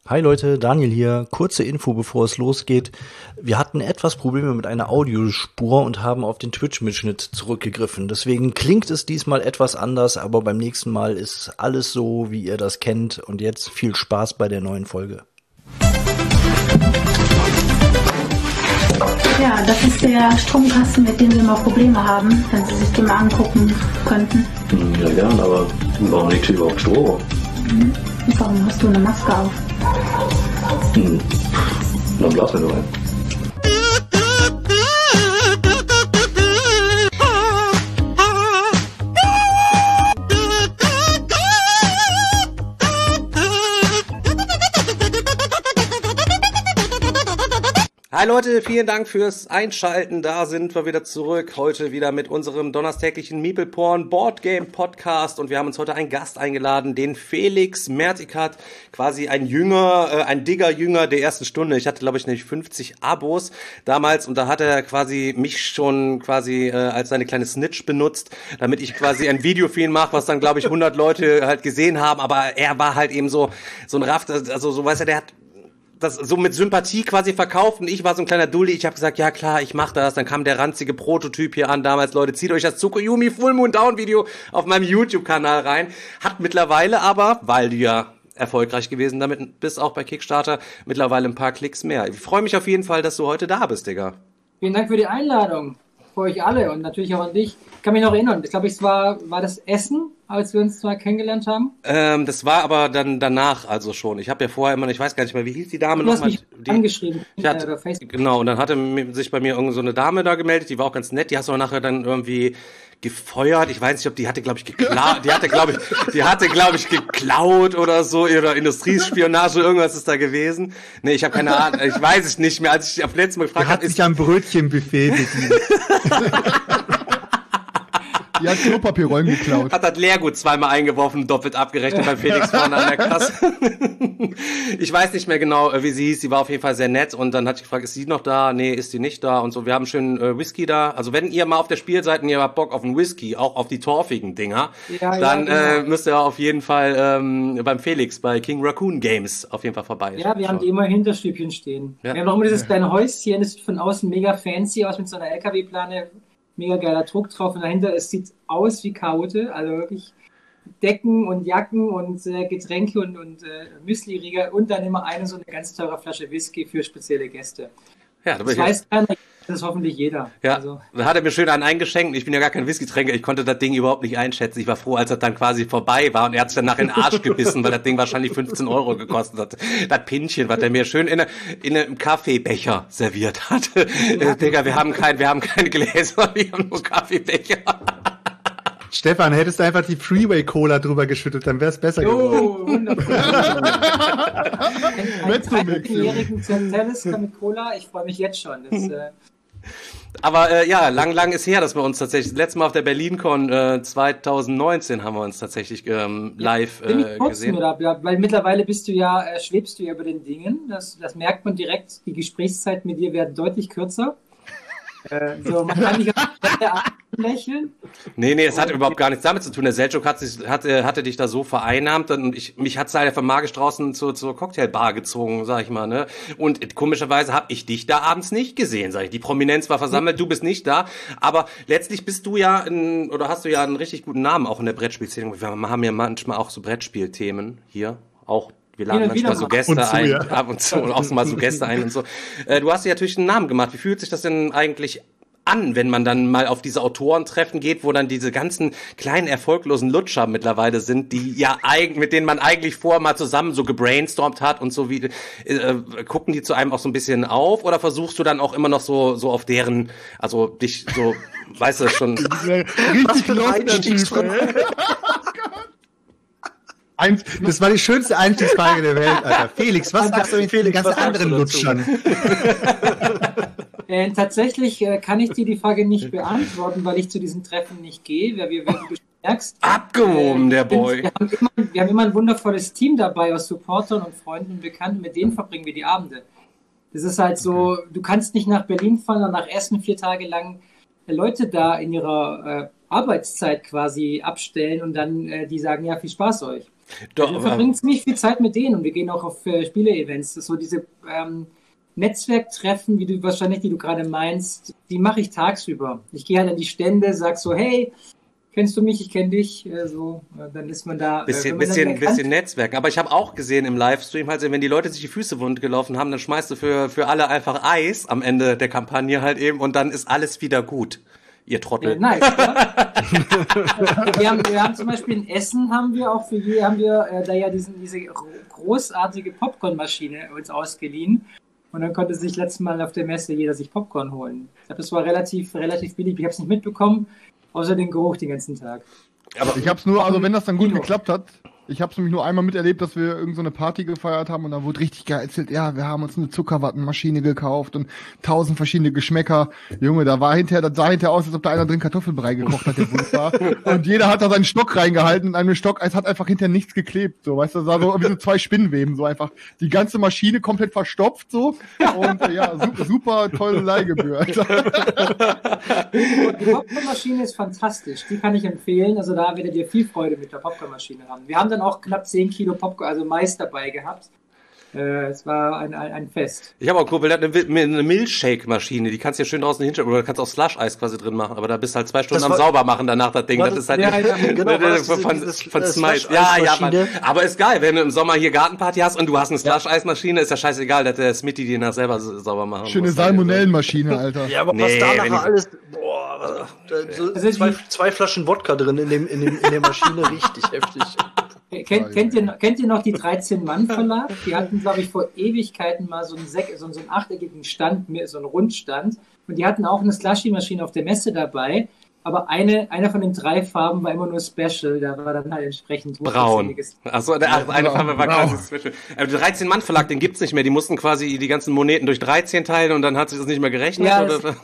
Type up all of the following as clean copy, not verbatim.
Hi Leute, Daniel hier. Kurze Info, bevor es losgeht. Wir hatten etwas Probleme mit einer Audiospur und haben auf den Twitch-Mitschnitt zurückgegriffen. Deswegen klingt es diesmal etwas anders, aber beim nächsten Mal ist alles so, wie ihr das kennt. Und jetzt viel Spaß bei der neuen Folge. Ja, das ist der Stromkasten, mit dem wir immer Probleme haben, wenn Sie sich den mal angucken könnten. Ja, gern, aber warum liegt hier überhaupt Strom? Und warum hast du eine Maske auf? Dann blasen wir nur ein. Hi Leute, vielen Dank fürs Einschalten. Da sind wir wieder zurück. Heute wieder mit unserem donnerstäglichen Meeple-Porn Boardgame Podcast. Und wir haben uns heute einen Gast eingeladen, den Felix Mertikat. Quasi ein Digger-Jünger der ersten Stunde. Ich hatte, glaube ich, nämlich 50 Abos damals. Und da hat er quasi mich schon als seine kleine Snitch benutzt, damit ich quasi ein Video für ihn mache, was dann, glaube ich, 100 Leute halt gesehen haben. Aber er war halt eben so ein Raff, also so, weißt du, der hat das so mit Sympathie quasi verkauft und ich war so ein kleiner Dulli, ich habe gesagt, ja klar, ich mach das, dann kam der ranzige Prototyp hier an damals, Leute, zieht euch das Tsukuyomi Full Moon Down Video auf meinem YouTube-Kanal rein, hat mittlerweile aber, weil du ja erfolgreich gewesen damit bist, auch bei Kickstarter, mittlerweile ein paar Klicks mehr. Ich freue mich auf jeden Fall, dass du heute da bist, Digga. Vielen Dank für die Einladung, für euch alle und natürlich auch an dich. Ich kann mich noch erinnern, ich glaube, es war das Essen, als wir uns mal kennengelernt haben? Das war aber dann danach also schon. Ich habe ja vorher immer, ich weiß gar nicht mehr, wie hieß die Dame nochmal? Du hast mich angeschrieben. Genau, und dann hatte sich bei mir irgend so eine Dame da gemeldet, die war auch ganz nett, die hast du auch nachher dann irgendwie gefeuert. Ich weiß nicht, ob die hatte, glaube ich, geklaut. Die hatte, glaube ich, geklaut oder so, oder Industriespionage, irgendwas ist da gewesen. Nee, ich habe keine Ahnung, ich weiß es nicht mehr. Als ich auf letztes Mal gefragt habe, ist sich am Brötchenbuffet bedient. Die hat Klopapierrollen geklaut. Hat das Leergut zweimal eingeworfen, doppelt abgerechnet beim Felix vorne an der Kasse. Ich weiß nicht mehr genau, wie sie hieß. Sie war auf jeden Fall sehr nett. Und dann hatte ich gefragt, ist sie noch da? Nee, ist sie nicht da? Und so, wir haben schön Whisky da. Also wenn ihr mal auf der Spiel seid und ihr habt Bock auf einen Whisky, auch auf die torfigen Dinger, dann genau. Müsst ihr auf jeden Fall beim Felix bei King Raccoon Games auf jeden Fall vorbei. Ja, wir haben die immer Hinterstübchen stehen. Ja. Wir haben noch immer dieses kleine Häuschen, das sieht von außen mega fancy aus mit so einer LKW-Plane. Mega geiler Druck drauf und dahinter, es sieht aus wie Kaute, also wirklich Decken und Jacken und Getränke und Müsli-Riegel und dann immer so eine ganz teure Flasche Whisky für spezielle Gäste. Ja, das weiß keiner, das ist hoffentlich jeder. Ja, also. Da hat er mir schön einen eingeschenkt. Ich bin ja gar kein Whisky-Tränker. Ich konnte das Ding überhaupt nicht einschätzen. Ich war froh, als das dann quasi vorbei war und er hat sich dann nachher in den Arsch gebissen, weil das Ding wahrscheinlich 15 € gekostet hat. Das Pinchen, was er mir schön in einem Kaffeebecher serviert hat. Ja. Digga, wir haben keine Gläser, wir haben nur Kaffeebecher. Stefan, hättest du einfach die Freeway-Cola drüber geschüttet, dann wäre es besser geworden. Ein 13-jährigen Zentellisker mit Cola, ich freue mich jetzt schon. Aber ja, lang ist her, dass wir uns tatsächlich, das letzte Mal auf der BerlinCon 2019 haben wir uns tatsächlich live gesehen. Weil mittlerweile schwebst du ja über den Dingen, das merkt man direkt, die Gesprächszeiten mit dir werden deutlich kürzer. So, man kann nicht lächeln. Nee, es hat überhaupt gar nichts damit zu tun. Der Selçuk hatte dich da so vereinnahmt und mich hat's einfach magisch draußen zur Cocktailbar gezogen, sag ich mal, ne? Und komischerweise habe ich dich da abends nicht gesehen, sag ich. Die Prominenz war versammelt, du bist nicht da, aber letztlich bist du ja hast du ja einen richtig guten Namen auch in der Brettspielszene. Wir haben ja manchmal auch so Brettspielthemen hier, auch. Wir laden manchmal so Gäste ein, ab und zu, und auch mal so Gäste ein und so. Du hast dir natürlich einen Namen gemacht. Wie fühlt sich das denn eigentlich an, wenn man dann mal auf diese Autorentreffen geht, wo dann diese ganzen kleinen erfolglosen Lutscher mittlerweile sind, die ja mit denen man eigentlich vorher mal zusammen so gebrainstormt hat und so wie gucken die zu einem auch so ein bisschen auf oder versuchst du dann auch immer noch so auf deren, also dich so, weißt du schon, richtig los, das war die schönste Einstiegsfrage der Welt, Alter. Felix, was machst du mit den ganzen anderen Lutschern? Tatsächlich kann ich dir die Frage nicht beantworten, weil ich zu diesen Treffen nicht gehe, weil wie du merkst. Abgehoben, der Boy. Wir haben immer ein wundervolles Team dabei aus Supportern und Freunden und Bekannten, mit denen verbringen wir die Abende. Das ist halt so, du kannst nicht nach Berlin fahren und nach Essen 4 Tage lang Leute da in ihrer Arbeitszeit quasi abstellen und dann die sagen, ja, viel Spaß euch. Doch, wir verbringen ziemlich viel Zeit mit denen und wir gehen auch auf Spiele-Events. Das ist so diese Netzwerktreffen, die du gerade meinst, die mache ich tagsüber. Ich gehe halt an die Stände, sag so, hey, kennst du mich, ich kenne dich, so, dann ist man da. Bisschen Netzwerk. Aber ich habe auch gesehen im Livestream, also wenn die Leute sich die Füße wund gelaufen haben, dann schmeißt du für alle einfach Eis am Ende der Kampagne halt eben und dann ist alles wieder gut. Ihr Trottel. Nice, oder? wir haben zum Beispiel in Essen da ja diese großartige Popcornmaschine uns ausgeliehen. Und dann konnte sich letztes Mal auf der Messe jeder sich Popcorn holen. Ich glaube, das war relativ billig. Ich habe es nicht mitbekommen, außer den Geruch den ganzen Tag. Aber ich habe es nur, also wenn das dann gut geklappt hat, ich habe es nämlich nur einmal miterlebt, dass wir irgend so eine Party gefeiert haben und da wurde richtig geil erzählt, ja, wir haben uns eine Zuckerwattenmaschine gekauft und 1000 verschiedene Geschmäcker. Junge, das sah hinterher aus, als ob da einer drin Kartoffelbrei gekocht hat, der Wunderbar. Und jeder hat da seinen Stock reingehalten und an dem Stock, es hat einfach hinterher nichts geklebt, so, weißt du, das sah so wie so 2 Spinnweben, so einfach die ganze Maschine komplett verstopft, so, und ja, super tolle Leihgebühr, Alter. Die Popcornmaschine ist fantastisch, die kann ich empfehlen, also da werdet ihr viel Freude mit der Popcornmaschine haben. Wir haben dann auch knapp 10 Kilo Popcorn, also Mais dabei gehabt. Es war ein Fest. Ich habe auch einen Kumpel, der hat eine Milkshake-Maschine, die kannst du ja schön draußen hinstellen, oder kannst auch Slush-Eis quasi drin machen, aber da bist halt 2 Stunden am sauber machen danach, das Ding. Das ist halt von Smite. Ja, Mann. Aber ist geil, wenn du im Sommer hier Gartenparty hast und du hast eine Slush-Eis-Maschine, ist ja scheißegal, dass der Smitty die nach selber sauber machen schöne Salmonellenmaschine, Alter. Ja, aber was da nachher alles, so 2 Flaschen Wodka drin in der Maschine, richtig heftig. Kennt ihr noch die 13-Mann-Verlag? Die hatten, glaube ich, vor Ewigkeiten mal so einen achteckigen Stand, so einen Rundstand. Und die hatten auch eine Slushy-Maschine auf der Messe dabei. Aber eine von den 3 Farben war immer nur Special. Da war dann halt entsprechend braun. Achso, eine Farbe war quasi Special. Der 13-Mann-Verlag, den gibt's nicht mehr. Die mussten quasi die ganzen Moneten durch 13 teilen und dann hat sich das nicht mehr gerechnet. Ja, oder?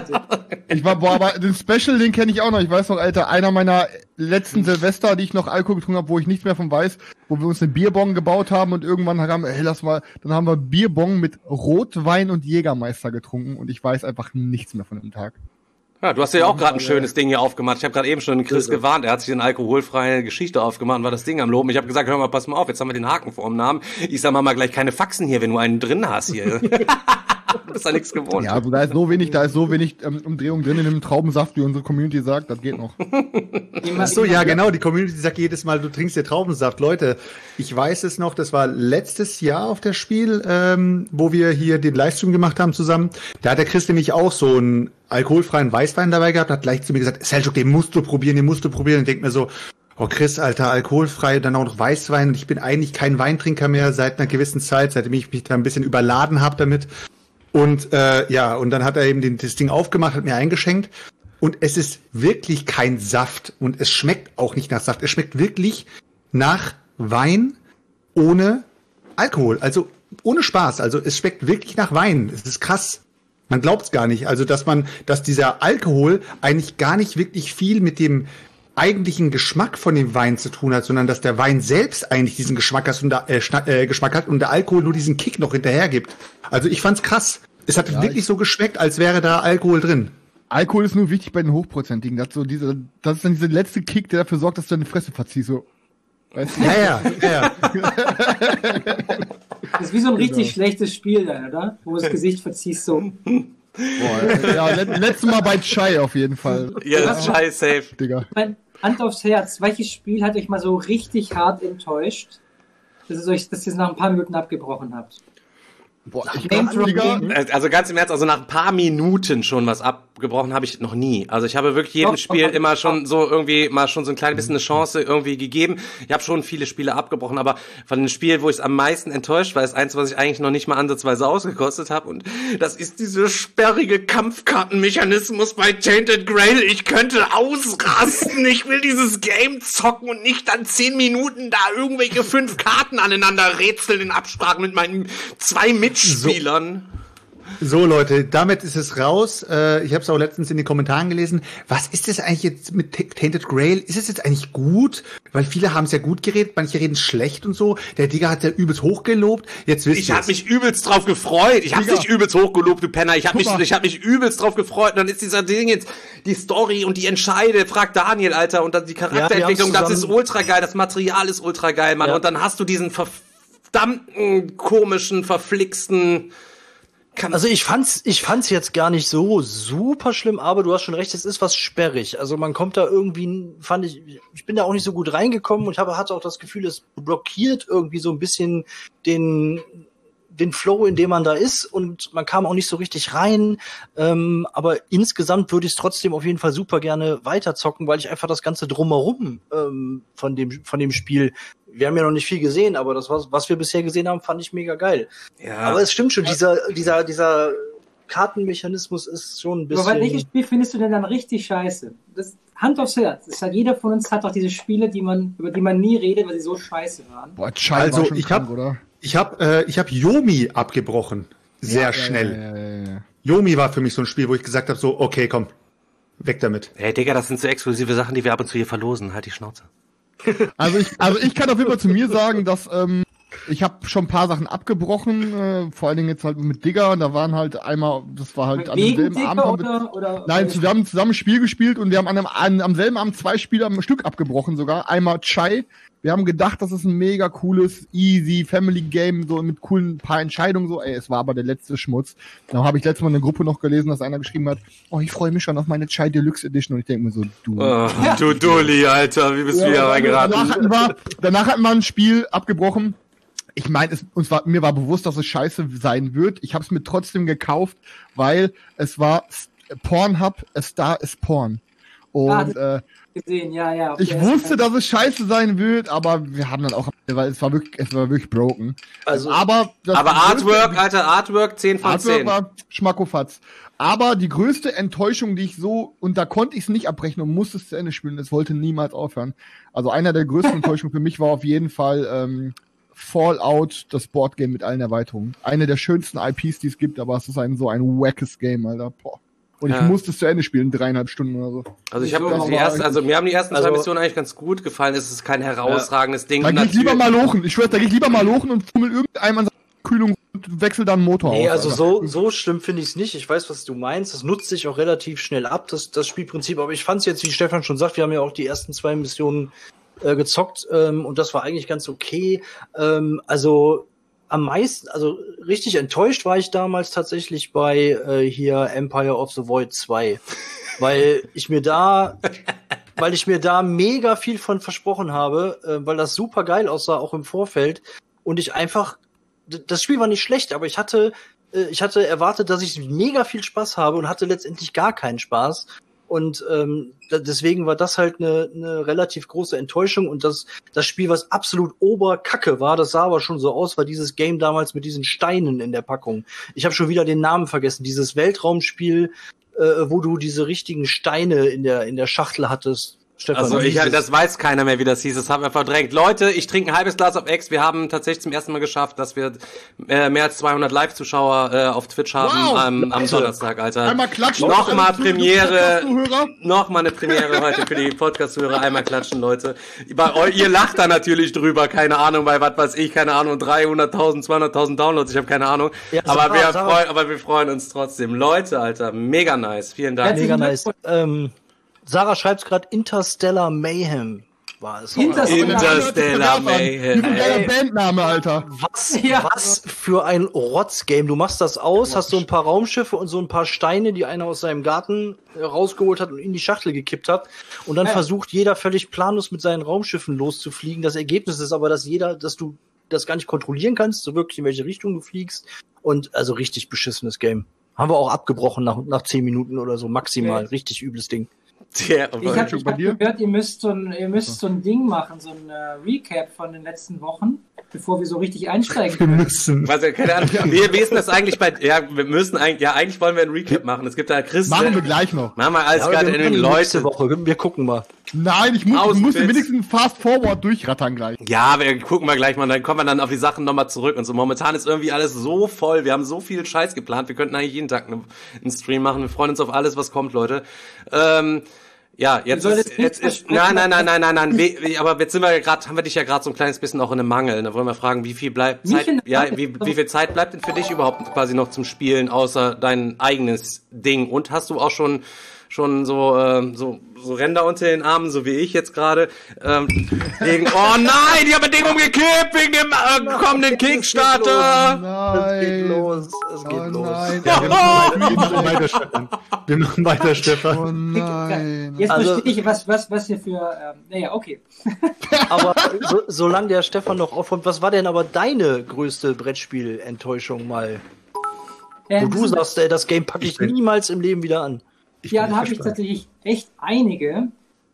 Aber den Special, den kenne ich auch noch. Ich weiß noch, Alter, einer meiner letzten Silvester, die ich noch Alkohol getrunken habe, wo ich nichts mehr von weiß, wo wir uns eine Bierbong gebaut haben und irgendwann dann haben wir Bierbong mit Rotwein und Jägermeister getrunken und ich weiß einfach nichts mehr von dem Tag. Ja, du hast ja auch gerade ein schönes Ding hier aufgemacht. Ich habe gerade eben schon Chris gewarnt. Er hat sich eine alkoholfreie Geschichte aufgemacht und war das Ding am Loben. Ich habe gesagt, hör mal, pass mal auf, jetzt haben wir den Haken vor dem Namen. Ich sag mal gleich keine Faxen hier, wenn du einen drin hast hier. Du bist da nichts gewohnt. Ja, also da ist so wenig Umdrehung drin in dem Traubensaft, wie unsere Community sagt, das geht noch. Achso, ja, genau, die Community sagt jedes Mal, du trinkst dir Traubensaft. Leute, ich weiß es noch, das war letztes Jahr auf der Spiel, wo wir hier den Livestream gemacht haben zusammen. Da hat der Chris nämlich auch so einen alkoholfreien Weißwein dabei gehabt, hat gleich zu mir gesagt, Seljuk, den musst du probieren. Und denk mir so, oh Chris, Alter, alkoholfrei, dann auch noch Weißwein. Ich bin eigentlich kein Weintrinker mehr seit einer gewissen Zeit, seitdem ich mich da ein bisschen überladen habe damit. Und und dann hat er eben das Ding aufgemacht, hat mir eingeschenkt. Und es ist wirklich kein Saft. Und es schmeckt auch nicht nach Saft. Es schmeckt wirklich nach Wein ohne Alkohol. Also ohne Spaß. Also es schmeckt wirklich nach Wein. Es ist krass. Man glaubt es gar nicht. Also dass dieser Alkohol eigentlich gar nicht wirklich viel mit dem eigentlichen Geschmack von dem Wein zu tun hat, sondern dass der Wein selbst eigentlich diesen Geschmack hat und der Alkohol nur diesen Kick noch hinterher gibt. Also ich fand's krass. Es hat wirklich so geschmeckt, als wäre da Alkohol drin. Alkohol ist nur wichtig bei den Hochprozentigen. Das ist dann dieser letzte Kick, der dafür sorgt, dass du deine Fresse verziehst. So. Weißt du? Ja. Das ist wie so ein richtig schlechtes Spiel dann, oder? Wo du das Gesicht verziehst so. Boah, ja, letztes Mal bei Chai auf jeden Fall. Ja, das ist Chai safe. Digga. Hand aufs Herz, welches Spiel hat euch mal so richtig hart enttäuscht, dass ihr es nach ein paar Minuten abgebrochen habt? Boah, also ganz im Ernst, also nach ein paar Minuten schon was abgebrochen habe ich noch nie. Also ich habe wirklich jedem Spiel immer schon so irgendwie mal schon so ein klein bisschen eine Chance irgendwie gegeben. Ich habe schon viele Spiele abgebrochen, aber von dem Spiel, wo ich am meisten enttäuscht war, ist eins, was ich eigentlich noch nicht mal ansatzweise ausgekostet habe und das ist dieser sperrige Kampfkartenmechanismus bei Tainted Grail. Ich könnte ausrasten. Ich will dieses Game zocken und nicht dann 10 Minuten da irgendwelche 5 Karten aneinander rätseln in Absprache mit meinen 2 Mitspielern. So, Leute, damit ist es raus. Ich habe es auch letztens in den Kommentaren gelesen. Was ist das eigentlich jetzt mit Tainted Grail? Ist es jetzt eigentlich gut? Weil viele haben es ja gut geredet, manche reden schlecht und so. Der Digga hat ja übelst hochgelobt. Jetzt wisst Ich habe mich übelst drauf gefreut. Ich habe nicht übelst hochgelobt, du Penner. Ich habe mich übelst drauf gefreut. Und dann ist dieser Ding jetzt, die Story und die Entscheide, fragt Daniel, Alter. Und dann die Charakterentwicklung, das ist ultra geil. Das Material ist ultra geil, Mann. Ja. Und dann hast du diesen verdammten, komischen, verflixten... Also ich fand's jetzt gar nicht so super schlimm, aber du hast schon recht, es ist was sperrig. Also man kommt da irgendwie, ich bin da auch nicht so gut reingekommen und hatte auch das Gefühl, es blockiert irgendwie so ein bisschen den Flow, in dem man da ist, und man kam auch nicht so richtig rein. Aber insgesamt würde ich es trotzdem auf jeden Fall super gerne weiterzocken, weil ich einfach das Ganze drumherum von dem Spiel, wir haben ja noch nicht viel gesehen, aber das, was wir bisher gesehen haben, fand ich mega geil. Ja. Aber es stimmt schon, dieser Kartenmechanismus ist schon ein bisschen... Aber welches Spiel findest du denn dann richtig scheiße? Das Hand aufs Herz. Das hat, jeder von uns hat doch diese Spiele, über die man nie redet, weil sie so scheiße waren. Boah, also ich habe Yomi abgebrochen. Sehr schnell. Ja. Yomi war für mich so ein Spiel, wo ich gesagt habe, so, okay, komm, weg damit. Hey, Digga, das sind so exklusive Sachen, die wir ab und zu hier verlosen. Halt die Schnauze. Also ich kann auf jeden Fall zu mir sagen, dass ich habe schon ein paar Sachen abgebrochen, vor allen Dingen jetzt halt mit Digger, da waren halt einmal, das war halt an demselben Abend. Nein, wir haben zusammen ein Spiel gespielt und wir haben am selben Abend 2 Spiele am Stück abgebrochen sogar. Einmal Chai. Wir haben gedacht, das ist ein mega cooles, easy Family Game, so mit coolen paar Entscheidungen, so, es war aber der letzte Schmutz. Da habe ich letztes Mal in der Gruppe noch gelesen, dass einer geschrieben hat, oh, ich freue mich schon auf meine Chai Deluxe Edition, und ich denke mir so, du Dulli, Alter, wie bist du hier reingeraten? Danach hatten wir ein Spiel abgebrochen. Ich meine, mir war bewusst, dass es scheiße sein wird. Ich habe es mir trotzdem gekauft, weil es war Pornhub, A Star is Porn. Und gesehen, ja. Ich wusste, dass es scheiße sein wird, aber wir haben dann auch, weil es war wirklich broken. Also, aber Artwork, Alter, Artwork 10 von 10. Artwork war Schmackofatz. Aber die größte Enttäuschung, die ich so, und da konnte ich es nicht abbrechen und musste es zu Ende spielen, es wollte niemals aufhören. Also einer der größten Enttäuschungen für mich war auf jeden Fall Fallout, das Boardgame mit allen Erweiterungen. Eine der schönsten IPs, die es gibt, aber es ist so ein wackes Game, Alter. Boah. Und ich musste es zu Ende spielen, 3,5 Stunden oder so. Also mir haben die ersten 2 Missionen eigentlich ganz gut gefallen. Es ist kein herausragendes Ding. Da gehe ich lieber mal lochen. Ich schwöre, da gehe ich lieber mal lochen und fummel irgendeinem an seiner Kühlung und wechsel dann einen Motor aus. Nee, also so schlimm finde ich es nicht. Ich weiß, was du meinst. Das nutzt sich auch relativ schnell ab, das Spielprinzip. Aber ich fand es jetzt, wie Stefan schon sagt, wir haben ja auch die ersten 2 Missionen gezockt, und das war eigentlich ganz okay. Also am meisten, also richtig enttäuscht war ich damals tatsächlich bei hier Empire of the Void 2, weil ich mir da mega viel von versprochen habe, weil das super geil aussah, auch im Vorfeld, und ich einfach, das Spiel war nicht schlecht, aber ich hatte erwartet, dass ich mega viel Spaß habe und hatte letztendlich gar keinen Spaß. Und deswegen war das halt eine relativ große Enttäuschung, und das Spiel, was absolut oberkacke war, das sah aber schon so aus, war dieses Game damals mit diesen Steinen in der Packung. Ich habe schon wieder den Namen vergessen, dieses Weltraumspiel, wo du diese richtigen Steine in der Schachtel hattest. Stefan, also das weiß keiner mehr, wie das hieß. Das haben wir verdrängt. Leute, ich trinke ein halbes Glas of X. Wir haben tatsächlich zum ersten Mal geschafft, dass wir mehr als 200 Live-Zuschauer auf Twitch haben am Donnerstag, Alter. Einmal klatschen. Nochmal Premiere. Nochmal eine Premiere heute für die Podcast-Hörer. Einmal klatschen, Leute. Ihr lacht da natürlich drüber. Keine Ahnung, bei was weiß ich. Keine Ahnung, 300.000, 200.000 Downloads. Ich habe keine Ahnung. Ja, aber wir freuen uns trotzdem. Leute, Alter, mega nice. Vielen Dank. Mega nice. Sarah schreibt gerade Interstellar Mayhem. War es. Interstellar Mayhem. Wie ein geiler Bandname, Alter. Was für ein Rotzgame. Du machst das aus, hast so ein paar Raumschiffe und so ein paar Steine, die einer aus seinem Garten rausgeholt hat und in die Schachtel gekippt hat. Und dann versucht jeder völlig planlos mit seinen Raumschiffen loszufliegen. Das Ergebnis ist aber, dass du das gar nicht kontrollieren kannst, so wirklich in welche Richtung du fliegst. Und also richtig beschissenes Game. Haben wir auch abgebrochen nach 10 Minuten oder so maximal. Okay. Richtig übles Ding. Ich hab gehört, ihr müsst so ein Ding machen, so ein Recap von den letzten Wochen, bevor wir so richtig einsteigen können. Keine Ahnung. Wie ist das eigentlich eigentlich wollen wir ein Recap machen. Es gibt da Chris. Machen wir gleich noch. Machen wir alles gerade in den Leute. Woche. Wir gucken mal. Nein, ich muss wenigstens Fast Forward durchrattern gleich. Ja, wir gucken mal gleich mal, dann kommen wir dann auf die Sachen nochmal zurück und so. Momentan ist irgendwie alles so voll, wir haben so viel Scheiß geplant, wir könnten eigentlich jeden Tag einen Stream machen, wir freuen uns auf alles, was kommt, Leute. Ja, jetzt ist nein, aber jetzt haben wir dich ja gerade so ein kleines bisschen auch in einem Mangel. Da wollen wir fragen, wie viel viel Zeit bleibt denn für dich überhaupt quasi noch zum Spielen, außer dein eigenes Ding? Und hast du auch schon so Ränder unter den Armen, so wie ich jetzt gerade, wegen, oh nein, die haben ein Ding umgekippt, wegen dem kommenden Kickstarter. Es geht los. Nein. Ja, wir machen weiter, Stefan. Oh nein. Jetzt verstehe ich, was hier für, okay. Aber solange der Stefan noch aufräumt, was war denn aber deine größte Brettspiel-Enttäuschung mal? Wo du sagst, das Game packe ich niemals im Leben wieder an. Ja, da habe ich tatsächlich echt einige.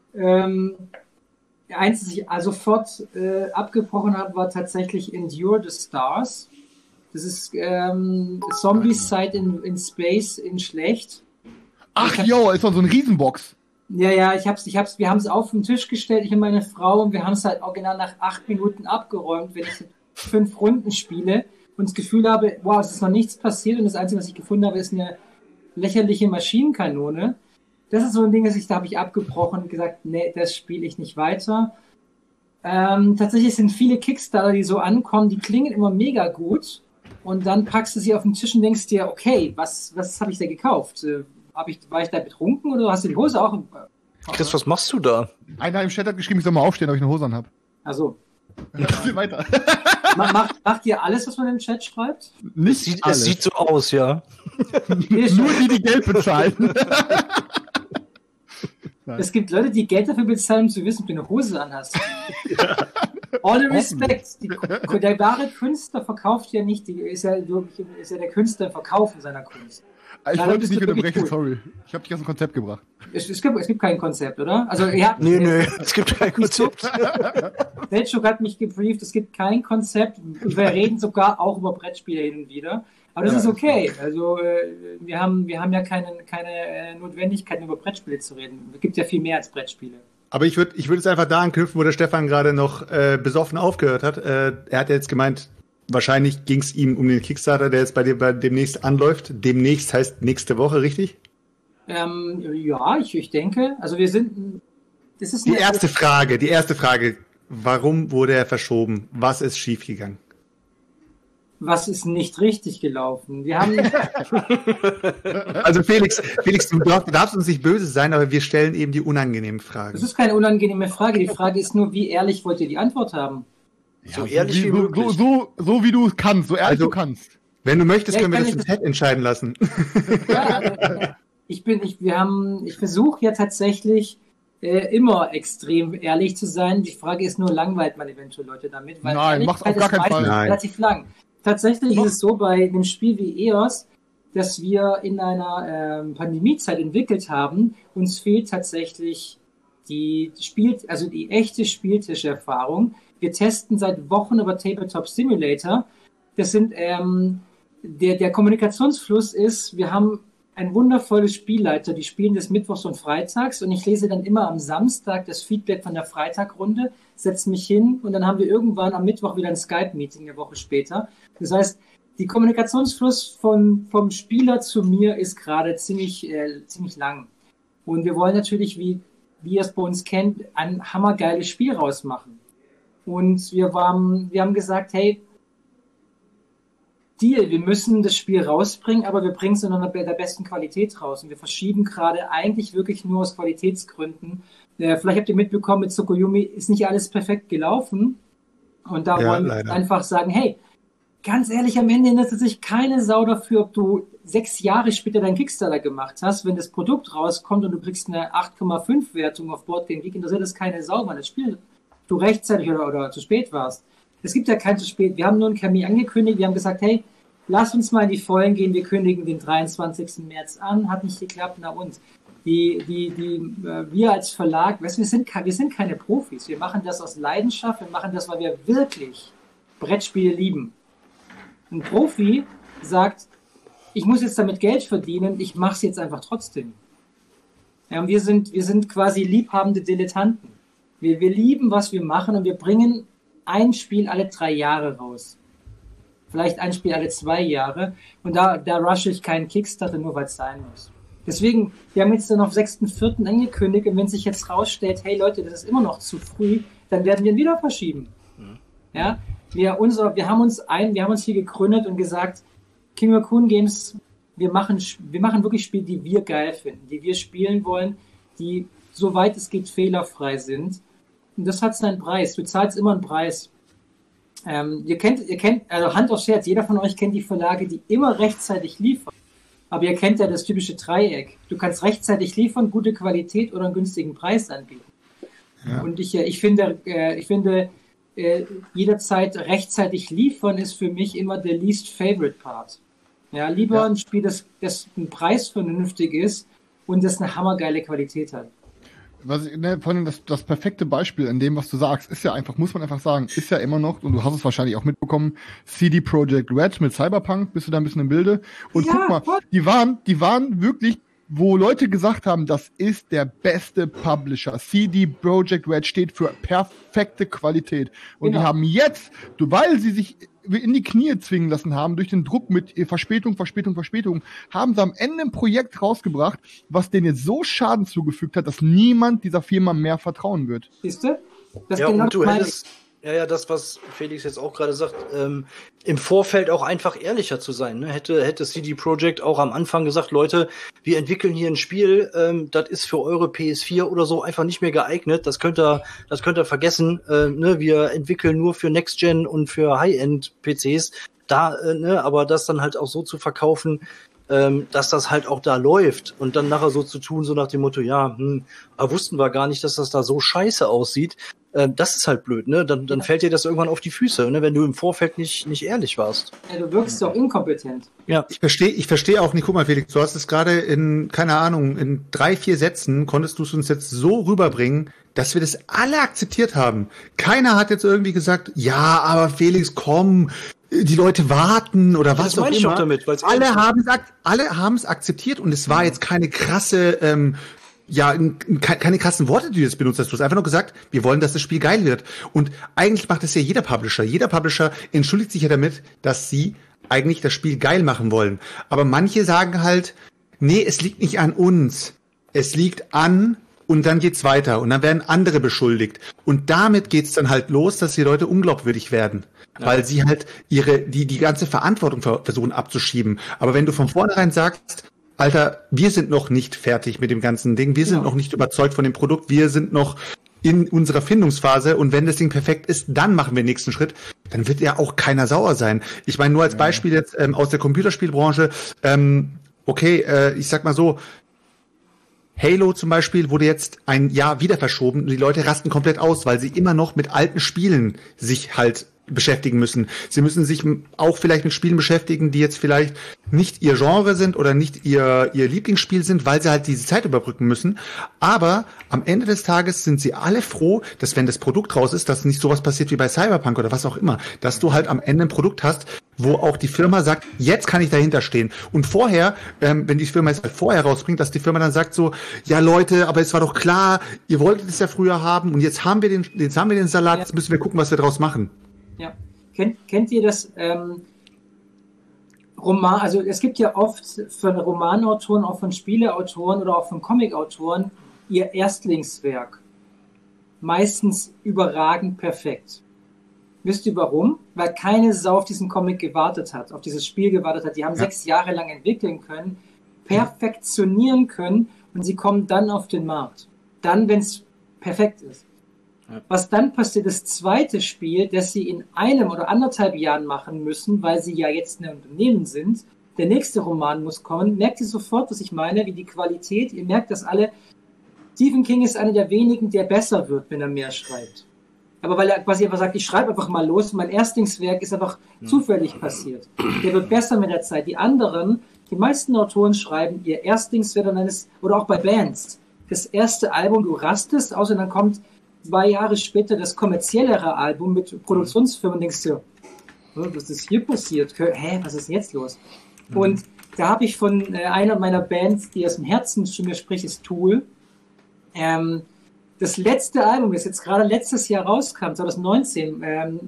Eins, das ich sofort abgebrochen habe, war tatsächlich Endure the Stars. Das ist Zombies-Side in Space in schlecht. Ach jo, ist doch so eine Riesenbox. Ja, wir haben es auf den Tisch gestellt, ich und meine Frau, und wir haben es halt original nach 8 Minuten abgeräumt, wenn ich 5 Runden spiele und das Gefühl habe, wow, es ist noch nichts passiert und das Einzige, was ich gefunden habe, ist eine lächerliche Maschinenkanone. Das ist so ein Ding, da habe ich abgebrochen und gesagt, nee, das spiele ich nicht weiter. Tatsächlich sind viele Kickstarter, die so ankommen, die klingen immer mega gut und dann packst du sie auf den Tisch und denkst dir, okay, was habe ich da gekauft? War ich da betrunken oder hast du die Hose auch? Chris, was machst du da? Einer im Chat hat geschrieben, ich soll mal aufstehen, ob ich eine Hose an habe. Also. Weiter. Macht ihr alles, was man im Chat schreibt? Nicht alles. Es sieht so aus, ja. Nur die Geld bezahlen. Es gibt Leute, die Geld dafür bezahlen, um zu wissen, ob du eine Hose anhast. Ja. All respect. Der wahre Künstler verkauft ja nicht, ist ja der Künstler im Verkaufen seiner Kunst. Ich wollte dich nicht unterbrechen, sorry. Ich habe dich aus dem Konzept gebracht. Es gibt kein Konzept, oder? Also, nee, es gibt kein Konzept. Selchuk hat mich gebrieft, es gibt kein Konzept. Wir reden sogar auch über Brettspiele hin und wieder. Aber das ist okay. Also, wir haben ja keine Notwendigkeit, über Brettspiele zu reden. Es gibt ja viel mehr als Brettspiele. Aber ich würd jetzt einfach da anknüpfen, wo der Stefan gerade noch besoffen aufgehört hat. Er hat ja jetzt gemeint, wahrscheinlich ging es ihm um den Kickstarter, der jetzt bei dir demnächst anläuft. Demnächst heißt nächste Woche, richtig? Ja, ich denke. Also wir sind. Das ist die erste Frage. Warum wurde er verschoben? Was ist schiefgegangen? Was ist nicht richtig gelaufen? Wir haben. Also Felix, du darfst uns nicht böse sein, aber wir stellen eben die unangenehmen Fragen. Das ist keine unangenehme Frage. Die Frage ist nur, wie ehrlich wollt ihr die Antwort haben? So ehrlich wie möglich. So wie du kannst, so ehrlich du kannst. Wenn du möchtest, können wir das im Chat entscheiden lassen. Ja, ich versuche ja tatsächlich immer extrem ehrlich zu sein. Die Frage ist nur, langweilt man eventuell Leute damit? Weil nein, macht auf gar keinen Fall. Relativ lang. Tatsächlich ist es so bei einem Spiel wie EOS, dass wir in einer Pandemiezeit entwickelt haben. Uns fehlt tatsächlich die echte Spieltischerfahrung. Wir testen seit Wochen über Tabletop Simulator. Das sind der Kommunikationsfluss ist, wir haben ein wundervolles Spielleiter, die spielen des Mittwochs und Freitags und ich lese dann immer am Samstag das Feedback von der Freitagrunde, setze mich hin und dann haben wir irgendwann am Mittwoch wieder ein Skype-Meeting eine Woche später. Das heißt, die Kommunikationsfluss vom Spieler zu mir ist gerade ziemlich lang. Und wir wollen natürlich, wie ihr es bei uns kennt, ein hammergeiles Spiel rausmachen. Und wir haben gesagt, hey, Deal, wir müssen das Spiel rausbringen, aber wir bringen es in der besten Qualität raus. Und wir verschieben gerade eigentlich wirklich nur aus Qualitätsgründen. Vielleicht habt ihr mitbekommen, mit Tsukuyomi ist nicht alles perfekt gelaufen. Und da wollen wir einfach sagen, hey, ganz ehrlich, am Ende interessiert sich keine Sau dafür, ob du 6 Jahre später deinen Kickstarter gemacht hast. Wenn das Produkt rauskommt und du kriegst eine 8,5 Wertung auf Board Game Geek, interessiert das keine Sau, weil das Spiel du rechtzeitig oder zu spät warst. Es gibt ja kein zu spät. Wir haben nur ein Kami angekündigt. Wir haben gesagt, hey, lass uns mal in die Vollen gehen. Wir kündigen den 23. März an. Hat nicht geklappt. Na und? Wir als Verlag, weißt, wir sind keine Profis. Wir machen das aus Leidenschaft. Wir machen das, weil wir wirklich Brettspiele lieben. Ein Profi sagt, ich muss jetzt damit Geld verdienen. Ich mache es jetzt einfach trotzdem. Ja, wir sind quasi liebhabende Dilettanten. Wir lieben, was wir machen und wir bringen ein Spiel alle 3 Jahre raus. Vielleicht ein Spiel alle 2 Jahre. Und da rushe ich keinen Kickstarter, nur weil es sein muss. Deswegen, wir haben jetzt dann auf 6.4. angekündigt und wenn sich jetzt rausstellt, hey Leute, das ist immer noch zu früh, dann werden wir ihn wieder verschieben. Ja, wir haben uns hier gegründet und gesagt, King Raccoon Games, wir machen wirklich Spiele, die wir geil finden, die wir spielen wollen, die, soweit es geht, fehlerfrei sind. Und das hat seinen Preis. Du zahlst immer einen Preis. Ihr kennt, also Hand aufs Herz, jeder von euch kennt die Verlage, die immer rechtzeitig liefern. Aber ihr kennt ja das typische Dreieck. Du kannst rechtzeitig liefern, gute Qualität oder einen günstigen Preis anbieten. Ja. Und ich finde, jederzeit rechtzeitig liefern ist für mich immer der least favorite part. Ja, lieber ein Spiel, das ein Preis vernünftig ist und das eine hammergeile Qualität hat. Vor allem das perfekte Beispiel in dem, was du sagst, ist ja einfach, muss man einfach sagen, ist ja immer noch, und du hast es wahrscheinlich auch mitbekommen, CD Projekt Red mit Cyberpunk, bist du da ein bisschen im Bilde? Und guck mal, die waren wirklich, wo Leute gesagt haben, das ist der beste Publisher. CD Projekt Red steht für perfekte Qualität. Und die haben jetzt, weil sie sich in die Knie zwingen lassen haben, durch den Druck mit Verspätung, haben sie am Ende ein Projekt rausgebracht, was denen jetzt so Schaden zugefügt hat, dass niemand dieser Firma mehr vertrauen wird. Siehst du? Das ja, genau und du hättest, das, was Felix jetzt auch gerade sagt, im Vorfeld auch einfach ehrlicher zu sein. Ne? Hätte CD Projekt auch am Anfang gesagt, Leute, wir entwickeln hier ein Spiel, das ist für eure PS4 oder so einfach nicht mehr geeignet, das könnt ihr vergessen, ne? Wir entwickeln nur für Next-Gen und für High-End-PCs, aber das dann halt auch so zu verkaufen, dass das halt auch da läuft und dann nachher so zu tun, so nach dem Motto, aber wussten wir gar nicht, dass das da so scheiße aussieht. Das ist halt blöd, ne? Dann fällt dir das irgendwann auf die Füße, ne? Wenn du im Vorfeld nicht ehrlich warst. Ja, du wirkst doch inkompetent. Ja. Ich verstehe auch nicht, guck mal, Felix, du hast es gerade in 3, 4 Sätzen, konntest du es uns jetzt so rüberbringen, dass wir das alle akzeptiert haben. Keiner hat jetzt irgendwie gesagt, ja, aber Felix, komm, die Leute warten oder was auch immer. Ich doch damit, alle haben es akzeptiert und es war jetzt keine krasse, keine krassen Worte, die du jetzt benutzt hast. Du hast einfach nur gesagt, wir wollen, dass das Spiel geil wird. Und eigentlich macht das ja jeder Publisher. Jeder Publisher entschuldigt sich ja damit, dass sie eigentlich das Spiel geil machen wollen. Aber manche sagen halt, nee, es liegt nicht an uns. Es liegt an, und dann geht's weiter. Und dann werden andere beschuldigt. Und damit geht's dann halt los, dass die Leute unglaubwürdig werden. Ja. Weil sie halt die ganze Verantwortung versuchen abzuschieben. Aber wenn du von vornherein sagst, Alter, wir sind noch nicht fertig mit dem ganzen Ding, wir sind noch nicht überzeugt von dem Produkt, wir sind noch in unserer Findungsphase und wenn das Ding perfekt ist, dann machen wir den nächsten Schritt, dann wird ja auch keiner sauer sein. Ich meine, nur als Beispiel jetzt aus der Computerspielbranche, ich sag mal so, Halo zum Beispiel wurde jetzt ein Jahr wieder verschoben und die Leute rasten komplett aus, weil sie immer noch mit alten Spielen sich halt beschäftigen müssen. Sie müssen sich auch vielleicht mit Spielen beschäftigen, die jetzt vielleicht nicht ihr Genre sind oder nicht ihr Lieblingsspiel sind, weil sie halt diese Zeit überbrücken müssen. Aber am Ende des Tages sind sie alle froh, dass wenn das Produkt raus ist, dass nicht sowas passiert wie bei Cyberpunk oder was auch immer, dass du halt am Ende ein Produkt hast, wo auch die Firma sagt, jetzt kann ich dahinter stehen. Und vorher, wenn die Firma es halt vorher rausbringt, dass die Firma dann sagt so, ja Leute, aber es war doch klar, ihr wolltet es ja früher haben und jetzt haben wir den Salat, jetzt müssen wir gucken, was wir draus machen. Ja. Kennt ihr das Roman, also es gibt ja oft von Romanautoren, auch von Spieleautoren oder auch von Comicautoren ihr Erstlingswerk. Meistens überragend perfekt. Wisst ihr warum? Weil keine Sau auf diesen Comic gewartet hat, auf dieses Spiel gewartet hat. Die haben 6 Jahre lang entwickeln können, perfektionieren können und sie kommen dann auf den Markt. Dann, wenn es perfekt ist. Was dann passiert, das zweite Spiel, das sie in 1 oder 1,5 Jahren machen müssen, weil sie ja jetzt ein Unternehmen sind. Der nächste Roman muss kommen. Merkt ihr sofort, was ich meine, wie die Qualität, ihr merkt das alle. Stephen King ist einer der wenigen, der besser wird, wenn er mehr schreibt. Aber weil er quasi einfach sagt, ich schreibe einfach mal los, mein Erstlingswerk ist einfach zufällig passiert. Der wird besser mit der Zeit. Die anderen, die meisten Autoren schreiben ihr Erstlingswerk oder auch bei Bands. Das erste Album, du rastest aus und dann kommt 2 Jahre später das kommerziellere Album mit Produktionsfirmen und denkst du, was ist hier passiert? Was ist jetzt los? Und da habe ich von einer meiner Bands, die aus dem Herzen zu mir spricht, ist Tool. Das letzte Album, das jetzt gerade letztes Jahr rauskam, 2019,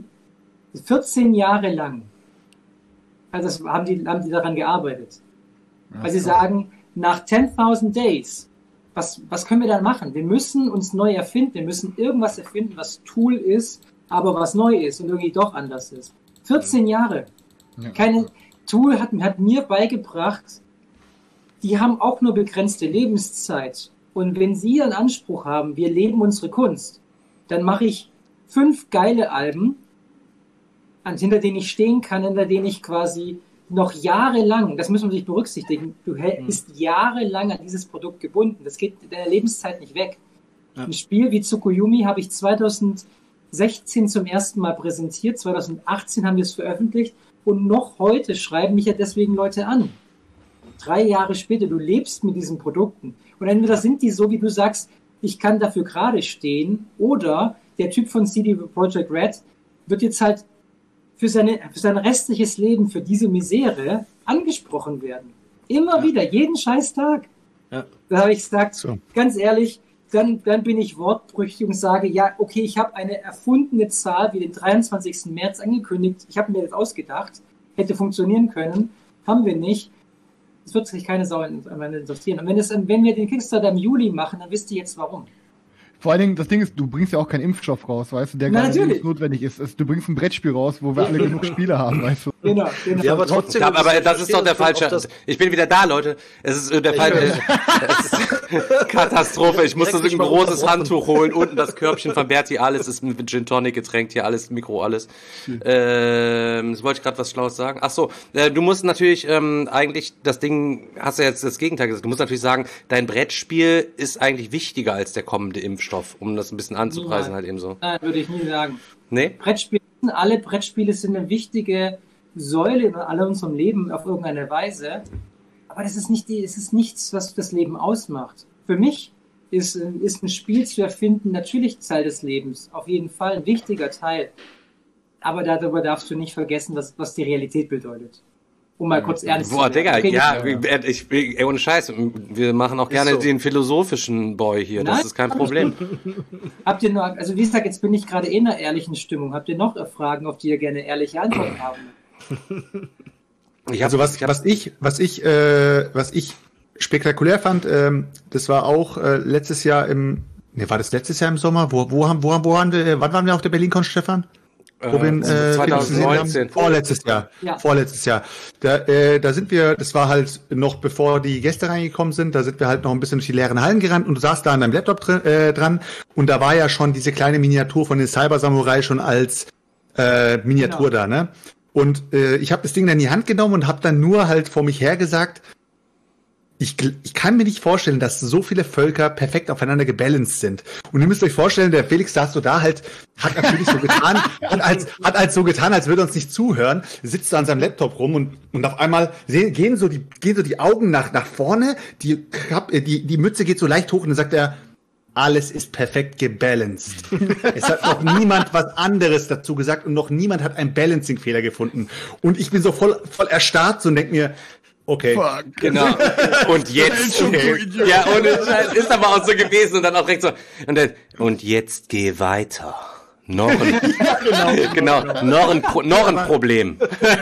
14 Jahre lang, also das haben die daran gearbeitet. Weil sie sagen, nach 10.000 Days, was können wir dann machen? Wir müssen uns neu erfinden, wir müssen irgendwas erfinden, was Tool ist, aber was neu ist und irgendwie doch anders ist. 14 Jahre. Tool hat mir beigebracht, die haben auch nur begrenzte Lebenszeit. Und wenn sie einen Anspruch haben, wir leben unsere Kunst, dann mache ich 5 geile Alben, hinter denen ich stehen kann, hinter denen ich quasi noch jahrelang, das muss man sich berücksichtigen, du bist jahrelang an dieses Produkt gebunden. Das geht in deiner Lebenszeit nicht weg. Ja. Ein Spiel wie Tsukuyomi habe ich 2016 zum ersten Mal präsentiert, 2018 haben wir es veröffentlicht und noch heute schreiben mich ja deswegen Leute an. 3 Jahre später, du lebst mit diesen Produkten. Und entweder sind die so, wie du sagst, ich kann dafür gerade stehen, oder der Typ von CD Projekt Red wird jetzt halt für sein restliches Leben, für diese Misere angesprochen werden. Immer wieder, jeden scheiß Tag. Ja. Da habe ich gesagt, ganz ehrlich, dann bin ich wortbrüchig und sage, ja, okay, ich habe eine erfundene Zahl wie den 23. März angekündigt. Ich habe mir das ausgedacht, hätte funktionieren können, haben wir nicht. Es wird sich keine Sau interessieren. Und wenn wir den Kickstarter im Juli machen, dann wisst ihr jetzt warum. Vor allen Dingen, das Ding ist, du bringst ja auch keinen Impfstoff raus, weißt du, der gerade notwendig ist. Du bringst ein Brettspiel raus, wo wir alle genug Spiele haben, weißt du. Genau. Ja, aber trotzdem. Aber das ist doch der falsche. Ich bin wieder da, Leute. Es ist der falsche. Katastrophe. Ich musste so ein großes Handtuch holen. Unten das Körbchen von Berti. Alles ist mit Gin Tonic getränkt. Hier alles, Mikro, alles. Jetzt wollte ich gerade was Schlaues sagen. Ach so. Du musst natürlich eigentlich das Ding, hast du jetzt das Gegenteil gesagt. Du musst natürlich sagen, dein Brettspiel ist eigentlich wichtiger als der kommende Impfstoff, um das ein bisschen anzupreisen halt eben so. Nein, würde ich nie sagen. Nee? Alle Brettspiele sind eine wichtige Säule in all unserem Leben auf irgendeine Weise. Aber es ist nichts, was das Leben ausmacht. Für mich ist ein Spiel zu erfinden natürlich Teil des Lebens. Auf jeden Fall ein wichtiger Teil. Aber darüber darfst du nicht vergessen, was die Realität bedeutet. Um mal kurz ernst zu sein. Boah, Digga, okay, ja, ohne Scheiß. Wir machen auch gerne den philosophischen Boy hier. Das ist kein Problem. Habt ihr noch, also wie gesagt, jetzt bin ich gerade in einer ehrlichen Stimmung. Habt ihr noch Fragen, auf die ihr gerne ehrliche Antworten haben? Was ich spektakulär fand, das war auch letztes Jahr war das letztes Jahr im Sommer? Wann waren wir auf der BerlinCon, Stefan? 2019. Vorletztes Jahr. Ja. Vorletztes Jahr. Da sind wir, das war halt noch bevor die Gäste reingekommen sind, da sind wir halt noch ein bisschen durch die leeren Hallen gerannt und du saßt da an deinem Laptop dran und da war ja schon diese kleine Miniatur von den Cyber Samurai schon als Miniatur da, ne? Und ich habe das Ding dann in die Hand genommen und habe dann nur halt vor mich her gesagt, ich kann mir nicht vorstellen, dass so viele Völker perfekt aufeinander gebalanced sind. Und ihr müsst euch vorstellen, der Felix saß so da halt, hat natürlich so getan, hat so getan, als würde er uns nicht zuhören, sitzt da an seinem Laptop rum und auf einmal gehen so die Augen nach vorne, die Mütze geht so leicht hoch und dann sagt er, alles ist perfekt gebalanced. Es hat noch niemand was anderes dazu gesagt und noch niemand hat einen Balancing-Fehler gefunden. Und ich bin so voll erstarrt so und denk mir, okay. Fuck. Genau. Und jetzt. Okay. Ja, und es ist aber auch so gewesen und dann auch direkt so. Und jetzt geh weiter. Noch ein Problem.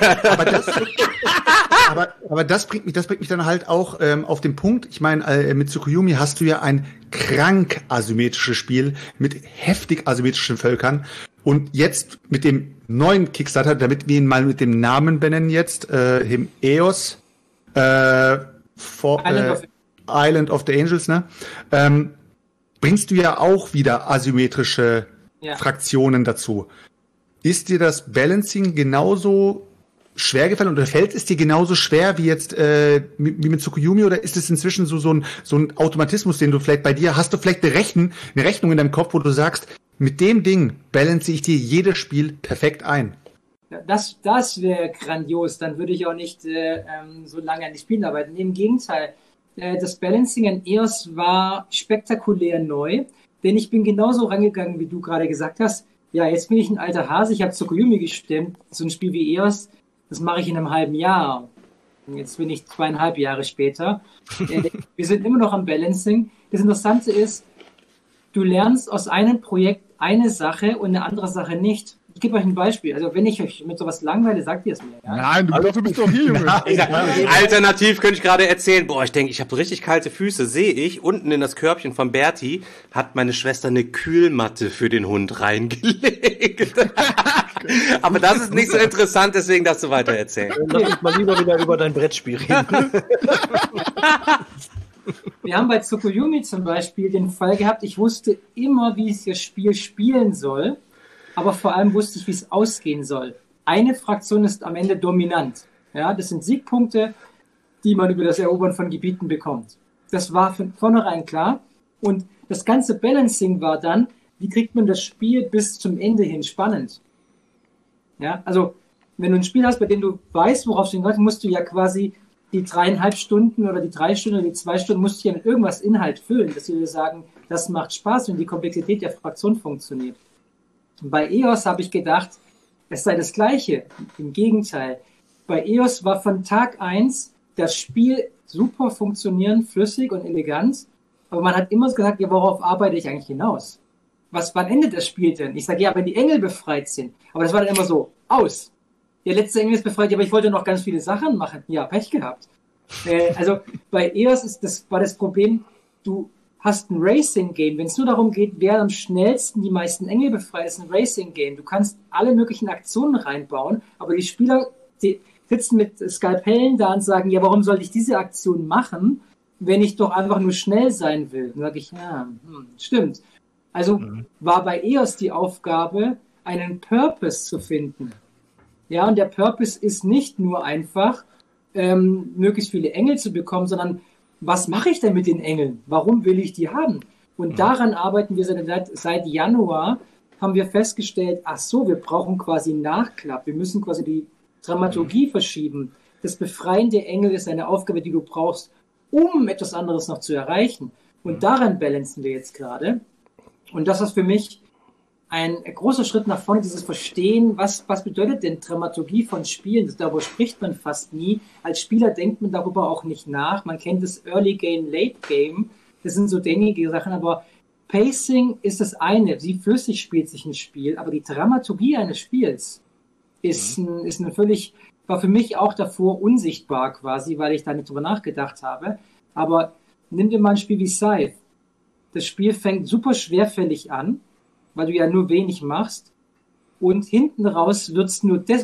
Aber das bringt mich dann halt auch auf den Punkt. Ich meine, mit Tsukuyomi hast du ja ein krank asymmetrisches Spiel mit heftig asymmetrischen Völkern. Und jetzt mit dem neuen Kickstarter, damit wir ihn mal mit dem Namen benennen jetzt, EOS, Island of the Angels, ne? Bringst du ja auch wieder asymmetrische Fraktionen dazu. Ist dir das Balancing genauso schwer gefallen oder fällt es dir genauso schwer wie jetzt wie mit Tsukuyomi oder ist es inzwischen so ein Automatismus, den du vielleicht bei dir hast, du vielleicht eine Rechnung in deinem Kopf, wo du sagst, mit dem Ding balance ich dir jedes Spiel perfekt ein? Das wäre grandios, dann würde ich auch nicht so lange an die Spielen arbeiten. Im Gegenteil, das Balancing an EOS war spektakulär neu, denn ich bin genauso rangegangen, wie du gerade gesagt hast. Ja, jetzt bin ich ein alter Hase, ich habe Tsukuyomi gestimmt, so ein Spiel wie EOS, das mache ich in einem halben Jahr. Und jetzt bin ich 2,5 Jahre später. Wir sind immer noch am Balancing. Das Interessante ist, du lernst aus einem Projekt eine Sache und eine andere Sache nicht. Ich gebe euch ein Beispiel. Also wenn ich euch mit sowas langweile, sagt ihr es mir. Ja? Nein, du bist doch hier, Junge. Alternativ könnte ich gerade erzählen, ich denke, ich habe so richtig kalte Füße, sehe ich, unten in das Körbchen von Berti hat meine Schwester eine Kühlmatte für den Hund reingelegt. Aber das ist nicht so interessant, deswegen darfst du weiter erzählen. Lass uns mal lieber wieder über dein Brettspiel reden. Wir haben bei Tsukuyomi zum Beispiel den Fall gehabt, ich wusste immer, wie ich das Spiel spielen soll, aber vor allem wusste ich, wie es ausgehen soll. Eine Fraktion ist am Ende dominant. Ja, das sind Siegpunkte, die man über das Erobern von Gebieten bekommt. Das war von vornherein klar. Und das ganze Balancing war dann, wie kriegt man das Spiel bis zum Ende hin spannend? Ja, also wenn du ein Spiel hast, bei dem du weißt, worauf du hinaus, musst du ja quasi die 3,5 Stunden oder die 3 Stunden oder die 2 Stunden musst du ja mit irgendwas Inhalt füllen, dass wir dir sagen, das macht Spaß und die Komplexität der Fraktion funktioniert. Bei EOS habe ich gedacht, es sei das Gleiche. Im Gegenteil. Bei EOS war von Tag 1 das Spiel super funktionieren, flüssig und elegant, aber man hat immer gesagt, ja, worauf arbeite ich eigentlich hinaus? Wann endet das Spiel denn? Ich sage, ja, wenn die Engel befreit sind. Aber das war dann immer so, aus. Der letzte Engel ist befreit, aber ich wollte noch ganz viele Sachen machen. Ja, Pech gehabt. Also bei EOS war das Problem, du hast ein Racing-Game. Wenn es nur darum geht, wer am schnellsten die meisten Engel befreit, ist ein Racing-Game. Du kannst alle möglichen Aktionen reinbauen, aber die Spieler sitzen mit Skalpellen da und sagen, ja, warum sollte ich diese Aktion machen, wenn ich doch einfach nur schnell sein will? Dann sage ich, ja, stimmt. Also war bei EOS die Aufgabe, einen Purpose zu finden. Ja, und der Purpose ist nicht nur einfach, möglichst viele Engel zu bekommen, sondern was mache ich denn mit den Engeln? Warum will ich die haben? Und daran arbeiten wir seit Januar, haben wir festgestellt, ach so, wir brauchen quasi Nachklapp. Wir müssen quasi die Dramaturgie verschieben. Das Befreien der Engel ist eine Aufgabe, die du brauchst, um etwas anderes noch zu erreichen. Und daran balancen wir jetzt gerade. Und das ist für mich ein großer Schritt nach vorne, dieses Verstehen, was bedeutet denn Dramaturgie von Spielen? Darüber spricht man fast nie. Als Spieler denkt man darüber auch nicht nach. Man kennt das Early Game, Late Game. Das sind so gängige Sachen, aber Pacing ist das eine. Wie flüssig spielt sich ein Spiel, aber die Dramaturgie eines Spiels war für mich auch davor unsichtbar quasi, weil ich da nicht drüber nachgedacht habe. Aber nimm dir mal ein Spiel wie Scythe. Das Spiel fängt super schwerfällig an, weil du ja nur wenig machst. Und hinten raus wird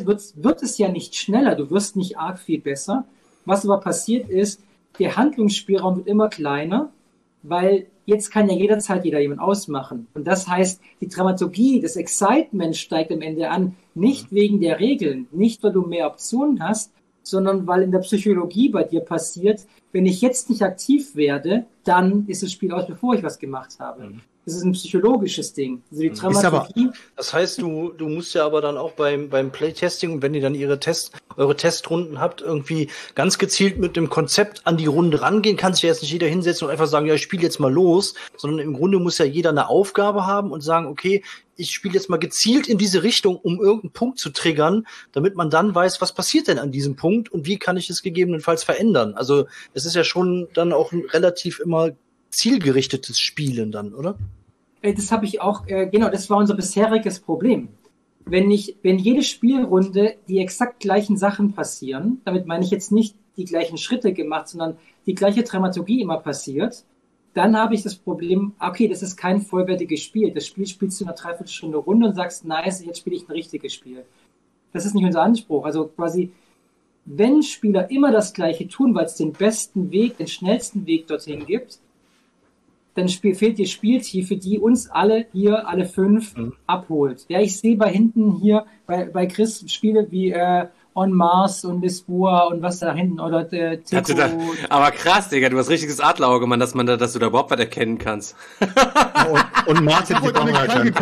es ja nicht schneller, du wirst nicht arg viel besser. Was aber passiert ist, der Handlungsspielraum wird immer kleiner, weil jetzt kann ja jederzeit jemand ausmachen. Und das heißt, die Dramaturgie, das Excitement steigt am Ende an, nicht wegen der Regeln, nicht weil du mehr Optionen hast, sondern weil in der Psychologie bei dir passiert, wenn ich jetzt nicht aktiv werde, dann ist das Spiel aus, bevor ich was gemacht habe. Das ist ein psychologisches Ding. Also die Dramaturgie. Das heißt, du musst ja aber dann auch beim Playtesting, wenn ihr dann eure Testrunden habt, irgendwie ganz gezielt mit dem Konzept an die Runde rangehen. Kann sich ja jetzt nicht jeder hinsetzen und einfach sagen, ja, ich spiele jetzt mal los, sondern im Grunde muss ja jeder eine Aufgabe haben und sagen, okay, ich spiele jetzt mal gezielt in diese Richtung, um irgendeinen Punkt zu triggern, damit man dann weiß, was passiert denn an diesem Punkt und wie kann ich es gegebenenfalls verändern. Also es ist ja schon dann auch ein relativ immer zielgerichtetes Spielen dann, oder? Das habe ich auch, genau, das war unser bisheriges Problem. Wenn jede Spielrunde die exakt gleichen Sachen passieren, damit meine ich jetzt nicht die gleichen Schritte gemacht, sondern die gleiche Dramaturgie immer passiert, dann habe ich das Problem, okay, das ist kein vollwertiges Spiel. Das Spiel spielst du in einer Dreiviertelstunde Runde und sagst, nice, jetzt spiele ich ein richtiges Spiel. Das ist nicht unser Anspruch. Also quasi, wenn Spieler immer das Gleiche tun, weil es den besten Weg, den schnellsten Weg dorthin gibt, dann fehlt die Spieltiefe, die uns alle 5 abholt. Ja, ich sehe hinten hier bei Chris Spiele wie On Mars und Lisboa und was da hinten oder Teco. Aber krass, Digga, du hast richtiges Adlerauge, Mann, dass du da überhaupt was erkennen kannst. und Mars hätte ich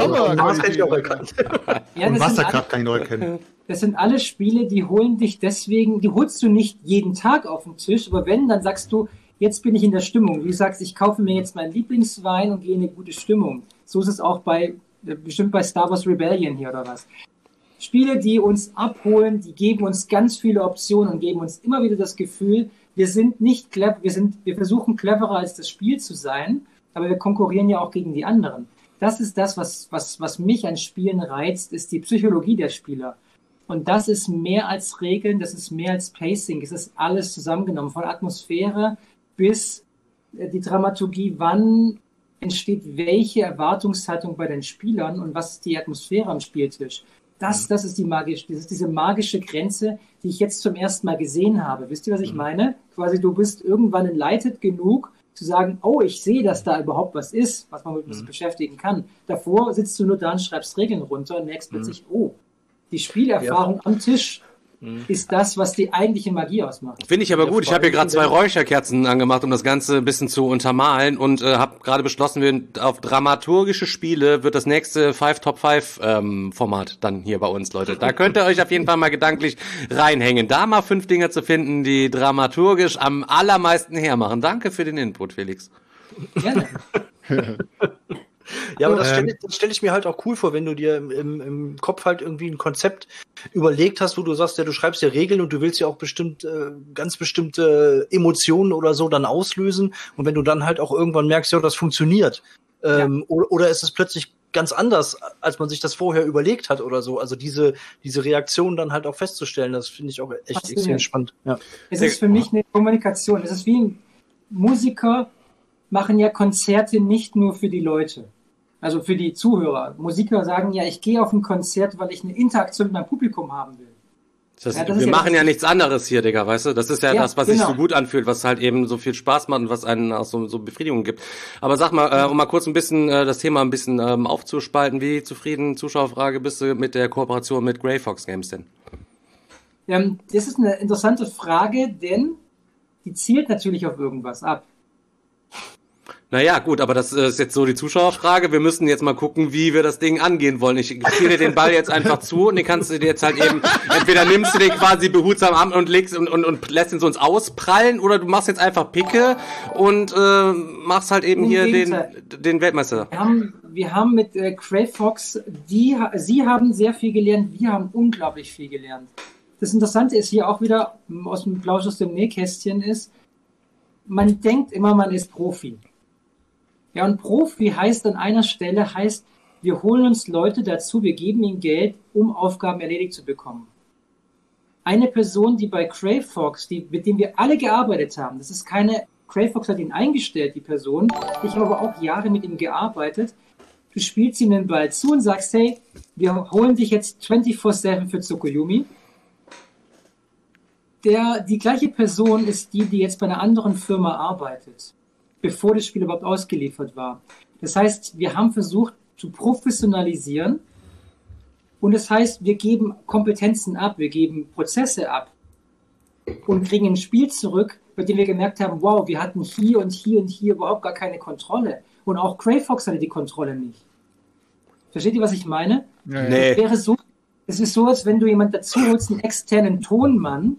auch erkannt. Ja, und Wasserkraft kann ich noch erkennen. Das sind alle Spiele, die holen dich deswegen, die holst du nicht jeden Tag auf den Tisch, aber wenn, dann sagst du, jetzt bin ich in der Stimmung. Wie du sagst, ich kaufe mir jetzt meinen Lieblingswein und gehe in eine gute Stimmung. So ist es auch bestimmt bei Star Wars Rebellion hier oder was. Spiele, die uns abholen, die geben uns ganz viele Optionen und geben uns immer wieder das Gefühl, wir sind nicht clever, wir versuchen cleverer als das Spiel zu sein, aber wir konkurrieren ja auch gegen die anderen. Das ist das, was mich an Spielen reizt, ist die Psychologie der Spieler. Und das ist mehr als Regeln, das ist mehr als Pacing, es ist alles zusammengenommen, von Atmosphäre bis die Dramaturgie, wann entsteht welche Erwartungshaltung bei den Spielern und was ist die Atmosphäre am Spieltisch. Das ist diese magische Grenze, die ich jetzt zum ersten Mal gesehen habe. Wisst ihr, was ich meine? Quasi, du bist irgendwann enlightened genug, zu sagen, oh, ich sehe, dass da überhaupt was ist, was man mit uns beschäftigen kann. Davor sitzt du nur da und schreibst Regeln runter und merkst plötzlich, oh, die Spielerfahrung am Tisch ist das, was die eigentliche Magie ausmacht. Finde ich aber gut. Ich habe hier gerade 2 Räucherkerzen angemacht, um das Ganze ein bisschen zu untermalen und habe gerade beschlossen, auf dramaturgische Spiele wird das nächste 5 Top 5 Format dann hier bei uns, Leute. Da könnt ihr euch auf jeden Fall mal gedanklich reinhängen. Da mal 5 Dinge zu finden, die dramaturgisch am allermeisten hermachen. Danke für den Input, Felix. Gerne. Ja, aber das stell ich mir halt auch cool vor, wenn du dir im Kopf halt irgendwie ein Konzept überlegt hast, wo du sagst, ja, du schreibst ja Regeln und du willst ja auch ganz bestimmte Emotionen oder so dann auslösen. Und wenn du dann halt auch irgendwann merkst, ja, das funktioniert. Oder ist es plötzlich ganz anders, als man sich das vorher überlegt hat oder so. Also diese Reaktion dann halt auch festzustellen, das finde ich auch echt extrem spannend. Ja. Es ist für mich eine Kommunikation. Es ist wie Musiker machen ja Konzerte nicht nur für die Leute. Also für die Zuhörer. Musiker sagen ja, ich gehe auf ein Konzert, weil ich eine Interaktion mit meinem Publikum haben will. Wir machen ja nichts anderes hier, Digga, weißt du? Das ist ja das, was sich so gut anfühlt, was halt eben so viel Spaß macht und was einen auch so Befriedigung gibt. Aber sag mal, um mal kurz ein bisschen das Thema ein bisschen aufzuspalten, wie zufrieden, Zuschauerfrage, bist du mit der Kooperation mit Grey Fox Games denn? Das ist eine interessante Frage, denn die zielt natürlich auf irgendwas ab. Naja, gut, aber das ist jetzt so die Zuschauerfrage. Wir müssen jetzt mal gucken, wie wir das Ding angehen wollen. Ich spiele dir den Ball jetzt einfach zu und den kannst du dir jetzt halt eben, entweder nimmst du den quasi behutsam an und legst und lässt ihn so ins Ausprallen, oder du machst jetzt einfach Picke und machst halt eben hier den Weltmeister. Wir haben mit Grey Fox, sie haben sehr viel gelernt, wir haben unglaublich viel gelernt. Das Interessante ist hier auch wieder aus dem Plausch aus dem Nähkästchen ist, man denkt immer, man ist Profi. Ja, und Profi heißt an einer Stelle, wir holen uns Leute dazu, wir geben ihnen Geld, um Aufgaben erledigt zu bekommen. Eine Person, die bei Grey Fox, mit dem wir alle gearbeitet haben, das ist keine, Grey Fox hat ihn eingestellt, die Person, ich habe aber auch Jahre mit ihm gearbeitet, du spielst ihm den Ball zu und sagst, hey, wir holen dich jetzt 24/7 für Tsukuyomi. Die gleiche Person ist die jetzt bei einer anderen Firma arbeitet, bevor das Spiel überhaupt ausgeliefert war. Das heißt, wir haben versucht zu professionalisieren und das heißt, wir geben Kompetenzen ab, wir geben Prozesse ab und kriegen ein Spiel zurück, bei dem wir gemerkt haben, wow, wir hatten hier und hier und hier überhaupt gar keine Kontrolle. Und auch Grey Fox hatte die Kontrolle nicht. Versteht ihr, was ich meine? Nee. Es ist so, als wenn du jemanden dazu holst, einen externen Tonmann,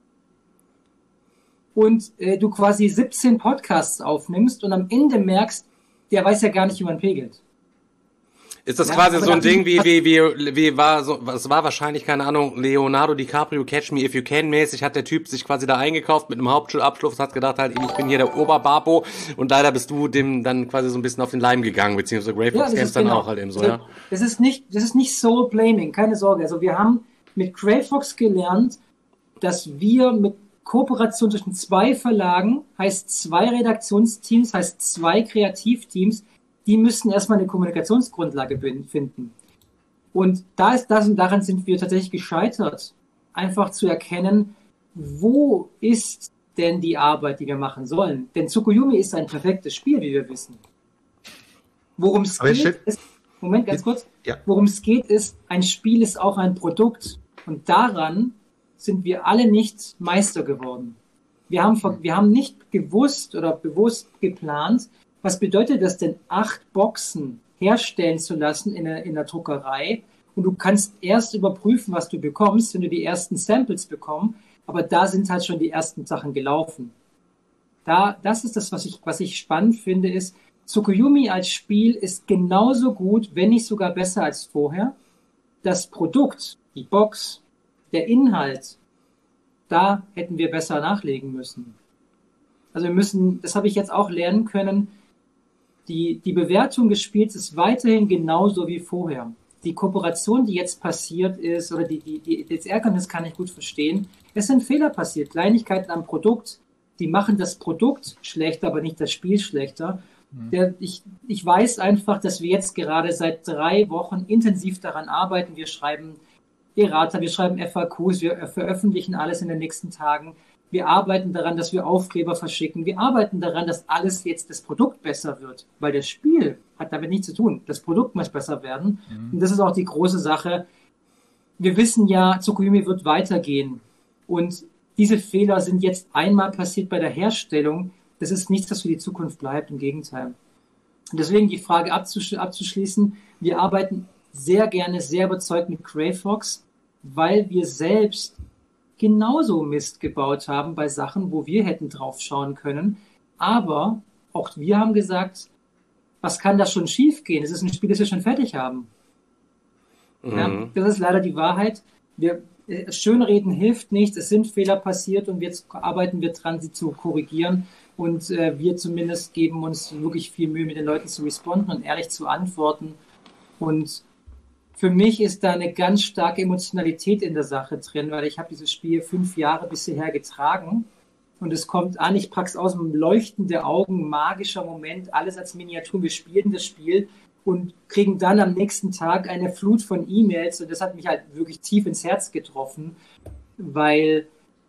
und du quasi 17 Podcasts aufnimmst und am Ende merkst, der weiß ja gar nicht, wie man pegelt. Ist das quasi so ein Ding wie war so, es war wahrscheinlich, keine Ahnung, Leonardo DiCaprio Catch Me If You Can mäßig, hat der Typ sich quasi da eingekauft mit einem Hauptschulabschluss, hat gedacht halt, ich bin hier der Oberbabo und leider bist du dem dann quasi so ein bisschen auf den Leim gegangen, beziehungsweise Grey Fox Games dann auch halt eben so, also, ja. Das ist nicht Soul Blaming, keine Sorge. Also wir haben mit Grey Fox gelernt, dass wir mit Kooperation zwischen 2 Verlagen, heißt 2 Redaktionsteams, heißt 2 Kreativteams, die müssen erstmal eine Kommunikationsgrundlage finden. Und da ist das und daran sind wir tatsächlich gescheitert, einfach zu erkennen, wo ist denn die Arbeit, die wir machen sollen. Denn Tsukuyomi ist ein perfektes Spiel, wie wir wissen. Worum es geht, ist, Moment, ganz kurz, worum es geht, ist, ein Spiel ist auch ein Produkt und daran sind wir alle nicht Meister geworden. Wir haben nicht gewusst oder bewusst geplant, was bedeutet das denn, 8 Boxen herstellen zu lassen in der Druckerei und du kannst erst überprüfen, was du bekommst, wenn du die ersten Samples bekommst, aber da sind halt schon die ersten Sachen gelaufen. Das ist das, was ich spannend finde, ist, Tsukuyomi als Spiel ist genauso gut, wenn nicht sogar besser als vorher. Das Produkt, die Box, der Inhalt, da hätten wir besser nachlegen müssen. Also das habe ich jetzt auch lernen können, Die Bewertung des Spiels ist weiterhin genauso wie vorher. Die Kooperation, die jetzt passiert ist, oder das Ärgernis kann ich gut verstehen. Es sind Fehler passiert, Kleinigkeiten am Produkt, die machen das Produkt schlechter, aber nicht das Spiel schlechter. Ich weiß einfach, dass wir jetzt gerade seit 3 Wochen intensiv daran arbeiten. Wir schreiben Errata, wir schreiben FAQs, wir veröffentlichen alles in den nächsten Tagen. Wir arbeiten daran, dass wir Aufkleber verschicken. Wir arbeiten daran, dass alles jetzt das Produkt besser wird, weil das Spiel hat damit nichts zu tun. Das Produkt muss besser werden. Und das ist auch die große Sache. Wir wissen ja, Tsukuyomi wird weitergehen. Und diese Fehler sind jetzt einmal passiert bei der Herstellung. Das ist nichts, das für die Zukunft bleibt, im Gegenteil. Und deswegen die Frage abzuschließen. Wir arbeiten sehr gerne, sehr überzeugt mit Greyfox, weil wir selbst genauso Mist gebaut haben bei Sachen, wo wir hätten drauf schauen können. Aber auch wir haben gesagt, was kann da schon schief gehen? Es ist ein Spiel, das wir schon fertig haben. Ja, das ist leider die Wahrheit. Schönreden hilft nichts. Es sind Fehler passiert und jetzt arbeiten wir dran, sie zu korrigieren. Und wir zumindest geben uns wirklich viel Mühe, mit den Leuten zu responden und ehrlich zu antworten. Und für mich ist da eine ganz starke Emotionalität in der Sache drin, weil ich habe dieses Spiel 5 Jahre bisher getragen und es kommt an, ich pack's aus dem Leuchten der Augen, magischer Moment, alles als Miniatur. Wir spielen das Spiel und kriegen dann am nächsten Tag eine Flut von E-Mails und das hat mich halt wirklich tief ins Herz getroffen, weil,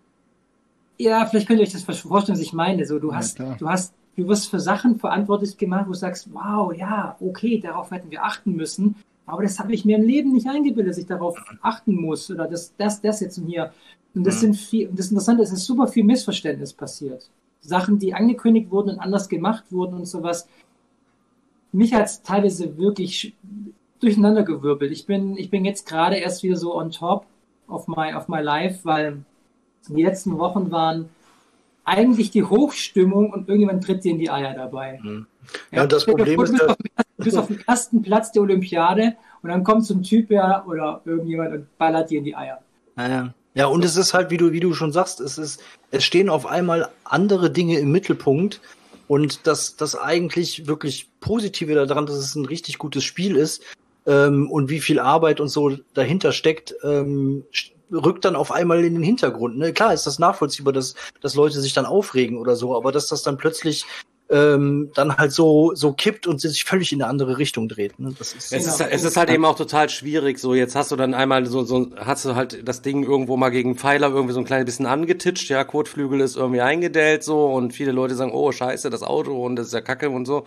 ja, vielleicht könnt ihr euch das vorstellen, was ich meine. So, du wirst für Sachen verantwortlich gemacht, wo du sagst, wow, ja, okay, darauf hätten wir achten müssen. Aber das habe ich mir im Leben nicht eingebildet, dass ich darauf achten muss oder das jetzt und hier. Und das Interessante ist, es ist super viel Missverständnis passiert. Sachen, die angekündigt wurden und anders gemacht wurden und sowas. Mich hat es teilweise wirklich durcheinandergewirbelt. Ich bin jetzt gerade erst wieder so on top of my life, weil die letzten Wochen waren eigentlich die Hochstimmung und irgendjemand tritt dir in die Eier dabei. Ja, und das Problem ist, du bist auf dem ersten Platz der Olympiade und dann kommt so ein Typ oder irgendjemand und ballert dir in die Eier. Ja, und es ist halt, wie du schon sagst, es stehen auf einmal andere Dinge im Mittelpunkt und das eigentlich wirklich Positive daran, dass es ein richtig gutes Spiel ist und wie viel Arbeit und so dahinter steckt, rückt dann auf einmal in den Hintergrund. Ne? Klar ist das nachvollziehbar, dass Leute sich dann aufregen oder so, aber dass das dann plötzlich dann halt so kippt und sich völlig in eine andere Richtung dreht. Ne? Das ist es ist halt eben auch total schwierig. So, jetzt hast du dann einmal hast du halt das Ding irgendwo mal gegen Pfeiler irgendwie so ein kleines bisschen angetitscht, ja, Kotflügel ist irgendwie eingedellt so und viele Leute sagen, oh scheiße, das Auto und das ist ja Kacke und so.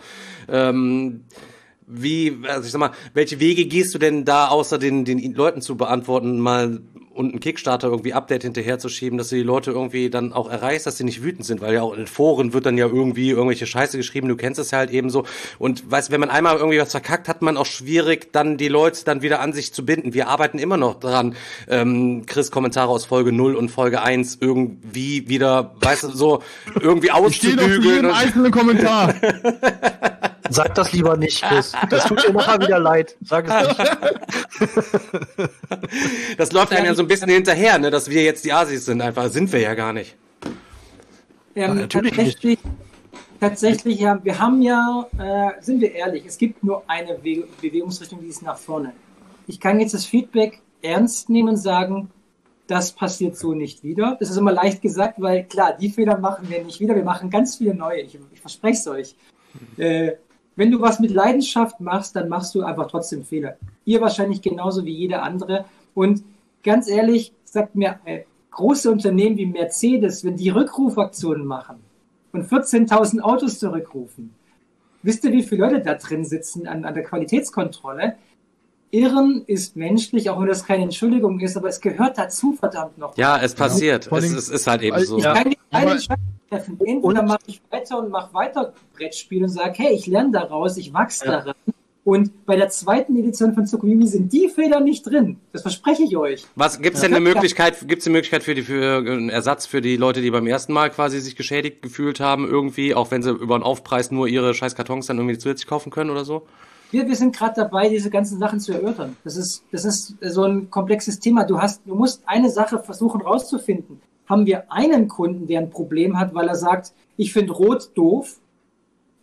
Also ich sag mal, welche Wege gehst du denn da, außer den Leuten zu beantworten, mal und einen Kickstarter irgendwie Update hinterherzuschieben, dass du die Leute irgendwie dann auch erreichst, dass sie nicht wütend sind, weil ja auch in Foren wird dann ja irgendwie irgendwelche Scheiße geschrieben, du kennst es ja halt eben so und weißt, wenn man einmal irgendwie was verkackt, hat man auch schwierig, dann die Leute dann wieder an sich zu binden. Wir arbeiten immer noch dran, Chris Kommentare aus Folge 0 und Folge 1 irgendwie wieder, weißt du, so irgendwie auszubügeln. Ich stehe auf jedem einzelnen Kommentar. Sag das lieber nicht, Chris. Das tut dir nachher wieder leid. Sag es nicht. Das läuft einem ja so ein bisschen hinterher, ne, dass wir jetzt die Asis sind. Einfach sind wir ja gar nicht. Ja, natürlich tatsächlich, ja, wir haben ja, sind wir ehrlich, es gibt nur eine Bewegungsrichtung, die ist nach vorne. Ich kann jetzt das Feedback ernst nehmen und sagen, das passiert so nicht wieder. Das ist immer leicht gesagt, weil klar, die Fehler machen wir nicht wieder. Wir machen ganz viele neue. Ich verspreche es euch. Wenn du was mit Leidenschaft machst, dann machst du einfach trotzdem Fehler. Ihr wahrscheinlich genauso wie jeder andere. Und ganz ehrlich, sagt mir, große Unternehmen wie Mercedes, wenn die Rückrufaktionen machen und 14.000 Autos zurückrufen, wisst ihr, wie viele Leute da drin sitzen an der Qualitätskontrolle? Irren ist menschlich, auch wenn das keine Entschuldigung ist, aber es gehört dazu, verdammt noch. Ja, es passiert. Es ist halt eben so. Ich kann nicht eine Entscheidung treffen. Entweder mache ich weiter und mache weiter Brettspiele und sage, hey, ich lerne daraus, ich wachse daran. Und bei der zweiten Edition von Tsukuyomi sind die Fehler nicht drin. Das verspreche ich euch. Was gibt's denn eine Möglichkeit? Gibt's eine Möglichkeit für einen Ersatz für die Leute, die beim ersten Mal quasi sich geschädigt gefühlt haben irgendwie, auch wenn sie über einen Aufpreis nur ihre scheiß Kartons dann irgendwie zusätzlich kaufen können oder so? Wir sind gerade dabei, diese ganzen Sachen zu erörtern. Das ist so ein komplexes Thema. Du musst eine Sache versuchen rauszufinden. Haben wir einen Kunden, der ein Problem hat, weil er sagt, ich finde Rot doof,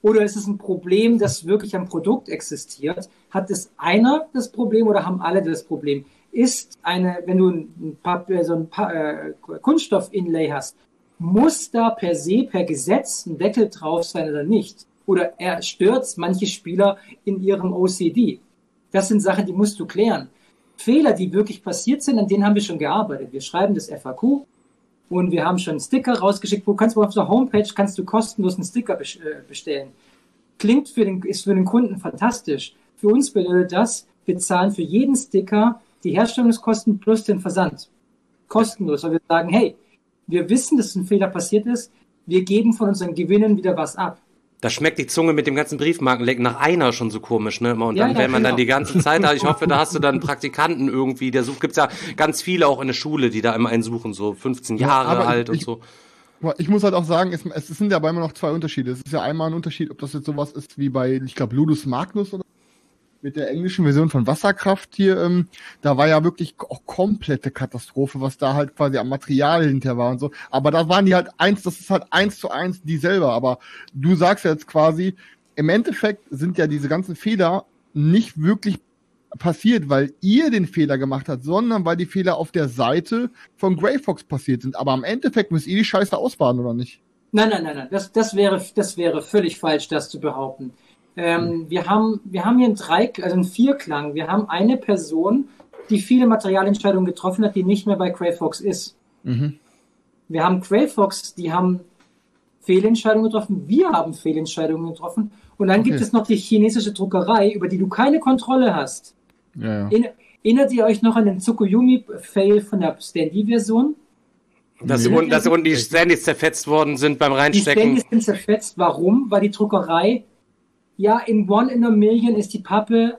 Oder ist es ein Problem, das wirklich am Produkt existiert? Hat es einer das Problem oder haben alle das Problem? Wenn du ein Kunststoff-Inlay hast, muss da per Gesetz ein Deckel drauf sein oder nicht? Oder stört es manche Spieler in ihrem OCD? Das sind Sachen, die musst du klären. Fehler, die wirklich passiert sind, an denen haben wir schon gearbeitet. Wir schreiben das FAQ und wir haben schon einen Sticker rausgeschickt. Auf der Homepage kannst du kostenlos einen Sticker bestellen. Ist für den Kunden fantastisch. Für uns bedeutet das, wir zahlen für jeden Sticker die Herstellungskosten plus den Versand. Kostenlos, weil wir sagen, hey, wir wissen, dass ein Fehler passiert ist, wir geben von unseren Gewinnen wieder was ab. Da schmeckt die Zunge mit dem ganzen Briefmarkenleck nach einer schon so komisch, ne? Und dann, wenn man dann die ganze Zeit da, ich hoffe, da hast du dann Praktikanten irgendwie, gibt's ja ganz viele auch in der Schule, die da immer einen suchen, so 15 Jahre alt und so. Ich muss halt auch sagen, es sind ja bei immer noch zwei Unterschiede. Es ist ja einmal ein Unterschied, ob das jetzt sowas ist wie bei, ich glaube, Ludus Magnus oder mit der englischen Version von Wasserkraft hier, da war ja wirklich auch komplette Katastrophe, was da halt quasi am Material hinterher war und so. Aber da waren die halt das ist halt 1:1 die selber. Aber du sagst ja jetzt quasi, im Endeffekt sind ja diese ganzen Fehler nicht wirklich passiert, weil ihr den Fehler gemacht habt, sondern weil die Fehler auf der Seite von Grey Fox passiert sind. Aber im Endeffekt müsst ihr die Scheiße ausbaden, oder nicht? Nein. Das wäre völlig falsch, das zu behaupten. Wir haben hier einen Vierklang. Wir haben eine Person, die viele Materialentscheidungen getroffen hat, die nicht mehr bei Grey Fox ist. Mhm. Wir haben Grey Fox, die haben Fehlentscheidungen getroffen. Wir haben Fehlentscheidungen getroffen. Und dann gibt es noch die chinesische Druckerei, über die du keine Kontrolle hast. Ja. Erinnert ihr euch noch an den Tsukuyomi-Fail von der Standy-Version? Dass unten die Standys zerfetzt worden sind beim Reinstecken. Die Standys sind zerfetzt. Warum? Weil die Druckerei in 1 in a Million ist die Pappe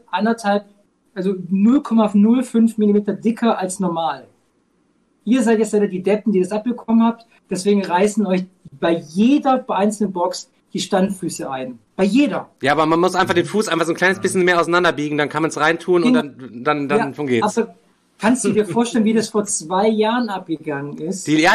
0,05 Millimeter dicker als normal. Ihr seid jetzt die Deppen, die das abbekommen habt. Deswegen reißen euch bei jeder einzelnen Box die Standfüße ein. Bei jeder. Ja, aber man muss einfach den Fuß einfach so ein kleines bisschen mehr auseinanderbiegen, dann kann man es reintun und dann geht's. Aber kannst du dir vorstellen, wie das vor 2 Jahren abgegangen ist? Ich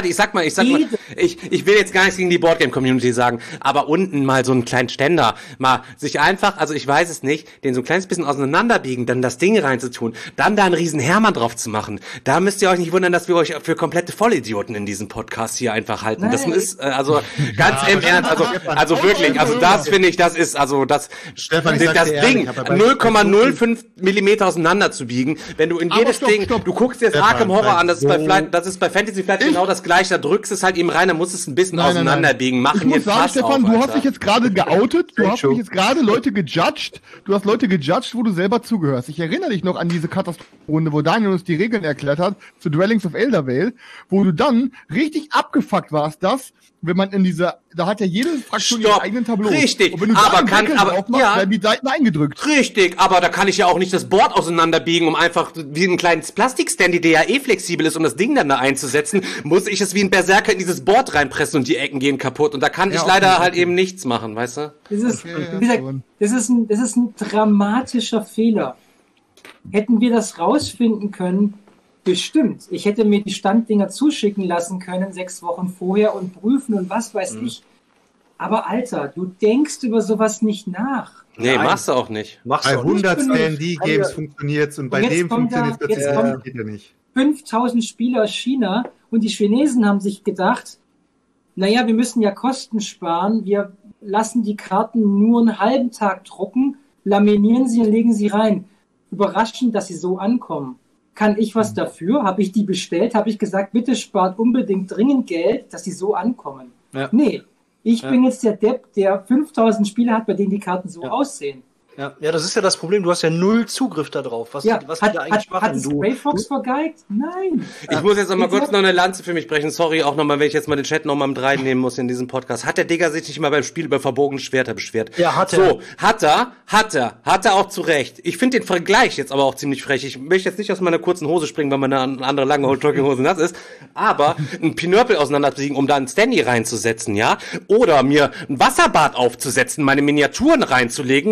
will jetzt gar nichts gegen die Boardgame-Community sagen, aber unten mal so einen kleinen Ständer, mal sich einfach, also ich weiß es nicht, den so ein kleines bisschen auseinanderbiegen, dann das Ding reinzutun, dann da einen riesen Hermann drauf zu machen. Da müsst ihr euch nicht wundern, dass wir euch für komplette Vollidioten in diesem Podcast hier einfach halten. Nein, das ist, ganz im Ernst, also wirklich, also das finde ich, das ist, also das Ding 0,05 Millimeter auseinander zu biegen, wenn du in jedes Ding, du guckst dir das Arkham Horror an, das ist bei Fantasy Flight genau das gleiche, da drückst es halt eben rein, da musst es ein bisschen auseinanderbiegen, machen jetzt Pass Stefan, du hast dich jetzt gerade geoutet, du hast mich jetzt gerade Leute gejudged, wo du selber zugehörst. Ich erinnere dich noch an diese Katastrophenrunde, wo Daniel uns die Regeln erklärt hat, zu Dwellings of Eldervale, wo du dann richtig abgefuckt warst, wenn man da hat ja jede Fraktion ihre eigenen Tableau. Richtig, und wenn du werden die Seiten eingedrückt. Richtig, aber da kann ich ja auch nicht das Board auseinanderbiegen, um einfach wie ein kleines Plastikstandy, der ja flexibel ist, um das Ding dann da einzusetzen, muss ich es wie ein Berserker in dieses Board reinpressen und die Ecken gehen kaputt. Und da kann ich leider halt eben nichts machen, weißt du? Das ist ein dramatischer Fehler. Hätten wir das rausfinden können, bestimmt. Ich hätte mir die Standdinger zuschicken lassen können 6 Wochen vorher und prüfen und was weiß ich. Aber Alter, du denkst über sowas nicht nach. Nee, machst du auch nicht. Bei 100 Stand-D-Games funktioniert's und bei dem funktioniert es nicht. 5000 Spieler aus China und die Chinesen haben sich gedacht, naja, wir müssen ja Kosten sparen, wir lassen die Karten nur einen halben Tag drucken, laminieren sie und legen sie rein. Überraschend, dass sie so ankommen. Kann ich was dafür? Habe ich die bestellt? Habe ich gesagt, bitte spart unbedingt dringend Geld, dass die so ankommen? Ja. Nee, ich bin jetzt der Depp, der 5000 Spiele hat, bei denen die Karten so aussehen. Ja, das ist ja das Problem. Du hast ja 0 Zugriff da drauf. Was die da eigentlich machen? Hat Grey Fox vergeigt? Nein. Ich muss jetzt noch mal kurz noch eine Lanze für mich brechen. Sorry, auch nochmal, wenn ich jetzt mal den Chat nochmal mit reinnehmen muss in diesem Podcast. Hat der Digger sich nicht mal beim Spiel über verbogene Schwerter beschwert? Ja, hat er. So, hat er auch zu Recht. Ich finde den Vergleich jetzt aber auch ziemlich frech. Ich möchte jetzt nicht aus meiner kurzen Hose springen, weil meine andere lange Jogginghose nass ist. Aber ein Pinörpel auseinanderzuziehen, um da einen Standy reinzusetzen, ja? Oder mir ein Wasserbad aufzusetzen, meine Miniaturen reinzulegen, mir Eis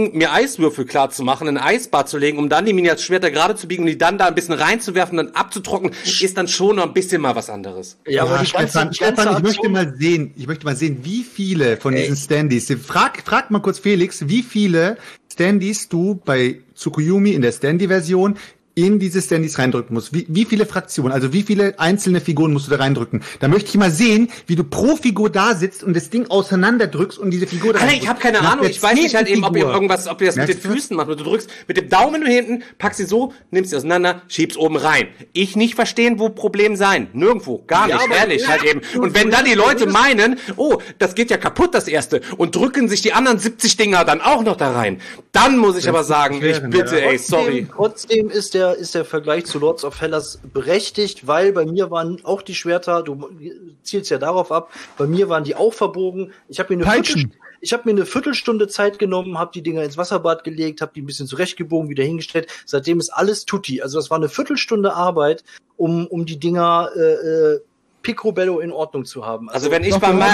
Eiswürfel klar zu machen, ein Eisbad zu legen, um dann die Miniaturschwerter gerade zu biegen und die dann da ein bisschen reinzuwerfen und dann abzutrocknen, ist dann schon noch ein bisschen mal was anderes. Ja, aber Stefan, ich möchte mal sehen, wie viele von diesen Standees, frag mal kurz Felix, wie viele Standees du bei Tsukuyomi in der Standee-Version in diese Standees reindrücken musst. Wie viele Fraktionen, also wie viele einzelne Figuren musst du da reindrücken? Da möchte ich mal sehen, wie du pro Figur da sitzt und das Ding auseinanderdrückst und diese Figur da reindrückst. Ich habe keine Ahnung, ich weiß nicht halt eben, ob ihr das mit den Füßen macht. Du drückst mit dem Daumen hinten, packst sie so, nimmst sie auseinander, schiebst oben rein. Ich nicht verstehen, wo Problem sein. Nirgendwo, gar nicht, ehrlich halt eben. Und wenn dann die Leute meinen, oh, das geht ja kaputt, das erste, und drücken sich die anderen 70 Dinger dann auch noch da rein, dann muss ich aber sagen, ich bitte, sorry. Trotzdem ist der Vergleich zu Lords of Hellas berechtigt, weil bei mir waren auch die Schwerter, du zielst ja darauf ab, bei mir waren die auch verbogen. Ich habe mir eine Viertelstunde Zeit genommen, habe die Dinger ins Wasserbad gelegt, habe die ein bisschen zurechtgebogen, wieder hingestellt. Seitdem ist alles tutti. Also das war eine Viertelstunde Arbeit, um die Dinger picobello in Ordnung zu haben. Also wenn ich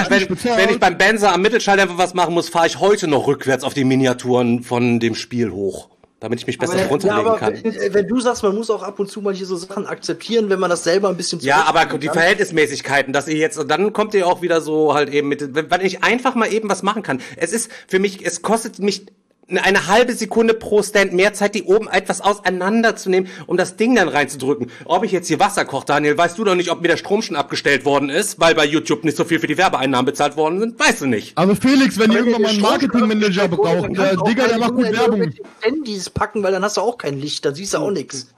beim Benzer am Mittelschalter einfach was machen muss, fahre ich heute noch rückwärts auf die Miniaturen von dem Spiel hoch, damit ich mich besser runterlegen kann. Wenn du sagst, man muss auch ab und zu mal hier so Sachen akzeptieren, wenn man das selber ein bisschen aber die Verhältnismäßigkeiten, dass ihr jetzt, dann kommt ihr auch wieder so halt eben mit, wenn ich einfach mal eben was machen kann. Es ist für mich, es kostet mich eine halbe Sekunde pro Stand mehr Zeit, die oben etwas auseinanderzunehmen, um das Ding dann reinzudrücken. Ob ich jetzt hier Wasser koche, Daniel, weißt du doch nicht, ob mir der Strom schon abgestellt worden ist, weil bei YouTube nicht so viel für die Werbeeinnahmen bezahlt worden sind, weißt du nicht. Also Felix, wenn ihr irgendwann mal einen Marketingmanager braucht, der Digga, der macht gut Werbung. Handys packen, weil dann hast du auch kein Licht, dann siehst du auch nichts.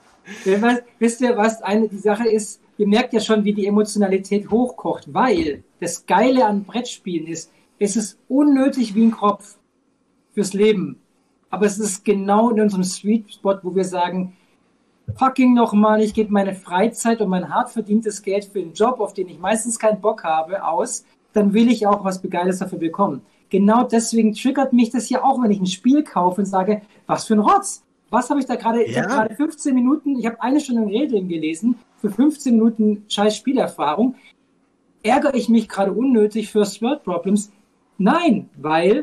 Wisst ihr, was die Sache ist? Ihr merkt ja schon, wie die Emotionalität hochkocht, weil das Geile an Brettspielen ist, es ist unnötig wie ein Kropf fürs Leben. Aber es ist genau in unserem Sweet Spot, wo wir sagen, fucking nochmal, ich gebe meine Freizeit und mein hart verdientes Geld für einen Job, auf den ich meistens keinen Bock habe, aus, dann will ich auch was Geiles dafür bekommen. Genau deswegen triggert mich das ja auch, wenn ich ein Spiel kaufe und sage, was für ein Rotz. Was habe ich da gerade? Ich habe gerade 15 Minuten, ich habe 1 Stunde Regeln gelesen, für 15 Minuten scheiß Spielerfahrung. Ärgere ich mich gerade unnötig für First World Problems? Nein, weil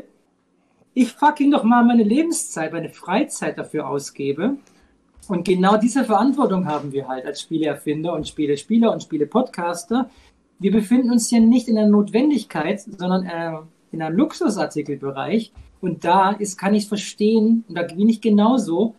ich fucking doch mal meine Lebenszeit, meine Freizeit dafür ausgebe. Und genau diese Verantwortung haben wir halt als Spieleerfinder und Spielespieler und Spielepodcaster. Wir befinden uns ja nicht in der Notwendigkeit, sondern in einem Luxusartikelbereich. Und da kann ich verstehen, und da bin ich genauso,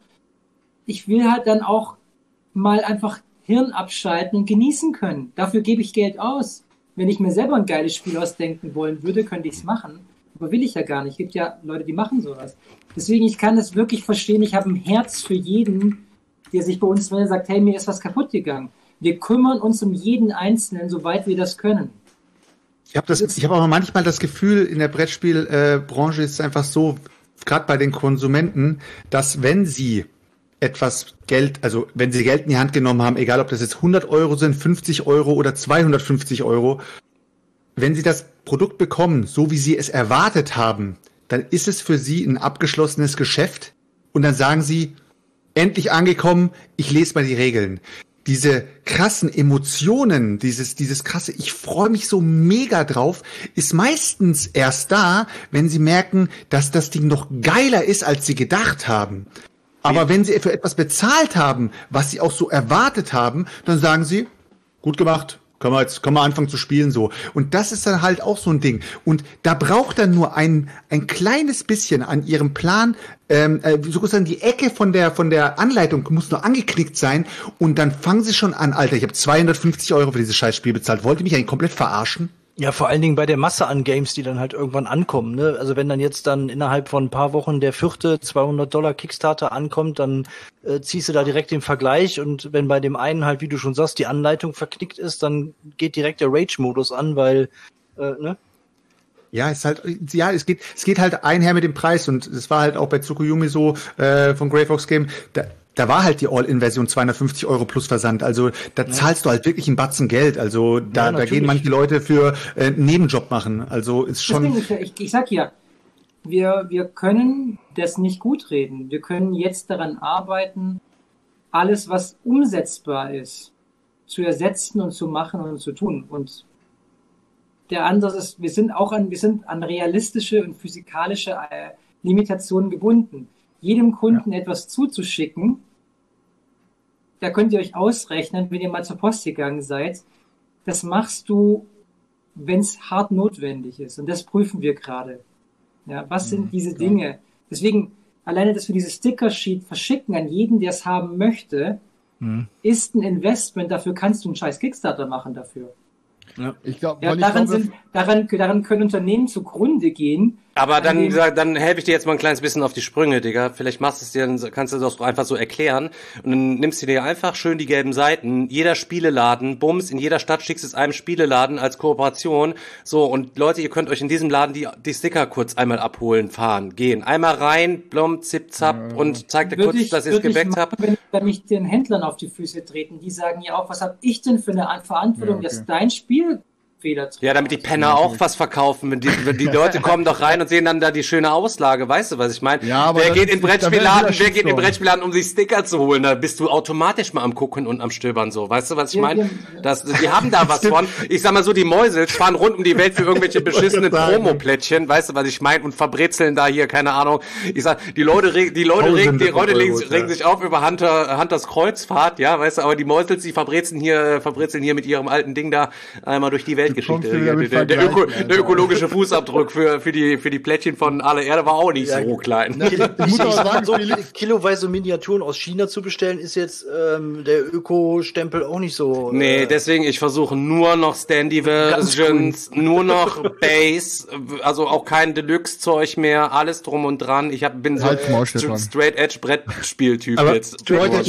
ich will halt dann auch mal einfach Hirn abschalten und genießen können. Dafür gebe ich Geld aus. Wenn ich mir selber ein geiles Spiel ausdenken wollen würde, könnte ich es machen. Aber will ich ja gar nicht. Es gibt ja Leute, die machen sowas. Deswegen, ich kann das wirklich verstehen. Ich habe ein Herz für jeden, der sich bei uns meldet, sagt, hey, mir ist was kaputt gegangen. Wir kümmern uns um jeden Einzelnen, soweit wir das können. Ich habe aber manchmal das Gefühl, in der Brettspielbranche ist es einfach so, gerade bei den Konsumenten, dass wenn sie etwas Geld, also wenn sie Geld in die Hand genommen haben, egal ob das jetzt 100 Euro sind, 50 Euro oder 250 Euro, wenn sie das Produkt bekommen, so wie sie es erwartet haben, dann ist es für sie ein abgeschlossenes Geschäft und dann sagen sie, endlich angekommen, ich lese mal die Regeln. Diese krassen Emotionen, dieses krasse, ich freue mich so mega drauf, ist meistens erst da, wenn sie merken, dass das Ding noch geiler ist, als sie gedacht haben. Aber wenn sie für etwas bezahlt haben, was sie auch so erwartet haben, dann sagen sie, gut gemacht, können wir anfangen zu spielen so. Und das ist dann halt auch so ein Ding. Und da braucht dann nur ein kleines bisschen an ihrem Plan, sozusagen die Ecke von der Anleitung muss nur angeklickt sein und dann fangen sie schon an, Alter, ich habe 250 Euro für dieses Scheißspiel bezahlt. Wollt ihr mich eigentlich komplett verarschen? Ja, vor allen Dingen bei der Masse an Games, die dann halt irgendwann ankommen, ne? Also wenn dann jetzt dann innerhalb von ein paar Wochen der 4. $200 Kickstarter ankommt, dann ziehst du da direkt den Vergleich und wenn bei dem einen halt, wie du schon sagst, die Anleitung verknickt ist, dann geht direkt der Rage-Modus an, weil, ne? Ja, es geht halt einher mit dem Preis und es war halt auch bei Tsukuyomi so, von Grey Fox Game, da war halt die All-In-Version 250 Euro plus Versand. Also da zahlst du halt wirklich einen Batzen Geld. Also da gehen manche Leute für einen Nebenjob machen. Also ist schon. Deswegen, ich sag ja, wir können das nicht gut reden. Wir können jetzt daran arbeiten, alles, was umsetzbar ist, zu ersetzen und zu machen und zu tun. Und der andere ist, wir sind an realistische und physikalische Limitationen gebunden. jedem Kunden etwas zuzuschicken. Da könnt ihr euch ausrechnen, wenn ihr mal zur Post gegangen seid. Das machst du, wenn es hart notwendig ist. Und das prüfen wir gerade. Ja, was sind diese Dinge? Deswegen, alleine, dass wir dieses Sticker-Sheet verschicken an jeden, der es haben möchte, ist ein Investment. Dafür kannst du einen scheiß Kickstarter machen dafür. Ja. Ich glaube, daran können Unternehmen zugrunde gehen. Aber dann helfe ich dir jetzt mal ein kleines bisschen auf die Sprünge, Digga. Vielleicht kannst du das einfach so erklären. Und dann nimmst du dir einfach schön die gelben Seiten. Jeder Spieleladen, Bums, in jeder Stadt schickst du es einem Spieleladen als Kooperation. So, und Leute, ihr könnt euch in diesem Laden die Sticker kurz einmal abholen, fahren, gehen. Einmal rein, blum, zip, zap und zeigt dir kurz, dass ihr es gebackt habt. Wenn mich den Händlern auf die Füße treten, die sagen ja auch, was hab ich denn für eine Verantwortung, dass dein Spiel Fehler drin. Ja, damit die Penner auch was verkaufen. Wenn die Leute kommen doch rein und sehen dann da die schöne Auslage. Weißt du, was ich meine? Ja, aber wer geht in den Brettspielladen, um sich Sticker zu holen? Da bist du automatisch mal am Gucken und am Stöbern so. Weißt du, was ich meine? Die haben da was von. Ich sag mal so, die Mäusel fahren rund um die Welt für irgendwelche beschissenen Promo-Plättchen. Weißt du, was ich meine? Und verbrezeln da hier, keine Ahnung. Ich sag, die Leute regen sich auf über Hunters Kreuzfahrt, ja, weißt du, aber die Mäusels, die verbrezeln hier mit ihrem alten Ding da einmal durch die Welt. Geschichte. Der ökologische Fußabdruck für die Plättchen von aller Erde war auch nicht so klein. Ich muss aber sagen, so kiloweise Miniaturen aus China zu bestellen, ist jetzt der Öko-Stempel auch nicht so. Nee, deswegen, ich versuche nur noch Standy-Versions, nur noch Base, also auch kein Deluxe-Zeug mehr, alles drum und dran. Bin so Straight-Edge-Brettspiel-Typ jetzt. Leute,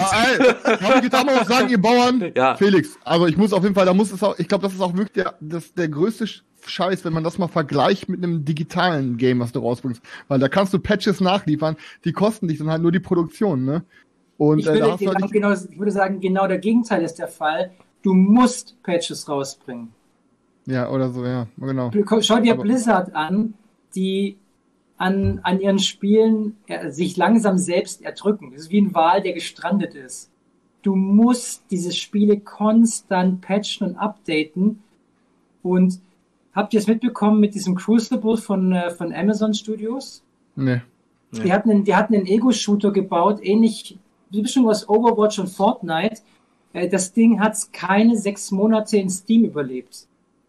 kann ich da mal was sagen, ihr Bauern? Ja. Felix, also ich muss auf jeden Fall, ich glaube, das ist auch wirklich der größte Scheiß, wenn man das mal vergleicht mit einem digitalen Game, was du rausbringst. Weil da kannst du Patches nachliefern, die kosten dich dann halt nur die Produktion, ne? Und ich würde sagen, genau der Gegenteil ist der Fall. Du musst Patches rausbringen. Ja, oder so, ja, genau. Schau dir Blizzard an, die an ihren Spielen sich langsam selbst erdrücken. Das ist wie ein Wal, der gestrandet ist. Du musst diese Spiele konstant patchen und updaten. Und habt ihr es mitbekommen mit diesem Crucible von Amazon Studios? Nee. Die hatten einen Ego-Shooter gebaut, ähnlich wie bestimmt was Overwatch und Fortnite. Das Ding hat keine 6 Monate in Steam überlebt.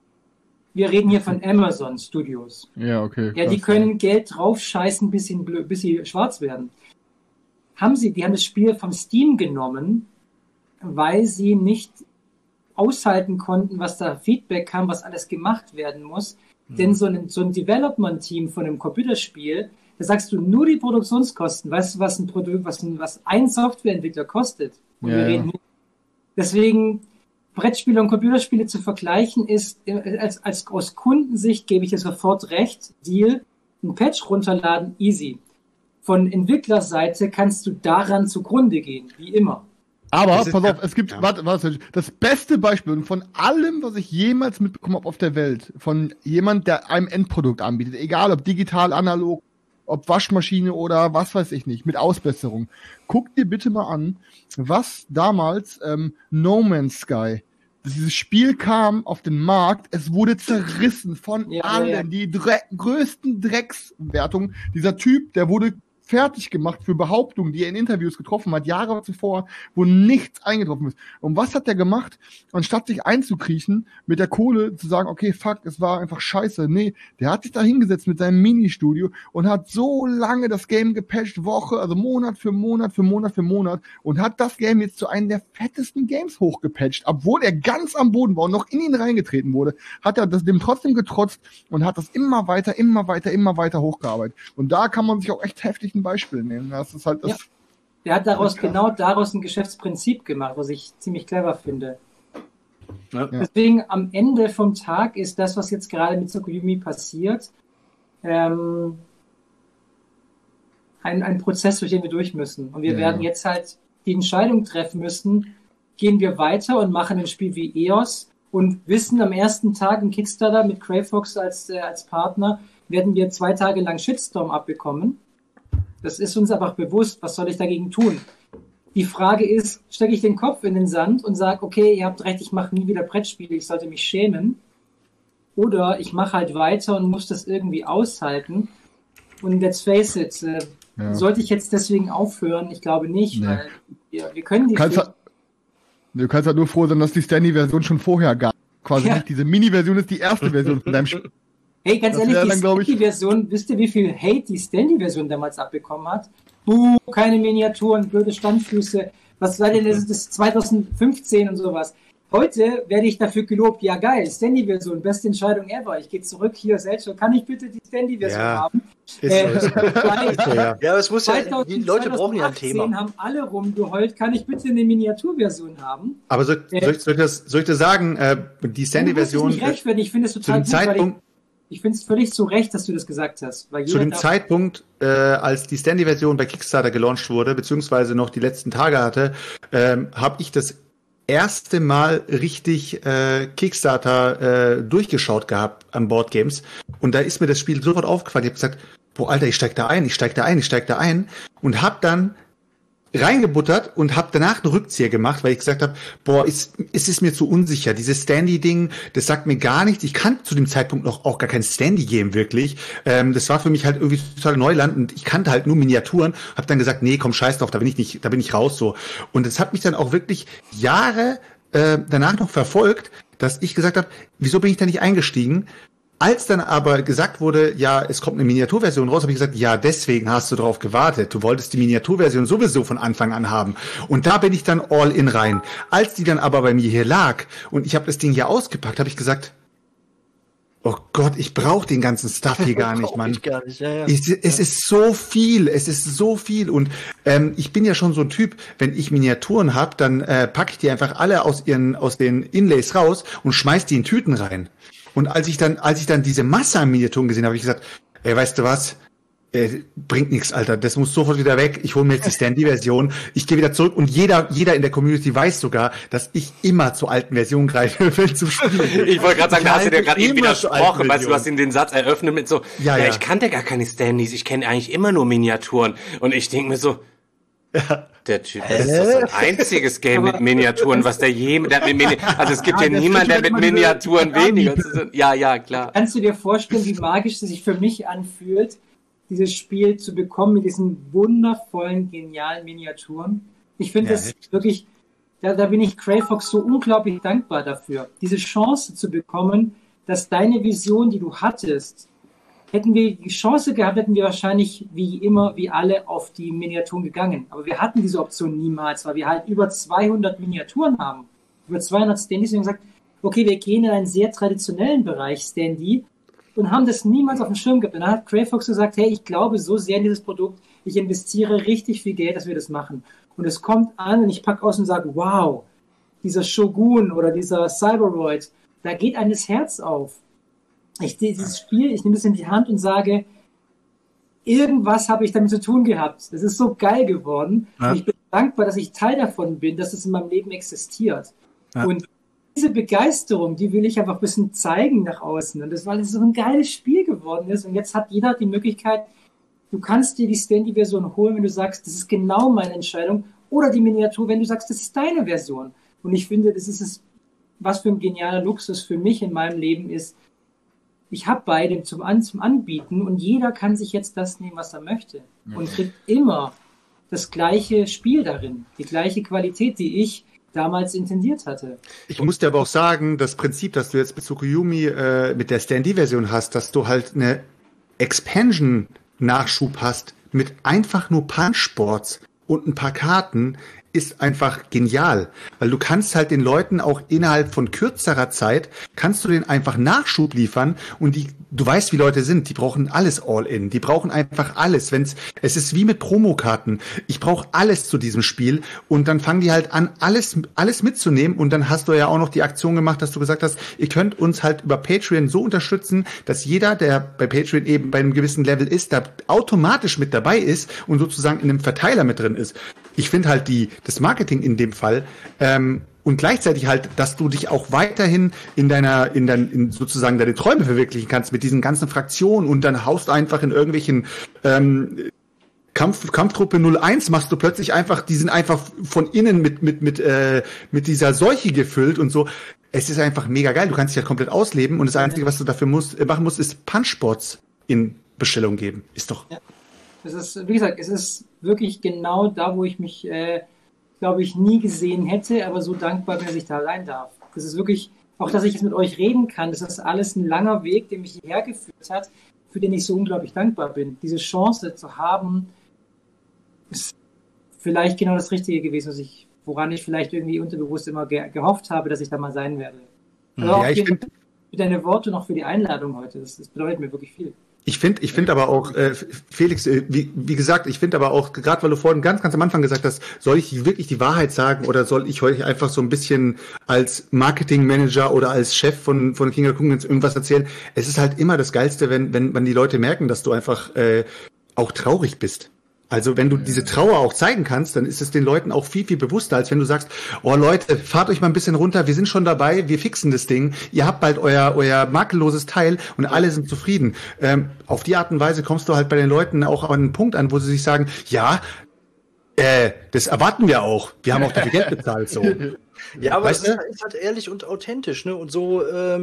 Wir reden hier von Amazon Studios. Ja, okay. Ja, die können Geld draufscheißen, bis sie schwarz werden. Die haben das Spiel vom Steam genommen, weil sie nicht aushalten konnten, was da Feedback kam, was alles gemacht werden muss. Denn so ein Development-Team von einem Computerspiel, da sagst du nur die Produktionskosten. Weißt du, was ein Softwareentwickler kostet? Und wir reden hier. Deswegen, Brettspiele und Computerspiele zu vergleichen, ist, aus Kundensicht gebe ich dir sofort recht, Deal, ein Patch runterladen, easy. Von Entwicklerseite kannst du daran zugrunde gehen, wie immer. Aber, pass auf, es gibt, warte, das beste Beispiel von allem, was ich jemals mitbekommen habe auf der Welt, von jemand, der einem Endprodukt anbietet, egal ob digital, analog, ob Waschmaschine oder was weiß ich nicht, mit Ausbesserung. Guck dir bitte mal an, was damals No Man's Sky, dieses Spiel kam auf den Markt, es wurde zerrissen von allen, die größten Dreckswertungen. Dieser Typ, der wurde fertig gemacht für Behauptungen, die er in Interviews getroffen hat, Jahre zuvor, wo nichts eingetroffen ist. Und was hat der gemacht? Anstatt sich einzukriechen, mit der Kohle zu sagen, okay, fuck, es war einfach scheiße. Nee, der hat sich da hingesetzt mit seinem Ministudio und hat so lange das Game gepatcht, Monat für Monat und hat das Game jetzt zu einem der fettesten Games hochgepatcht. Obwohl er ganz am Boden war und noch in ihn reingetreten wurde, hat er dem trotzdem getrotzt und hat das immer weiter hochgearbeitet. Und da kann man sich auch echt heftig ein Beispiel nehmen. Das ist halt das. Ja. Der hat daraus ein Geschäftsprinzip gemacht, was ich ziemlich clever finde. Ja. Deswegen am Ende vom Tag ist das, was jetzt gerade mit Tsukuyomi passiert, ein Prozess, durch den wir durch müssen. Und wir werden jetzt halt die Entscheidung treffen müssen, gehen wir weiter und machen ein Spiel wie EOS und wissen am ersten Tag im Kickstarter mit Greyfox als Partner, werden wir 2 Tage lang Shitstorm abbekommen. Das ist uns einfach bewusst. Was soll ich dagegen tun? Die Frage ist, stecke ich den Kopf in den Sand und sage, okay, ihr habt recht, ich mache nie wieder Brettspiele, ich sollte mich schämen. Oder ich mache halt weiter und muss das irgendwie aushalten. Und let's face it, Sollte ich jetzt deswegen aufhören? Ich glaube nicht, weil wir können die... Du kannst halt nur froh sein, dass die Standy-Version schon vorher gab. Quasi nicht diese Mini-Version ist die erste Version von deinem Spiel. Hey, ganz ehrlich, die Standy-Version, wisst ihr, wie viel Hate die Standy-Version damals abbekommen hat? Keine Miniaturen, blöde Standfüße. Was war denn das 2015 und sowas? Heute werde ich dafür gelobt, ja geil, Standy-Version, beste Entscheidung ever. Ich gehe zurück hier selbst, kann ich bitte die Standy-Version haben? Ja, aber es muss die Leute brauchen ja ein Thema. Haben alle rumgeheult, kann ich bitte eine Miniaturversion haben? Aber soll ich das sagen, die Standy-Version... Ich finde es total gut, ich finde es völlig zu Recht, dass du das gesagt hast. Weil zu dem Zeitpunkt, als die Standy-Version bei Kickstarter gelauncht wurde, beziehungsweise noch die letzten Tage hatte, habe ich das erste Mal richtig Kickstarter durchgeschaut gehabt an Board Games. Und da ist mir das Spiel sofort aufgefallen. Ich habe gesagt, boah, Alter, ich steig da ein. Und hab dann reingebuttert und habe danach einen Rückzieher gemacht, weil ich gesagt habe, boah, es ist mir zu unsicher. Dieses Standy-Ding, das sagt mir gar nichts. Ich kannte zu dem Zeitpunkt noch auch gar kein Standy-Game wirklich. Das war für mich halt irgendwie total Neuland und ich kannte halt nur Miniaturen. Habe dann gesagt, nee, komm, scheiß drauf, da bin ich raus so. Und es hat mich dann auch wirklich Jahre danach noch verfolgt, dass ich gesagt habe, wieso bin ich da nicht eingestiegen? Als dann aber gesagt wurde, ja, es kommt eine Miniaturversion raus, habe ich gesagt, ja, deswegen hast du drauf gewartet. Du wolltest die Miniaturversion sowieso von Anfang an haben. Und da bin ich dann all in rein. Als die dann aber bei mir hier lag und ich habe das Ding hier ausgepackt, habe ich gesagt, oh Gott, ich brauche den ganzen Stuff hier gar nicht, Mann. Es ist so viel, Und ich bin ja schon so ein Typ, wenn ich Miniaturen habe, dann packe ich die einfach alle aus den Inlays raus und schmeiß die in Tüten rein. Und als ich dann diese Masse an Miniaturen gesehen habe, habe ich gesagt, ey, weißt du was? Bringt nichts, Alter. Das muss sofort wieder weg. Ich hole mir jetzt die Standy-Version. Ich gehe wieder zurück. Und jeder in der Community weiß sogar, dass ich immer zur alten Version greife, wenn zum Spielen. Ich wollte gerade sagen, da hast du dir gerade eben widersprochen, weißt du, hast ihn den Satz eröffnet mit so, ja, ich kannte gar keine Standys. Ich kenne eigentlich immer nur Miniaturen. Und ich denke mir so, der Typ, das ist doch sein einziges Game mit Miniaturen, was also es gibt ja niemanden, der mit Miniaturen weniger zu tun. Ja, klar. Kannst du dir vorstellen, wie magisch es sich für mich anfühlt, dieses Spiel zu bekommen mit diesen wundervollen, genialen Miniaturen? Ich finde das wirklich, da bin ich Crayfox so unglaublich dankbar dafür. Diese Chance zu bekommen, dass deine Vision, die du hattest, hätten wir die Chance gehabt, hätten wir wahrscheinlich wie alle auf die Miniaturen gegangen. Aber wir hatten diese Option niemals, weil wir halt über 200 Miniaturen haben. Über 200 Standys. Und gesagt, okay, wir gehen in einen sehr traditionellen Bereich Standy und haben das niemals auf dem Schirm gehabt. Und dann hat Crayfox gesagt, hey, ich glaube so sehr in dieses Produkt, ich investiere richtig viel Geld, dass wir das machen. Und es kommt an und ich packe aus und sage, wow, dieser Shogun oder dieser Cyberoid, da geht einem das Herz auf. Dieses Spiel, ich nehme es in die Hand und sage, irgendwas habe ich damit zu tun gehabt. Das ist so geil geworden. Ja. Und ich bin dankbar, dass ich Teil davon bin, dass es in meinem Leben existiert. Ja. Und diese Begeisterung, die will ich einfach ein bisschen zeigen nach außen. Und weil es so ein geiles Spiel geworden ist. Und jetzt hat jeder die Möglichkeit, du kannst dir die Standy-Version holen, wenn du sagst, das ist genau meine Entscheidung. Oder die Miniatur, wenn du sagst, das ist deine Version. Und ich finde, das ist es, was für ein genialer Luxus für mich in meinem Leben ist. Ich habe beide zum Anbieten und jeder kann sich jetzt das nehmen, was er möchte und kriegt immer das gleiche Spiel darin, die gleiche Qualität, die ich damals intendiert hatte. Ich muss dir aber auch sagen, das Prinzip, das du jetzt mit Tsukuyomi mit der Standy-Version hast, dass du halt eine Expansion-Nachschub hast mit einfach nur Punchboards und ein paar Karten, ist einfach genial, weil du kannst halt den Leuten auch innerhalb von kürzerer Zeit, kannst du denen einfach Nachschub liefern und du weißt, wie Leute sind, die brauchen alles All-In, die brauchen einfach alles, es ist wie mit Promokarten, ich brauche alles zu diesem Spiel und dann fangen die halt an, alles mitzunehmen und dann hast du ja auch noch die Aktion gemacht, dass du gesagt hast, ihr könnt uns halt über Patreon so unterstützen, dass jeder, der bei Patreon eben bei einem gewissen Level ist, da automatisch mit dabei ist und sozusagen in einem Verteiler mit drin ist. Ich finde halt das Marketing in dem Fall und gleichzeitig halt, dass du dich auch weiterhin in sozusagen deine Träume verwirklichen kannst mit diesen ganzen Fraktionen und dann haust einfach in irgendwelchen Kampftruppe 01 machst du plötzlich einfach, die sind einfach von innen mit dieser Seuche gefüllt und so. Es ist einfach mega geil. Du kannst dich halt komplett ausleben und das Einzige, was du dafür machen musst, ist Punchboards in Bestellung geben. Ist doch. Ja. Es ist, wie gesagt, es ist wirklich genau da, wo ich mich, glaube ich, nie gesehen hätte, aber so dankbar bin, dass ich da sein darf. Das ist wirklich, auch dass ich jetzt mit euch reden kann, das ist alles ein langer Weg, der mich hierher geführt hat, für den ich so unglaublich dankbar bin. Diese Chance zu haben, ist vielleicht genau das Richtige gewesen, woran ich vielleicht irgendwie unterbewusst immer gehofft habe, dass ich da mal sein werde. Also auch für deine Worte noch für die Einladung heute. Das bedeutet mir wirklich viel. Ich finde aber auch, Felix, wie gesagt, ich finde aber auch, gerade weil du vorhin ganz am Anfang gesagt hast, soll ich wirklich die Wahrheit sagen oder soll ich euch einfach so ein bisschen als Marketingmanager oder als Chef von King of Kongans irgendwas erzählen? Es ist halt immer das Geilste, wenn die Leute merken, dass du einfach auch traurig bist. Also wenn du diese Trauer auch zeigen kannst, dann ist es den Leuten auch viel, viel bewusster, als wenn du sagst, oh Leute, fahrt euch mal ein bisschen runter, wir sind schon dabei, wir fixen das Ding, ihr habt bald euer makelloses Teil und alle sind zufrieden. Auf die Art und Weise kommst du halt bei den Leuten auch an einen Punkt an, wo sie sich sagen, ja, das erwarten wir auch, wir haben auch dafür Geld bezahlt. So. Ja, aber es ist halt ehrlich und authentisch, ne? Und so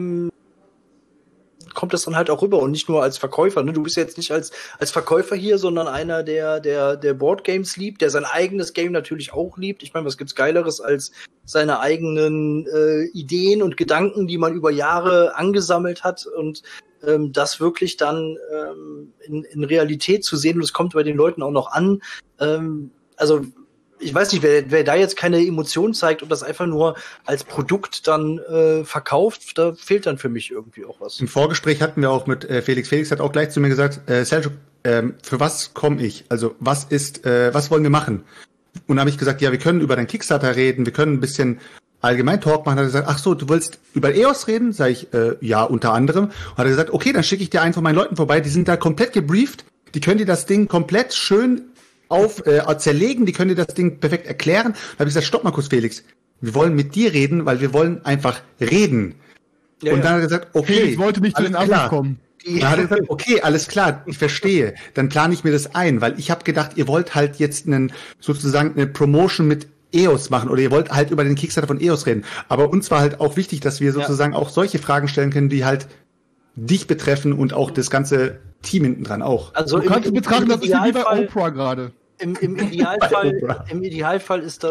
kommt das dann halt auch rüber und nicht nur als Verkäufer. Ne? Du bist jetzt nicht als Verkäufer hier, sondern einer, der Boardgames liebt, der sein eigenes Game natürlich auch liebt. Ich meine, was gibt's Geileres als seine eigenen Ideen und Gedanken, die man über Jahre angesammelt hat und das wirklich dann in Realität zu sehen und es kommt bei den Leuten auch noch an. Also ich weiß nicht, wer da jetzt keine Emotion zeigt und das einfach nur als Produkt dann verkauft, da fehlt dann für mich irgendwie auch was. Im Vorgespräch hatten wir auch mit Felix. Felix hat auch gleich zu mir gesagt, Selçuk, für was komme ich? Also was wollen wir machen? Und dann habe ich gesagt, ja, wir können über deinen Kickstarter reden, wir können ein bisschen allgemein Talk machen. Hat er gesagt, ach so, du willst über EOS reden? Sag ich, ja, unter anderem. Und hat er gesagt, okay, dann schicke ich dir einen von meinen Leuten vorbei, die sind da komplett gebrieft, die können dir das Ding komplett schön zerlegen, die können dir das Ding perfekt erklären. Da habe ich gesagt, stopp mal kurz, Felix. Wir wollen mit dir reden, weil wir wollen einfach reden. Ja, und dann hat er gesagt, okay. Felix wollte nicht zu den Anruf kommen. Dann hat er gesagt, okay, alles klar, ich verstehe. Dann plane ich mir das ein, weil ich habe gedacht, ihr wollt halt jetzt sozusagen eine Promotion mit EOS machen oder ihr wollt halt über den Kickstarter von EOS reden. Aber uns war halt auch wichtig, dass wir sozusagen auch solche Fragen stellen können, die halt dich betreffen und auch das ganze Team hinten dran auch. Also du kannst betrachten, das ist wie bei Oprah gerade. Im Idealfall ist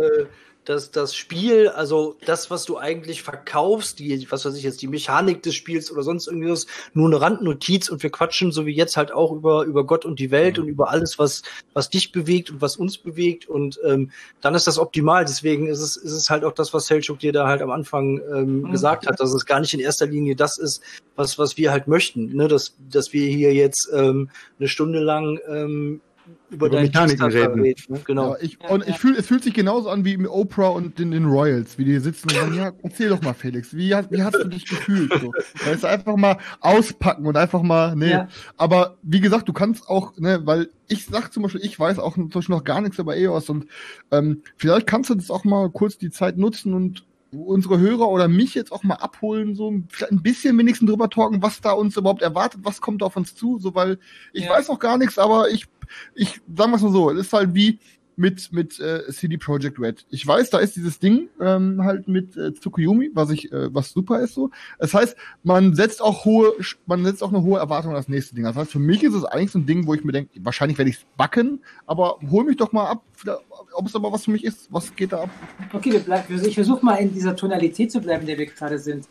das Spiel, also das, was du eigentlich verkaufst, was weiß ich jetzt, die Mechanik des Spiels oder sonst irgendwas, nur eine Randnotiz und wir quatschen so wie jetzt halt auch über Gott und die Welt und über alles, was dich bewegt und was uns bewegt und dann ist das optimal. Deswegen ist es halt auch das, was Selçuk dir da halt am Anfang gesagt hat, dass es gar nicht in erster Linie das ist, was wir halt möchten, ne, dass wir hier jetzt eine Stunde lang über Mechaniken reden. Ne? Genau. Ja, es fühlt sich genauso an wie im Oprah und in den Royals, wie die sitzen und sagen, ja, erzähl doch mal, Felix, wie hast du dich gefühlt? So. Da ist einfach mal auspacken und einfach mal, Ja. Aber wie gesagt, du kannst auch, ne, weil ich sag zum Beispiel, ich weiß auch zum Beispiel noch gar nichts über EOS und vielleicht kannst du das auch mal kurz die Zeit nutzen und unsere Hörer oder mich jetzt auch mal abholen, so vielleicht ein bisschen wenigstens drüber talken, was da uns überhaupt erwartet, was kommt auf uns zu, so, weil ich weiß noch gar nichts, aber ich sagen wir es mal so, es ist halt wie mit CD Projekt Red. Ich weiß, da ist dieses Ding halt mit Tsukuyomi, was super ist so. Das heißt, man setzt auch eine hohe Erwartung an das nächste Ding. Das heißt, für mich ist es eigentlich so ein Ding, wo ich mir denke, wahrscheinlich werde ich es backen, aber hol mich doch mal ab, ob es aber was für mich ist. Was geht da ab? Okay, ich versuche mal in dieser Tonalität zu bleiben, in der wir gerade sind.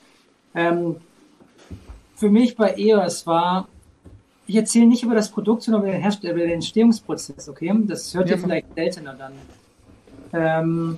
Für mich bei EOS war, ich erzähle nicht über das Produkt, sondern über den Entstehungsprozess, okay? Das hört ihr vielleicht seltener dann.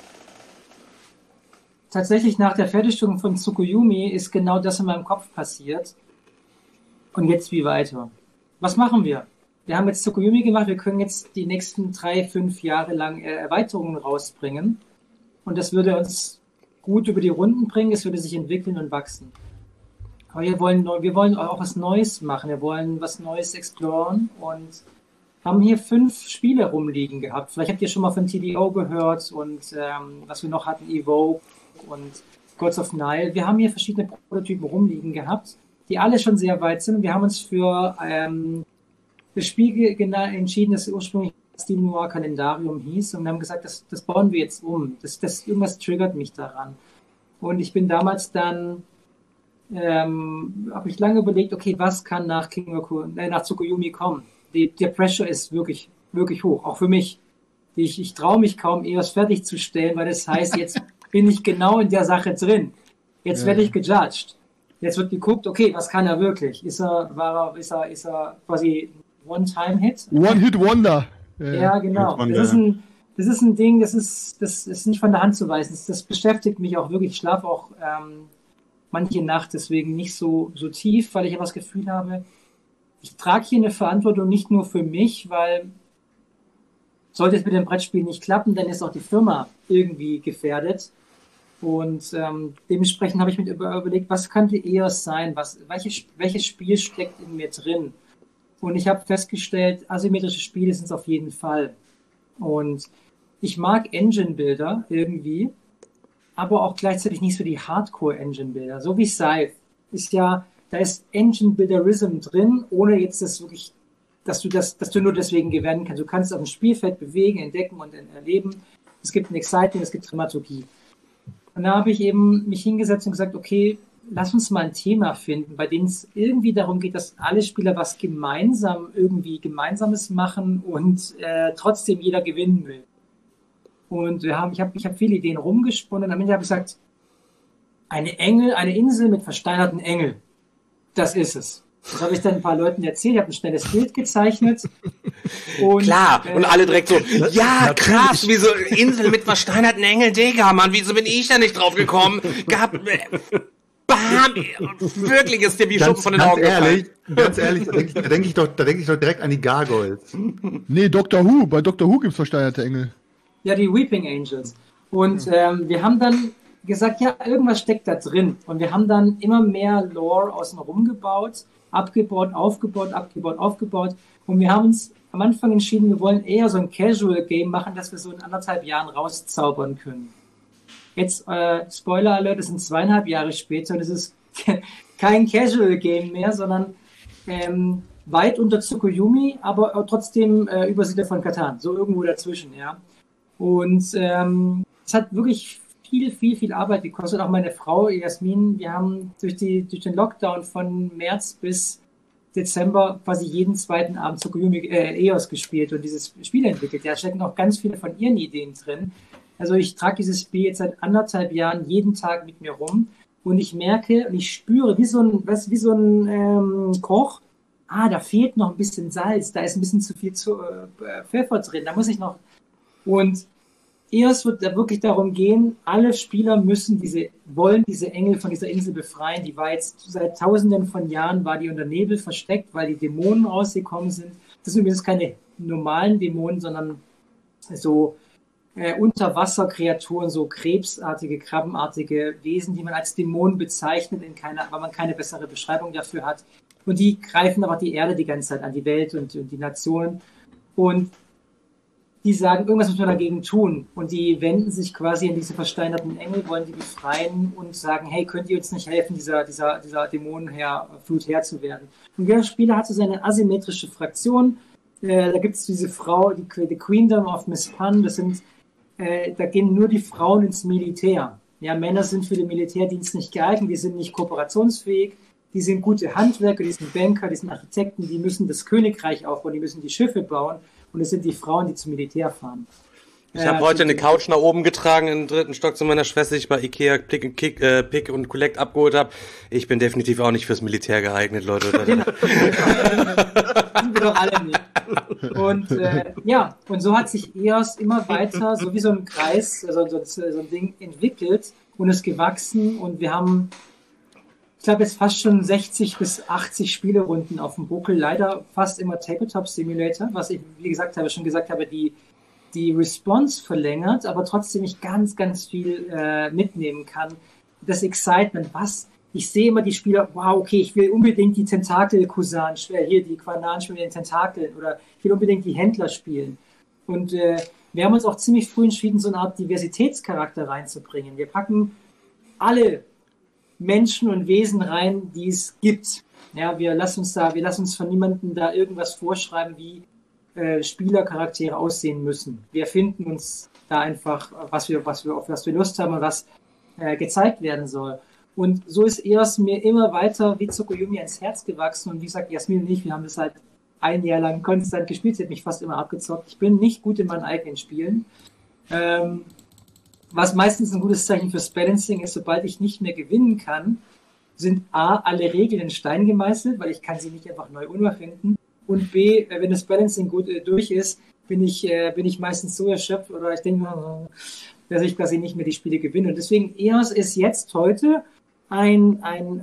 Tatsächlich nach der Fertigstellung von Tsukuyomi ist genau das in meinem Kopf passiert. Und jetzt wie weiter? Was machen wir? Wir haben jetzt Tsukuyomi gemacht, wir können jetzt die nächsten 3-5 Jahre lang Erweiterungen rausbringen. Und das würde uns gut über die Runden bringen, es würde sich entwickeln und wachsen. Aber wir wollen auch was Neues machen, wir wollen was Neues exploren und haben hier 5 Spiele rumliegen gehabt. Vielleicht habt ihr schon mal von TDO gehört und was wir noch hatten, Evoke und Gods of Nile. Wir haben hier verschiedene Prototypen rumliegen gehabt, die alle schon sehr weit sind. Wir haben uns für das Spiel entschieden, das ursprünglich Steel Noir Kalendarium hieß und wir haben gesagt, das bauen wir jetzt um. Irgendwas triggert mich daran. Und ich bin damals dann habe ich lange überlegt, okay, was kann nach Tsukuyomi kommen? der Pressure ist wirklich, wirklich hoch, auch für mich. Ich traue mich kaum, EOS fertigzustellen, weil das heißt, jetzt bin ich genau in der Sache drin. Jetzt werde ich gejudged. Jetzt wird geguckt, okay, was kann er wirklich? Ist er quasi One-Time-Hit? One-Hit-Wonder. Ja, genau. Das ist ein Ding, das ist nicht von der Hand zu weisen. Das beschäftigt mich auch wirklich. Ich schlafe auch manche Nacht deswegen nicht so tief, weil ich ja das Gefühl habe, ich trage hier eine Verantwortung nicht nur für mich, weil sollte es mit dem Brettspiel nicht klappen, dann ist auch die Firma irgendwie gefährdet. Und dementsprechend habe ich mir überlegt, was könnte EOS sein? Welches Spiel steckt in mir drin? Und ich habe festgestellt, asymmetrische Spiele sind es auf jeden Fall. Und ich mag Engine-Builder irgendwie, aber auch gleichzeitig nicht so die Hardcore-Engine-Builder. So wie Scythe ist ja, da ist Engine-Builderism drin, ohne jetzt das wirklich, dass du nur deswegen gewinnen kannst. Du kannst auf dem Spielfeld bewegen, entdecken und erleben. Es gibt ein Excitement, es gibt Dramaturgie. Und da habe ich eben mich hingesetzt und gesagt, okay, lass uns mal ein Thema finden, bei dem es irgendwie darum geht, dass alle Spieler was Gemeinsames machen und trotzdem jeder gewinnen will. Und ich habe viele Ideen rumgesponnen und am Ende habe ich gesagt, eine Insel mit versteinerten Engeln. Das ist es. Das habe ich dann ein paar Leuten erzählt, ich habe ein schnelles Bild gezeichnet. Und, klar, und alle direkt so, ja, krass, wie so Insel mit versteinerten Engeln, Digga, Mann, wieso bin ich da nicht drauf gekommen? Bam! Wirklich ist dir wie Schuppen von den Augen gefallen. Ganz ehrlich, da denke ich doch direkt an die Gargoyles. Nee, Doctor Who. Bei Doctor Who gibt's versteinerte Engel. Ja, die Weeping Angels. Und wir haben dann gesagt, ja, irgendwas steckt da drin. Und wir haben dann immer mehr Lore außenrum gebaut, abgebaut. Und wir haben uns am Anfang entschieden, wir wollen eher so ein Casual-Game machen, das wir so in 1,5 Jahren rauszaubern können. Jetzt, Spoiler Alert, es sind 2,5 Jahre später und es ist kein Casual-Game mehr, sondern weit unter Tsukuyomi, aber trotzdem Übersiedler von Catan, so irgendwo dazwischen, ja. Und es hat wirklich viel Arbeit gekostet. Auch meine Frau Jasmin, wir haben durch den Lockdown von März bis Dezember quasi jeden zweiten Abend Tsukuyomi EOS gespielt und dieses Spiel entwickelt. Da stecken auch ganz viele von ihren Ideen drin. Also ich trage dieses Spiel jetzt seit 1,5 Jahren jeden Tag mit mir rum und ich merke und ich spüre wie so ein Koch, da fehlt noch ein bisschen Salz, da ist ein bisschen zu viel Pfeffer drin, da muss ich noch. Und EOS wird da wirklich darum gehen, alle Spieler wollen diese Engel von dieser Insel befreien. Die war jetzt seit Tausenden von Jahren, war die unter Nebel versteckt, weil die Dämonen rausgekommen sind. Das sind übrigens keine normalen Dämonen, sondern so Unterwasserkreaturen, so krebsartige, krabbenartige Wesen, die man als Dämonen bezeichnet, weil man keine bessere Beschreibung dafür hat. Und die greifen aber die Erde die ganze Zeit an, die Welt und die Nationen. Und die sagen, irgendwas müssen wir dagegen tun. Und die wenden sich quasi an diese versteinerten Engel, wollen die befreien und sagen, hey, könnt ihr uns nicht helfen, dieser Dämonenflut Herr zu werden. Und jeder Spieler hat so seine asymmetrische Fraktion. Da gibt es diese Frau, die Queendom of Miss Pan, da gehen nur die Frauen ins Militär. Ja, Männer sind für den Militärdienst nicht geeignet, die sind nicht kooperationsfähig, die sind gute Handwerker, die sind Banker, die sind Architekten, die müssen das Königreich aufbauen, die müssen die Schiffe bauen und es sind die Frauen, die zum Militär fahren. Ich habe heute eine Couch nach oben getragen im 3. Stock zu meiner Schwester, die ich bei Ikea Pick und Collect abgeholt habe. Ich bin definitiv auch nicht fürs Militär geeignet, Leute. Genau. Sind wir doch alle nicht. Und und so hat sich EOS immer weiter, so wie so ein Kreis, so ein Ding entwickelt und ist gewachsen und wir haben, ich glaube, jetzt fast schon 60 bis 80 Spielerunden auf dem Buckel, leider fast immer Tabletop Simulator, was ich, wie gesagt habe, die Response verlängert, aber trotzdem ich ganz, ganz viel mitnehmen kann. Das Excitement, ich sehe immer die Spieler, wow, okay, ich will unbedingt die Tentakel-Kusan, hier die Quanan spielen mit den Tentakeln oder ich will unbedingt die Händler spielen. Und wir haben uns auch ziemlich früh entschieden, so eine Art Diversitätscharakter reinzubringen. Wir packen alle Menschen und Wesen rein, die es gibt. Ja, wir lassen uns von niemandem da irgendwas vorschreiben, wie Spielercharaktere aussehen müssen. Wir finden uns da einfach, auf was wir Lust haben und was gezeigt werden soll. Und so ist EOS mir immer weiter wie Tsukuyomi ans Herz gewachsen. Und wie gesagt, Jasmin und ich, wir haben das halt ein Jahr lang konstant gespielt. Sie hat mich fast immer abgezockt. Ich bin nicht gut in meinen eigenen Spielen. Was meistens ein gutes Zeichen fürs Balancing ist, sobald ich nicht mehr gewinnen kann, sind A, alle Regeln in Stein gemeißelt, weil ich kann sie nicht einfach neu unerfinden. Und B, wenn das Balancing gut durch ist, bin ich meistens so erschöpft oder ich denke, dass ich quasi nicht mehr die Spiele gewinne. Und deswegen EOS ist jetzt heute ein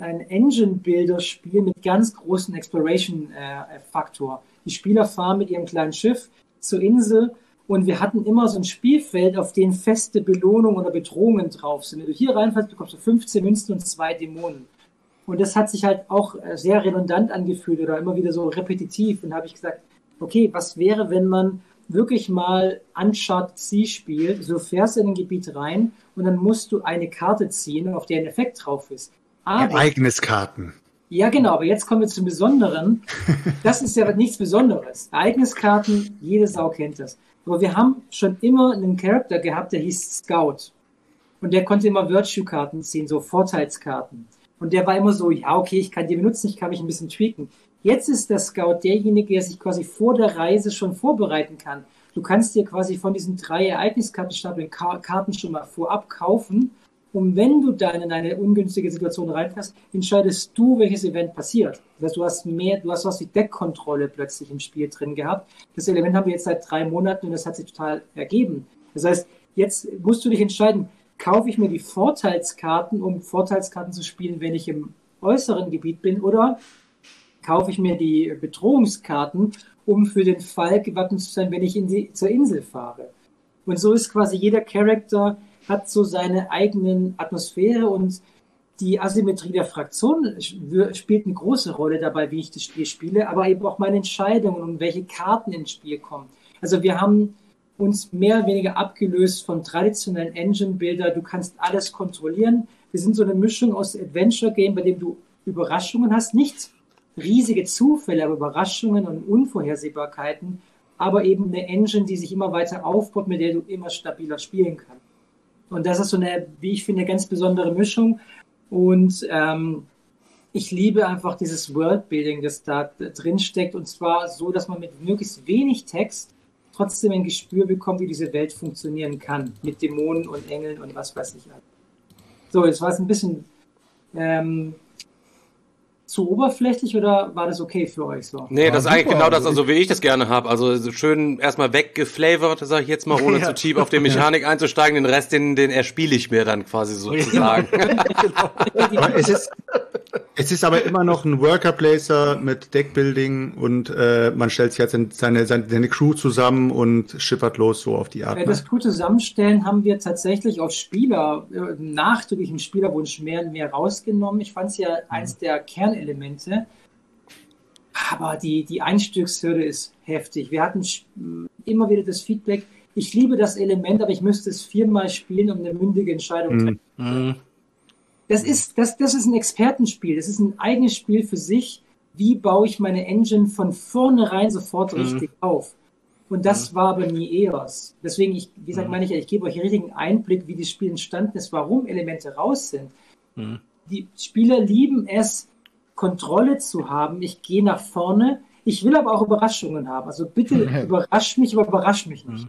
Engine-Builder-Spiel mit ganz großem Exploration-Faktor. Die Spieler fahren mit ihrem kleinen Schiff zur Insel und wir hatten immer so ein Spielfeld, auf dem feste Belohnungen oder Bedrohungen drauf sind. Wenn du hier reinfällst, bekommst du 15 Münzen und 2 Dämonen. Und das hat sich halt auch sehr redundant angefühlt oder immer wieder so repetitiv. Und da habe ich gesagt, okay, was wäre, wenn man wirklich mal Uncharted C spielt, so fährst du in ein Gebiet rein und dann musst du eine Karte ziehen, auf der ein Effekt drauf ist. Ereigniskarten. Ja, genau, aber jetzt kommen wir zum Besonderen. Das ist ja nichts Besonderes. Ereigniskarten, jede Sau kennt das. Aber wir haben schon immer einen Charakter gehabt, der hieß Scout. Und der konnte immer Virtue-Karten ziehen, so Vorteilskarten. Und der war immer so, ja, okay, ich kann die benutzen, ich kann mich ein bisschen tweaken. Jetzt ist der Scout derjenige, der sich quasi vor der Reise schon vorbereiten kann. Du kannst dir quasi von diesen 3 Ereigniskartenstapeln Karten schon mal vorab kaufen. Und wenn du dann in eine ungünstige Situation reinfährst, entscheidest du, welches Event passiert. Das heißt, du hast was wie Deckkontrolle plötzlich im Spiel drin gehabt. Das Element haben wir jetzt seit 3 Monaten und das hat sich total ergeben. Das heißt, jetzt musst du dich entscheiden, kaufe ich mir die Vorteilskarten, um Vorteilskarten zu spielen, wenn ich im äußeren Gebiet bin, oder kaufe ich mir die Bedrohungskarten, um für den Fall gewappnet zu sein, wenn ich zur Insel fahre. Und so ist quasi jeder Charakter hat so seine eigenen Atmosphäre und die Asymmetrie der Fraktion spielt eine große Rolle dabei, wie ich das Spiel spiele, aber eben auch meine Entscheidungen und welche Karten ins Spiel kommen. Also wir haben uns mehr oder weniger abgelöst vom traditionellen Engine-Builder. Du kannst alles kontrollieren. Wir sind so eine Mischung aus Adventure-Game, bei dem du Überraschungen hast, nicht riesige Zufälle, aber Überraschungen und Unvorhersehbarkeiten, aber eben eine Engine, die sich immer weiter aufbaut, mit der du immer stabiler spielen kannst. Und das ist so eine, wie ich finde, ganz besondere Mischung. Und ich liebe einfach dieses Worldbuilding, das da drin steckt. Und zwar so, dass man mit möglichst wenig Text trotzdem ein Gespür bekommt, wie diese Welt funktionieren kann. Mit Dämonen und Engeln und was weiß ich. So, jetzt war es ein bisschen zu oberflächlich oder war das okay für euch so? Nee, das ist eigentlich genau das, also wie ich das gerne habe. Also so schön erstmal weggeflavored, sage ich jetzt mal, ohne zu tief auf die Mechanik einzusteigen. Den Rest, den erspiele ich mir dann quasi sozusagen. Aber es ist aber immer noch ein Worker-Placer mit Deckbuilding und man stellt sich jetzt seine Crew zusammen und schippert los so auf die Art. Das Crew zusammenstellen haben wir tatsächlich auf Spieler, nachträglich im Spielerwunsch mehr und mehr rausgenommen. Ich fand es ja eins der Kernelemente, aber die Einstiegshürde ist heftig. Wir hatten immer wieder das Feedback, ich liebe das Element, aber ich müsste es 4-mal spielen, um eine mündige Entscheidung zu treffen. Das ist ein Expertenspiel. Das ist ein eigenes Spiel für sich. Wie baue ich meine Engine von vornherein sofort richtig auf? Und das war aber nie EOS. Deswegen, ich gebe euch einen richtigen Einblick, wie das Spiel entstanden ist, warum Elemente raus sind. Die Spieler lieben es, Kontrolle zu haben. Ich gehe nach vorne. Ich will aber auch Überraschungen haben. Also bitte überrasch mich, aber überrasch mich nicht.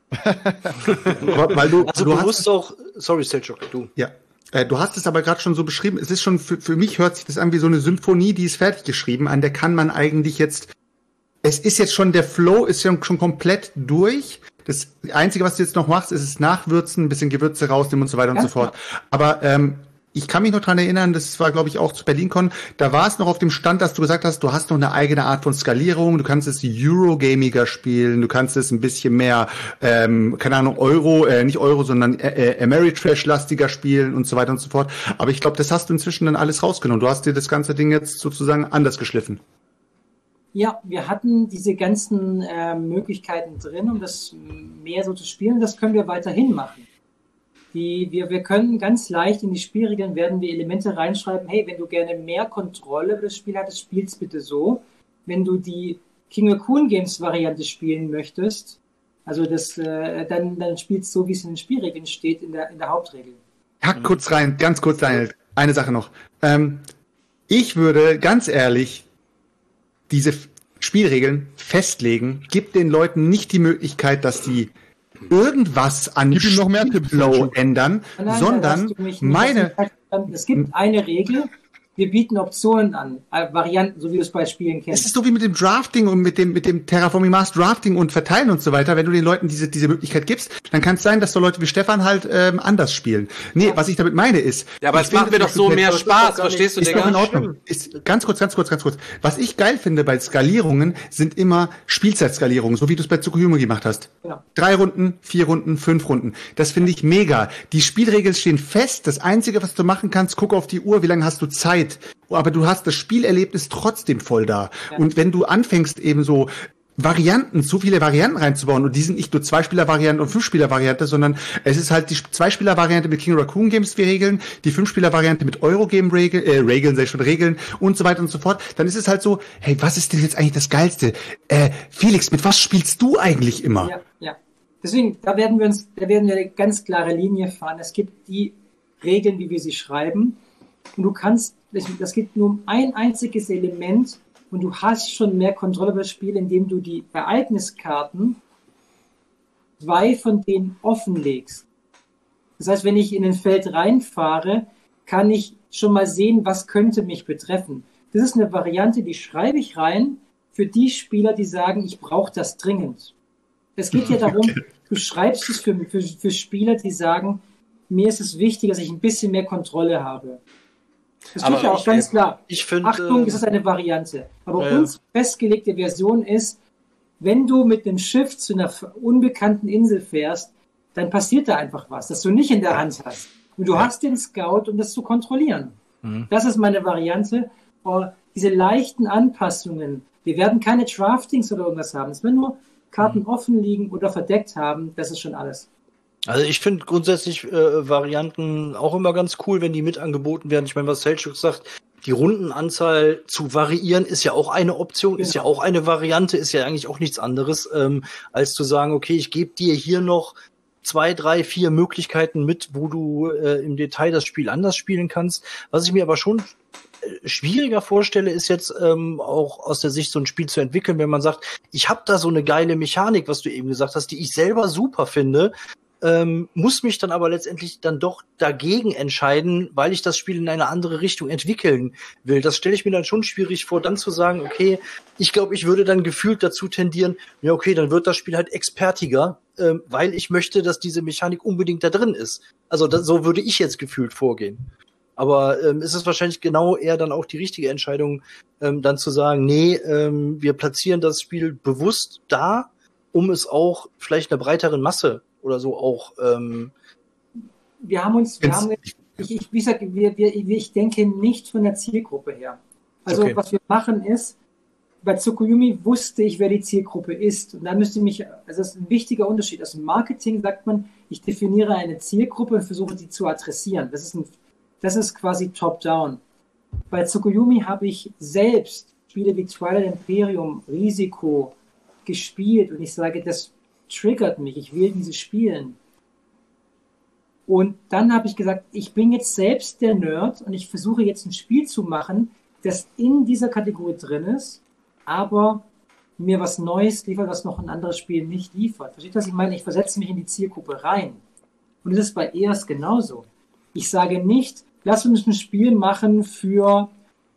Weil du bewusst auch, sorry, Selchuk, du. Ja. Du hast es aber gerade schon so beschrieben, es ist schon, für mich hört sich das an wie so eine Symphonie, die ist fertig geschrieben, an der kann man eigentlich jetzt, es ist jetzt schon, der Flow ist schon komplett durch. Das Einzige, was du jetzt noch machst, ist es nachwürzen, ein bisschen Gewürze rausnehmen und so weiter und so fort. Aber ich kann mich noch dran erinnern, das war, glaube ich, auch zu BerlinCon, da war es noch auf dem Stand, dass du gesagt hast, du hast noch eine eigene Art von Skalierung, du kannst es Eurogamiger spielen, du kannst es ein bisschen mehr, keine Ahnung, nicht Euro, sondern Ameritrash-lastiger spielen und so weiter und so fort. Aber ich glaube, das hast du inzwischen dann alles rausgenommen. Du hast dir das ganze Ding jetzt sozusagen anders geschliffen. Ja, wir hatten diese ganzen Möglichkeiten drin, um das mehr so zu spielen. Das können wir weiterhin machen. Wir können ganz leicht in die Spielregeln werden wir Elemente reinschreiben, hey, wenn du gerne mehr Kontrolle über das Spiel hattest, spiel's bitte so. Wenn du die King of Coon Games Variante spielen möchtest, also das, dann spielst so, wie es in den Spielregeln steht, in der Hauptregel. Hack kurz rein, ganz kurz, Daniel. Eine Sache noch. Ich würde, ganz ehrlich, diese Spielregeln festlegen. Gib den Leuten nicht die Möglichkeit, dass die irgendwas an noch mehr Spielflow ändern, sondern es gibt eine Regel. Wir bieten Optionen an, Varianten, so wie du es bei Spielen kennst. Es ist so wie mit dem Drafting und mit dem Terraforming Mars Drafting und Verteilen und so weiter. Wenn du den Leuten diese Möglichkeit gibst, dann kann es sein, dass so Leute wie Stefan halt anders spielen. Nee, was ich damit meine ist... Ja, aber es macht mir doch so mehr Spaß, verstehst du, Digga? Ist doch in Ordnung. Ist, ganz kurz. Was ich geil finde bei Skalierungen, sind immer Spielzeitskalierungen, so wie du es bei Tsukuyomi gemacht hast. Genau. 3 Runden, 4 Runden, 5 Runden. Das finde ich mega. Die Spielregeln stehen fest. Das Einzige, was du machen kannst, guck auf die Uhr, wie lange hast du Zeit. Aber du hast das Spielerlebnis trotzdem voll da. Ja. Und wenn du anfängst, eben so zu viele Varianten reinzubauen, und die sind nicht nur 2-Spieler-Variante und 5-Spieler-Variante, sondern es ist halt die 2-Spieler-Variante mit King Raccoon Games wie Regeln, die 5-Spieler-Variante mit Regeln und so weiter und so fort, dann ist es halt so, hey, was ist denn jetzt eigentlich das Geilste? Felix, mit was spielst du eigentlich immer? Ja. Deswegen, da werden wir eine ganz klare Linie fahren. Es gibt die Regeln, wie wir sie schreiben, und du kannst, das geht nur um ein einziges Element und du hast schon mehr Kontrolle über das Spiel, indem du die Ereigniskarten 2 von denen offenlegst. Das heißt, wenn ich in ein Feld reinfahre, kann ich schon mal sehen, was könnte mich betreffen. Das ist eine Variante, die schreibe ich rein für die Spieler, die sagen, ich brauche das dringend. Es geht ja darum, du schreibst es für Spieler, die sagen, mir ist es wichtig, dass ich ein bisschen mehr Kontrolle habe. Das steht ja auch ganz klar. Achtung, es ist eine Variante. Aber unsere festgelegte Version ist, wenn du mit einem Schiff zu einer unbekannten Insel fährst, dann passiert da einfach was, das du nicht in der Hand hast. Und du hast den Scout, um das zu kontrollieren. Das ist meine Variante. Diese leichten Anpassungen, wir werden keine Draftings oder irgendwas haben. Es werden nur Karten offen liegen oder verdeckt haben. Das ist schon alles. Also ich finde grundsätzlich Varianten auch immer ganz cool, wenn die mit angeboten werden. Ich meine, was Selchuk sagt, die Rundenanzahl zu variieren ist ja auch eine Option, ist ja auch eine Variante, ist ja eigentlich auch nichts anderes, als zu sagen, okay, ich gebe dir hier noch 2, 3, 4 Möglichkeiten mit, wo du im Detail das Spiel anders spielen kannst. Was ich mir aber schon schwieriger vorstelle, ist jetzt auch aus der Sicht so ein Spiel zu entwickeln, wenn man sagt, ich habe da so eine geile Mechanik, was du eben gesagt hast, die ich selber super finde, muss mich dann aber letztendlich dann doch dagegen entscheiden, weil ich das Spiel in eine andere Richtung entwickeln will. Das stelle ich mir dann schon schwierig vor, dann zu sagen, okay, ich glaube, ich würde dann gefühlt dazu tendieren, ja okay, dann wird das Spiel halt expertiger, weil ich möchte, dass diese Mechanik unbedingt da drin ist. Also so würde ich jetzt gefühlt vorgehen. Aber ist es wahrscheinlich genau eher dann auch die richtige Entscheidung, dann zu sagen, nee, wir platzieren das Spiel bewusst da, um es auch vielleicht einer breiteren Masse oder so auch. Ich denke nicht von der Zielgruppe her. Also was wir machen ist, bei Tsukuyomi wusste ich, wer die Zielgruppe ist. Und dann das ist ein wichtiger Unterschied. Aus dem Marketing sagt man, ich definiere eine Zielgruppe und versuche die zu adressieren. Das ist quasi top-down. Bei Tsukuyomi habe ich selbst Spiele wie Twilight Imperium, Risiko gespielt und ich sage, das triggert mich, ich will diese spielen. Und dann habe ich gesagt, ich bin jetzt selbst der Nerd und ich versuche jetzt ein Spiel zu machen, das in dieser Kategorie drin ist, aber mir was Neues liefert, was noch ein anderes Spiel nicht liefert. Versteht ihr, was ich meine? Ich versetze mich in die Zielgruppe rein. Und das ist bei EOS genauso. Ich sage nicht, lass uns ein Spiel machen für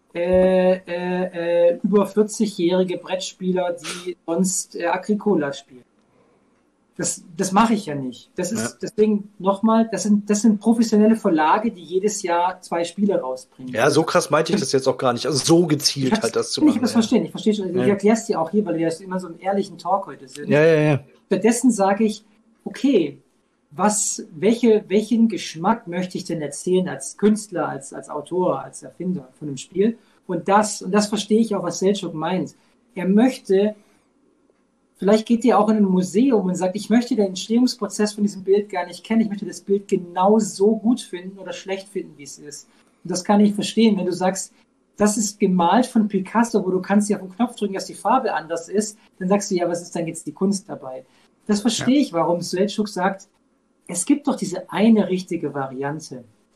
über 40-jährige Brettspieler, die sonst Agricola spielen. Das mache ich ja nicht. Deswegen nochmal, das sind professionelle Verlage, die jedes Jahr 2 Spiele rausbringen. Ja, so krass meinte ich das jetzt auch gar nicht. Also so gezielt halt das zu machen. Ich verstehe schon. Ich erkläre es dir auch hier, weil wir immer so einen ehrlichen Talk heute sind. Ja. Stattdessen sage ich, okay, welchen Geschmack möchte ich denn erzählen als Künstler, als Autor, als Erfinder von einem Spiel? Und das verstehe ich auch, was Selchuk meint. Er möchte, vielleicht geht er auch in ein Museum und sagt, ich möchte den Entstehungsprozess von diesem Bild gar nicht kennen. Ich möchte das Bild genau so gut finden oder schlecht finden, wie es ist. Und das kann ich verstehen, wenn du sagst, das ist gemalt von Picasso, wo du kannst ja auf den Knopf drücken, dass die Farbe anders ist, dann sagst du, ja, was ist dann jetzt die Kunst dabei? Das verstehe ich, warum Selchuk sagt, es gibt doch diese eine richtige Variante.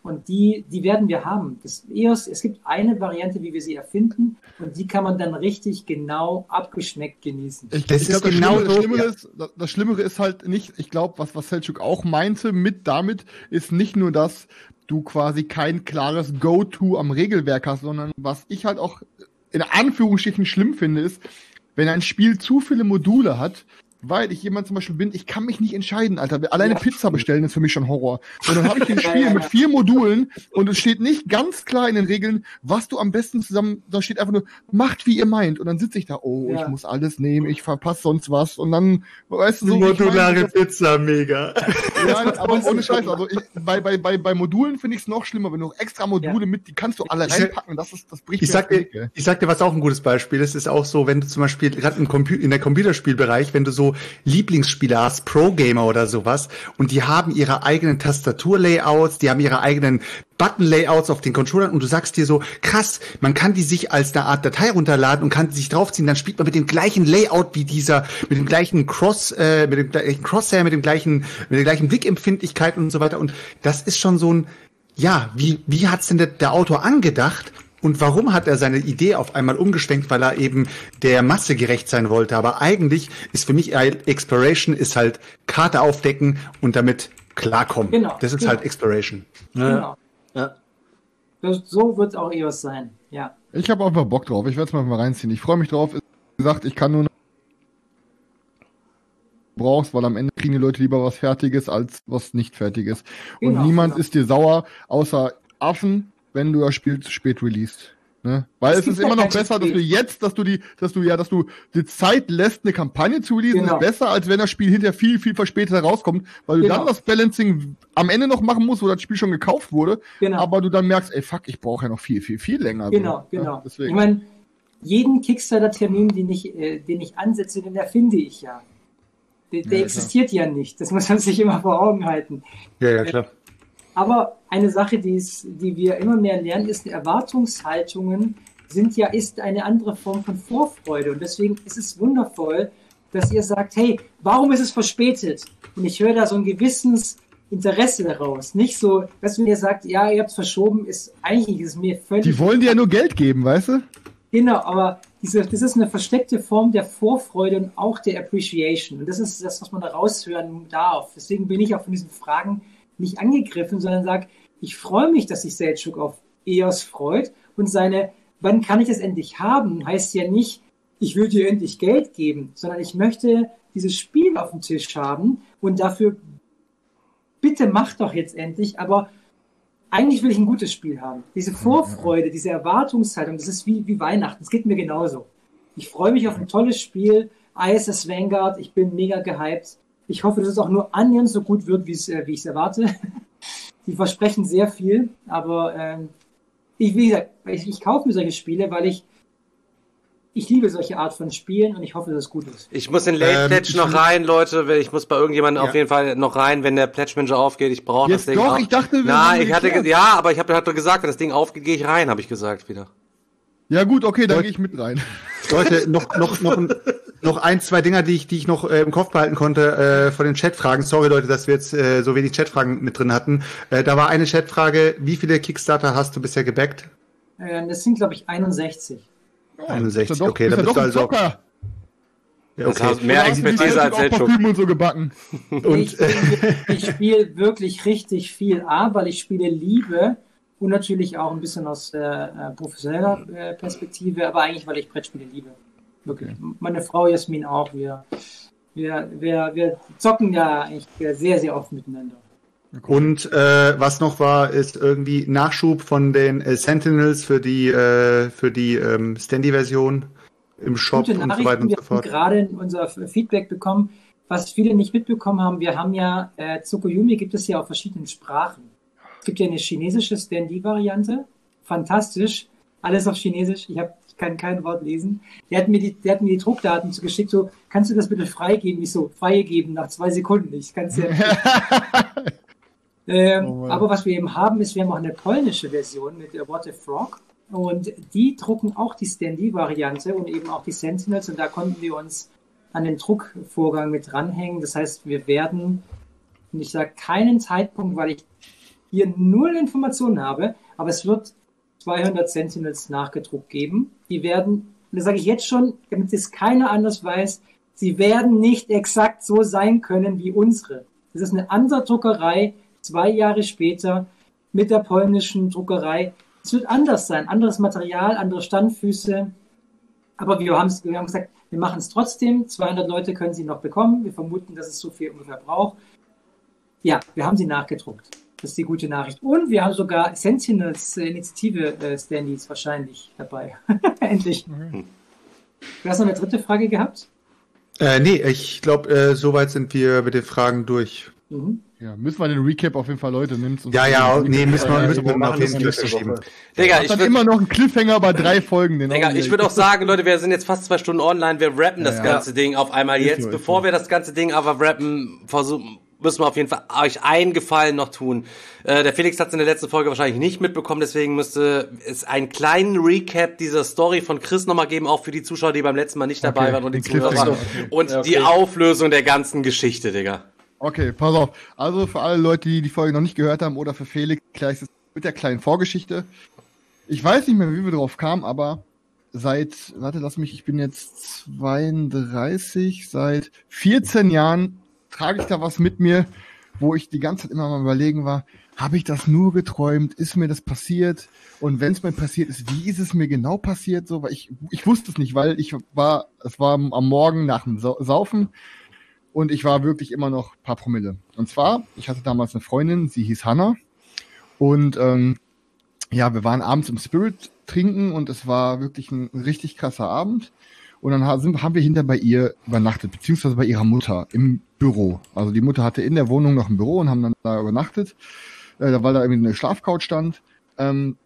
Und die werden wir haben. Es gibt eine Variante, wie wir sie erfinden, und die kann man dann richtig genau abgeschmeckt genießen. Das Schlimmere ist halt nicht, ich glaube, was Selçuk auch meinte damit, ist nicht nur, dass du quasi kein klares Go-To am Regelwerk hast, sondern was ich halt auch in Anführungsstrichen schlimm finde, ist, wenn ein Spiel zu viele Module hat, weil ich jemand zum Beispiel bin, ich kann mich nicht entscheiden, Alter. Alleine Pizza bestellen ist für mich schon Horror. Und dann habe ich ein Spiel mit 4 Modulen und es steht nicht ganz klar in den Regeln, was du am besten zusammen, da steht einfach nur, macht wie ihr meint. Und dann sitze ich da, ich muss alles nehmen, ich verpasse sonst was. Und dann, weißt du, so. Modulare Pizza, mega. Ja, aber ohne Scheiß. Also bei Modulen finde ich es noch schlimmer, wenn du extra Module mit, die kannst du alle reinpacken. Das bricht ich sag dir, was auch ein gutes Beispiel ist. Ist auch so, wenn du zum Beispiel gerade in der Computerspielbereich, wenn du so Lieblingsspieler hast, Pro-Gamer oder sowas, und die haben ihre eigenen Tastaturlayouts, die haben ihre eigenen Button-Layouts auf den Controllern, und du sagst dir so, krass, man kann die sich als eine Art Datei runterladen und kann die sich draufziehen, dann spielt man mit dem gleichen Layout wie dieser, mit dem gleichen Crosshair, mit der gleichen Blickempfindlichkeit und so weiter, und das ist schon so ein, ja, wie hat's denn der Autor angedacht? Und warum hat er seine Idee auf einmal umgeschwenkt, weil er eben der Masse gerecht sein wollte? Aber eigentlich ist für mich Exploration ist halt Karte aufdecken und damit klarkommen. Genau, das ist halt Exploration. Genau. Ja. So wird es auch EOS sein. Ja. Ich habe einfach Bock drauf. Ich werde es mal reinziehen. Ich freue mich drauf. Wie gesagt, ich kann nur brauchst, weil am Ende kriegen die Leute lieber was Fertiges als was nicht Fertiges. Und niemand ist dir sauer, außer Affen, wenn du das Spiel zu spät releast. Ne? Weil es ist immer noch besser, dass du die Zeit lässt, eine Kampagne zu releasen, ist besser, als wenn das Spiel hinterher viel, viel verspätet rauskommt, weil du dann das Balancing am Ende noch machen musst, wo das Spiel schon gekauft wurde, aber du dann merkst, ey, fuck, ich brauche ja noch viel, viel, viel länger. Genau. Ja, deswegen. Ich meine, jeden Kickstarter-Termin, den ich ansetze, den erfinde ich ja. Der existiert ja nicht. Das muss man sich immer vor Augen halten. Ja, klar. Aber eine Sache, die wir immer mehr lernen, ist, Erwartungshaltungen ist eine andere Form von Vorfreude. Und deswegen ist es wundervoll, dass ihr sagt, hey, warum ist es verspätet? Und ich höre da so ein gewisses Interesse daraus. Nicht so, dass wenn ihr sagt, ja, ihr habt es verschoben, eigentlich ist es mir völlig... Die wollen dir ja nur Geld geben, weißt du? Genau, aber das ist eine versteckte Form der Vorfreude und auch der Appreciation. Und das ist das, was man da raushören darf. Deswegen bin ich auch von diesen Fragen nicht angegriffen, sondern sage, ich freue mich, dass sich Selçuk auf EOS freut und wann kann ich das endlich haben, heißt ja nicht, ich will dir endlich Geld geben, sondern ich möchte dieses Spiel auf dem Tisch haben und dafür, bitte mach doch jetzt endlich, aber eigentlich will ich ein gutes Spiel haben. Diese Vorfreude, diese Erwartungshaltung, das ist wie Weihnachten, das geht mir genauso. Ich freue mich auf ein tolles Spiel, ISS Vanguard, ich bin mega gehypt. Ich hoffe, dass es auch nur annähernd so gut wird, wie ich es erwarte. Die versprechen sehr viel, aber wie gesagt, ich kaufe mir solche Spiele, weil ich liebe solche Art von Spielen und ich hoffe, dass es gut ist. Ich muss in Late Pledge noch rein, Leute. Ich muss bei irgendjemandem auf jeden Fall noch rein, wenn der Pledge Manager aufgeht. Ich brauche das Ding. Ich dachte, aber ich hatte gesagt, wenn das Ding aufgeht, gehe ich rein, habe ich gesagt wieder. Ja gut, okay, dann gehe ich mit rein. Leute, noch ein, zwei Dinger, die ich noch im Kopf behalten konnte von den Chatfragen. Sorry Leute, dass wir jetzt so wenig Chatfragen mit drin hatten. Da war eine Chatfrage, wie viele Kickstarter hast du bisher gebackt? Das sind, glaube ich, 61. 61, okay, da bist du also... Ja, okay. Das mehr Expertise als Parfüm und so gebacken. Und ich spiele wirklich richtig viel, weil ich Spiele liebe und natürlich auch ein bisschen aus professioneller Perspektive, aber eigentlich, weil ich Brettspiele liebe. Wirklich. Okay. Meine Frau Jasmin auch. Wir zocken ja eigentlich sehr, sehr oft miteinander. Okay. Und was noch war, ist irgendwie Nachschub von den Sentinels für die Standy-Version im Shop und so weiter und so fort. Wir haben gerade unser Feedback bekommen, was viele nicht mitbekommen haben. Wir haben ja Tsukuyomi gibt es ja auf verschiedenen Sprachen. Es gibt ja eine chinesische Standy-Variante. Fantastisch. Alles auf Chinesisch. Ich kann kein Wort lesen. Der hat mir die Druckdaten zugeschickt. So, kannst du das bitte freigeben? Ich so, freigeben nach 2 Sekunden. Ich kann es ja aber was wir eben haben, ist, wir haben auch eine polnische Version mit What a Frog. Und die drucken auch die Standy-Variante und eben auch die Sentinels. Und da konnten wir uns an den Druckvorgang mit dranhängen. Das heißt, wir werden, und ich sage keinen Zeitpunkt, weil ich hier null Informationen habe, aber es wird 200 Sentinels nachgedruckt geben. Die werden, das sage ich jetzt schon, damit es keiner anders weiß, sie werden nicht exakt so sein können wie unsere. Das ist eine andere Druckerei, 2 Jahre später, mit der polnischen Druckerei. Es wird anders sein, anderes Material, andere Standfüße. Aber wir haben gesagt, wir machen es trotzdem. 200 Leute können sie noch bekommen. Wir vermuten, dass es so viel ungefähr braucht. Ja, wir haben sie nachgedruckt. Das ist die gute Nachricht. Und wir haben sogar Sentinels Initiative-Standees wahrscheinlich dabei. Endlich. Du hast noch eine dritte Frage gehabt? Nee, ich glaube, soweit sind wir mit den Fragen durch. Mhm. Ja, müssen wir den Recap auf jeden Fall, Leute, nimmt's. Ja, nee, müssen wir auf jeden Fall verschieben. Digga, ich würde immer noch einen Cliffhanger bei 3 Folgen. Digga, ich würde auch sagen, Leute, wir sind jetzt fast 2 Stunden online, wir rappen das ganze Ding auf einmal jetzt. Bevor wir das ganze Ding aber rappen, müssen wir auf jeden Fall euch einen Gefallen noch tun. Der Felix hat es in der letzten Folge wahrscheinlich nicht mitbekommen, deswegen müsste es einen kleinen Recap dieser Story von Chris nochmal geben, auch für die Zuschauer, die beim letzten Mal nicht dabei waren und die Zuhörer. Und die Auflösung der ganzen Geschichte, Digga. Okay, pass auf. Also für alle Leute, die die Folge noch nicht gehört haben oder für Felix, gleich mit der kleinen Vorgeschichte. Ich weiß nicht mehr, wie wir drauf kamen, aber ich bin jetzt 32, seit 14 Jahren trage ich da was mit mir, wo ich die ganze Zeit immer mal überlegen war, habe ich das nur geträumt? Ist mir das passiert? Und wenn es mir passiert ist, wie ist es mir genau passiert? So, weil ich wusste es nicht, weil es war am Morgen nach dem Saufen und ich war wirklich immer noch ein paar Promille. Und zwar, ich hatte damals eine Freundin, sie hieß Hannah und wir waren abends im Spirit trinken und es war wirklich ein richtig krasser Abend. Und dann haben wir hinterher bei ihr übernachtet, beziehungsweise bei ihrer Mutter im Büro. Also die Mutter hatte in der Wohnung noch ein Büro und haben dann da übernachtet, weil da irgendwie eine Schlafcouch stand. Und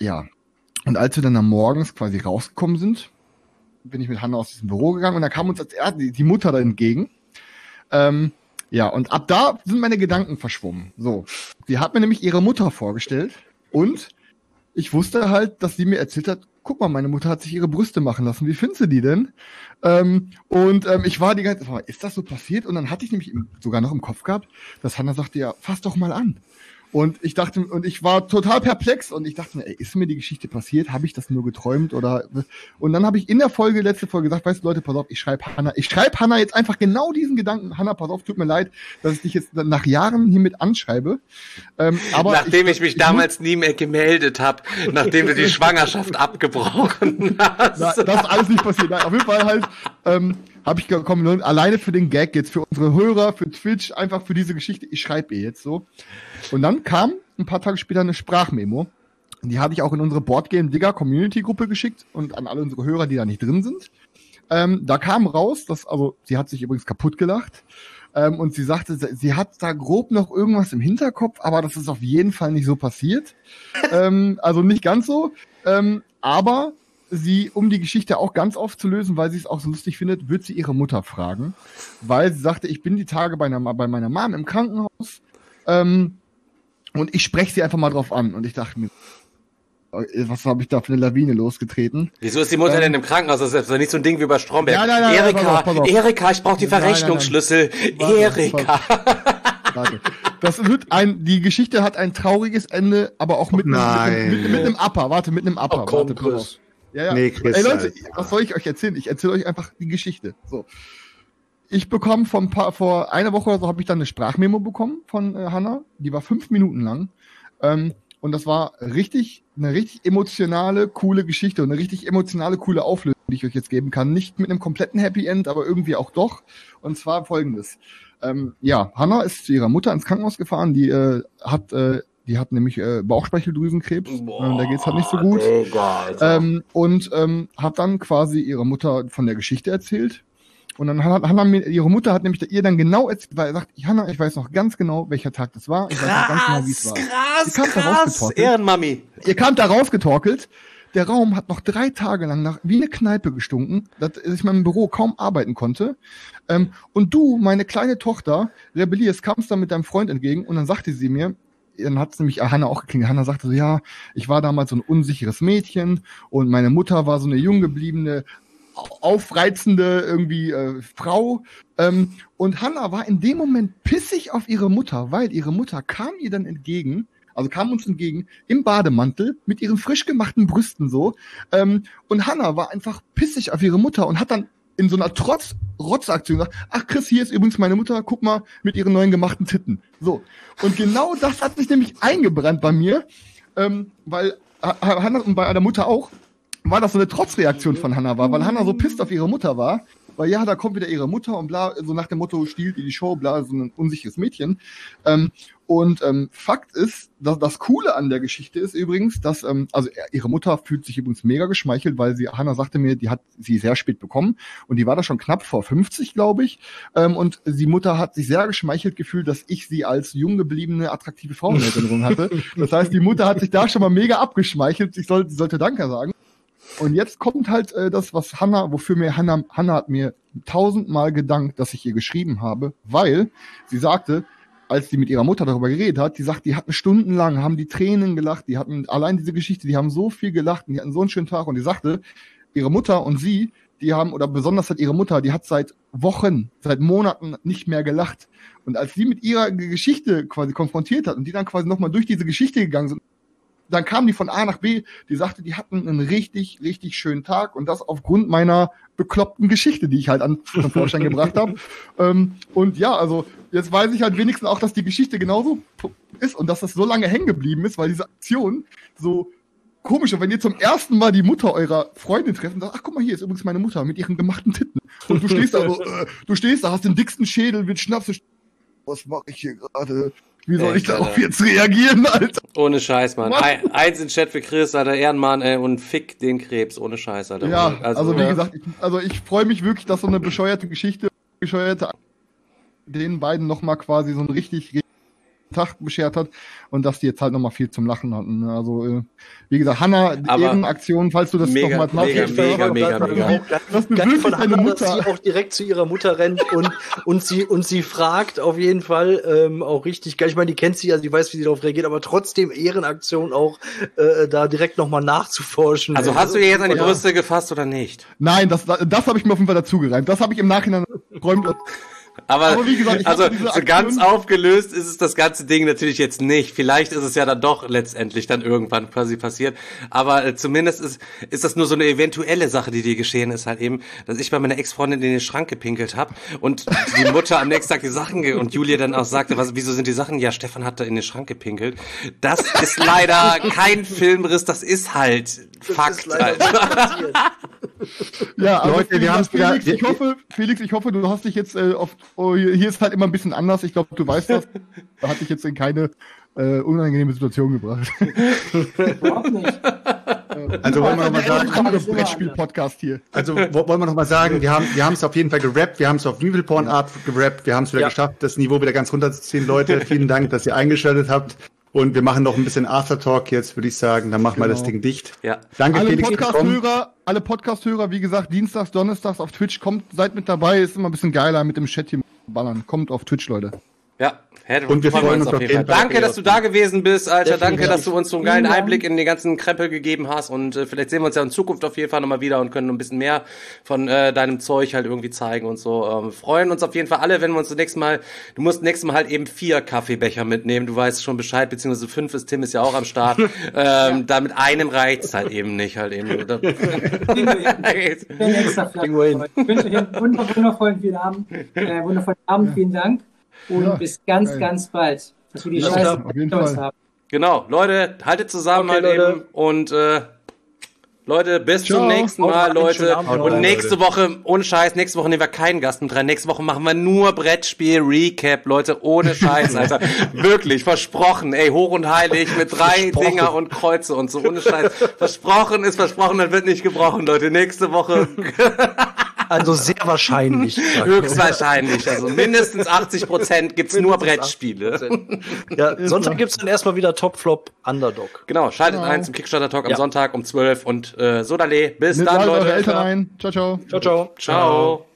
als wir dann am Morgens quasi rausgekommen sind, bin ich mit Hannah aus diesem Büro gegangen und da kam uns als erstes die Mutter da entgegen. Und ab da sind meine Gedanken verschwommen. So, sie hat mir nämlich ihre Mutter vorgestellt und ich wusste halt, dass sie mir erzählt hat, guck mal, meine Mutter hat sich ihre Brüste machen lassen. Wie findest du die denn? Ich war die ganze Zeit, ist das so passiert? Und dann hatte ich nämlich sogar noch im Kopf gehabt, dass Hannah sagte, ja, fass doch mal an. Und ich war total perplex und ich dachte mir, ist mir die Geschichte passiert? Habe ich das nur geträumt oder? Und dann habe ich in der letzte Folge gesagt, weißt du Leute, pass auf, ich schreibe Hannah jetzt einfach genau diesen Gedanken. Hannah, pass auf, tut mir leid, dass ich dich jetzt nach Jahren hiermit anschreibe. Aber nachdem ich mich damals nie mehr gemeldet habe, nachdem du die Schwangerschaft abgebrochen hast. Das ist alles nicht passiert. Nein, auf jeden Fall halt, habe ich gekommen, alleine für den Gag jetzt, für unsere Hörer, für Twitch, einfach für diese Geschichte, ich schreibe ihr jetzt so. Und dann kam ein paar Tage später eine Sprachmemo. Die habe ich auch in unsere Boardgame-Digger Community-Gruppe geschickt und an alle unsere Hörer, die da nicht drin sind. Da kam raus, sie hat sich übrigens kaputt gelacht. Und sie sagte, sie hat da grob noch irgendwas im Hinterkopf, aber das ist auf jeden Fall nicht so passiert. Also nicht ganz so. Aber sie, um die Geschichte auch ganz aufzulösen, weil sie es auch so lustig findet, wird sie ihre Mutter fragen. Weil sie sagte, ich bin die Tage bei meiner Mom im Krankenhaus. Und ich spreche sie einfach mal drauf an. Und ich dachte mir, was habe ich da für eine Lawine losgetreten? Wieso ist die Mutter denn im Krankenhaus? Das ist ja nicht so ein Ding wie bei Stromberg. Nein, Erika, ich brauche die Verrechnungsschlüssel. Erika. Warte. Die Geschichte hat ein trauriges Ende, aber auch mit einem Upper. Warte, mit einem Upper. Oh, komm, Chris. Ja. Nee, Chris, ey Leute, was soll ich euch erzählen? Ich erzähle euch einfach die Geschichte. So. Ich bekomme vor einer Woche oder so habe ich dann eine Sprachmemo bekommen von Hannah. Die war 5 Minuten lang. Und das war eine richtig emotionale, coole Geschichte und eine richtig emotionale, coole Auflösung, die ich euch jetzt geben kann. Nicht mit einem kompletten Happy End, aber irgendwie auch doch. Und zwar folgendes. Hannah ist zu ihrer Mutter ins Krankenhaus gefahren. Die hat nämlich Bauchspeicheldrüsenkrebs. Da geht's halt nicht so gut. Hat dann quasi ihrer Mutter von der Geschichte erzählt. Und dann ihre Mutter hat nämlich ihr dann genau erzählt, weil er sagt, Hannah, ich weiß noch ganz genau, welcher Tag das war. Ich weiß noch ganz genau, wie es war. Krass, Ehrenmami. Ihr kamt da rausgetorkelt. Der Raum hat noch 3 Tage lang wie eine Kneipe gestunken, dass ich in meinem Büro kaum arbeiten konnte. Und du, meine kleine Tochter, rebellierst, kamst dann mit deinem Freund entgegen und dann sagte sie mir, dann hat es nämlich Hannah auch geklingelt. Hannah sagte so, ja, ich war damals so ein unsicheres Mädchen und meine Mutter war so eine jung gebliebene, aufreizende irgendwie Frau. Und Hannah war in dem Moment pissig auf ihre Mutter, weil ihre Mutter kam ihr dann entgegen, also kam uns entgegen im Bademantel mit ihren frisch gemachten Brüsten so. Und Hannah war einfach pissig auf ihre Mutter und hat dann in so einer Rotzaktion gesagt, ach Chris, hier ist übrigens meine Mutter, guck mal, mit ihren neuen gemachten Titten. So. Und genau das hat sich nämlich eingebrannt bei mir, weil Hannah und bei der Mutter auch, war das so eine Trotzreaktion von Hannah war, weil Hannah so pisst auf ihre Mutter war, weil ja, da kommt wieder ihre Mutter und bla, so nach dem Motto, stiehlt ihr die Show, bla, so ein unsicheres Mädchen. Fakt ist, dass das Coole an der Geschichte ist übrigens, dass, ihre Mutter fühlt sich übrigens mega geschmeichelt, weil Hannah sagte mir, die hat sie sehr spät bekommen und die war da schon knapp vor 50, glaube ich. Und die Mutter hat sich sehr geschmeichelt gefühlt, dass ich sie als jung gebliebene, attraktive Frau in Erinnerung hatte. Das heißt, die Mutter hat sich da schon mal mega abgeschmeichelt. Sie sollte Danke sagen. Und jetzt kommt halt das, was Hannah hat mir 1000-mal gedankt, dass ich ihr geschrieben habe, weil sie sagte, als die mit ihrer Mutter darüber geredet hat, die sagt, die hatten stundenlang, haben die Tränen gelacht, die hatten allein diese Geschichte, die haben so viel gelacht und die hatten so einen schönen Tag und die sagte, ihre Mutter und sie, die haben, oder besonders halt ihre Mutter, die hat seit Wochen, seit Monaten nicht mehr gelacht. Und als sie mit ihrer Geschichte quasi konfrontiert hat und die dann quasi nochmal durch diese Geschichte gegangen sind, dann kam die von A nach B, die sagte, die hatten einen richtig, richtig schönen Tag und das aufgrund meiner bekloppten Geschichte, die ich halt zum Vorschein gebracht habe. Und ja, also jetzt weiß ich halt wenigstens auch, dass die Geschichte genauso ist und dass das so lange hängen geblieben ist, weil diese Aktion so komisch ist. Wenn ihr zum ersten Mal die Mutter eurer Freundin trefft und sagt, ach guck mal, hier ist übrigens meine Mutter mit ihren gemachten Titten. Und du stehst da, hast den dicksten Schädel, mit Schnaps. Was mache ich hier gerade? Wie soll ich darauf jetzt reagieren, Alter? Ohne Scheiß, Mann. Eins in Chat für Chris, Alter, Ehrenmann, und fick den Krebs. Ohne Scheiß, Alter. Ja, also wie gesagt, ich freue mich wirklich, dass so eine bescheuerte den beiden nochmal quasi so einen richtig Tag beschert hat und dass die jetzt halt nochmal viel zum Lachen hatten. Also, wie gesagt, Hannah, Ehrenaktion, falls du das nochmal machst. Mega. Das bewirkt von Hannah, dass sie auch direkt zu ihrer Mutter rennt und sie fragt auf jeden Fall auch richtig geil. Ich meine, die kennt sie, also die weiß, wie sie darauf reagiert, aber trotzdem Ehrenaktion auch da direkt nochmal nachzuforschen. Also hast du ihr jetzt an die Brüste gefasst oder nicht? Nein, das habe ich mir auf jeden Fall dazu gereimt. Das habe ich im Nachhinein geräumt. Aber wie gesagt, also so ganz aufgelöst ist es das ganze Ding natürlich jetzt nicht. Vielleicht ist es ja dann doch letztendlich dann irgendwann quasi passiert. Aber zumindest ist das nur so eine eventuelle Sache, die dir geschehen ist halt eben, dass ich bei meiner Ex-Freundin in den Schrank gepinkelt habe und die Mutter am nächsten Tag die Sachen und Julia dann auch sagte, wieso sind die Sachen? Ja, Stefan hat da in den Schrank gepinkelt. Das ist leider kein Filmriss, das ist halt Fakt. Ja, aber Leute, wir haben Felix, ich hoffe, du hast dich jetzt hier ist halt immer ein bisschen anders. Ich glaube, du weißt das. Da hatte ich jetzt in keine unangenehme Situation gebracht. Überhaupt nicht. Also wollen wir noch mal sagen, Brettspiel-Podcast hier. Also wollen wir noch mal sagen, wir haben es auf jeden Fall gerappt, wir haben es auf Meeple-Porn-Art gerappt, wir haben es wieder geschafft, das Niveau wieder ganz runterzuziehen, Leute. Vielen Dank, dass ihr eingeschaltet habt. Und wir machen noch ein bisschen Aftertalk jetzt, würde ich sagen. Dann machen wir das Ding dicht. Ja. Danke, Felix. Alle Podcast-Hörer, wie gesagt, dienstags, donnerstags auf Twitch, seid mit dabei. Ist immer ein bisschen geiler mit dem Chat hier ballern. Kommt auf Twitch, Leute. Ja. Und wir freuen uns auf jeden Fall. Danke, dass du da gewesen bist, Alter. Danke, dass du uns so einen geilen Einblick in den ganzen Krempel gegeben hast. Und vielleicht sehen wir uns ja in Zukunft auf jeden Fall nochmal wieder und können ein bisschen mehr von deinem Zeug halt irgendwie zeigen und so. Wir freuen uns auf jeden Fall alle, wenn wir uns das nächste Mal, du musst nächstes Mal halt eben 4 Kaffeebecher mitnehmen. Du weißt schon Bescheid, beziehungsweise 5 ist, Tim ist ja auch am Start. Da mit einem reicht's halt eben nicht, halt eben. Ich wünsche euch einen wundervollen Abend, vielen Dank. Und bis ganz bald. Dass wir die Scheiße haben. Genau, Leute, haltet zusammen halt eben. Und Leute, bis zum nächsten Mal, Leute. Und nächste Woche, ohne Scheiß, nächste Woche nehmen wir keinen Gast mit rein. Nächste Woche machen wir nur Brettspiel-Recap, Leute, ohne Scheiß, Alter. Wirklich, versprochen, ey, hoch und heilig, mit 3 Dinger und Kreuze und so, ohne Scheiß. Versprochen ist versprochen, das wird nicht gebrochen, Leute. Nächste Woche... Also sehr wahrscheinlich. Höchstwahrscheinlich. Also mindestens 80% gibt's nur Brettspiele. Ja, Sonntag gibt's dann erstmal wieder Top-Flop Underdog. Genau, schaltet ein zum Kickstarter-Talk am Sonntag um 12 und Sodale. Bis dann, Leute. Eure Eltern ein. Ciao, ciao. Ciao, ciao. Ciao.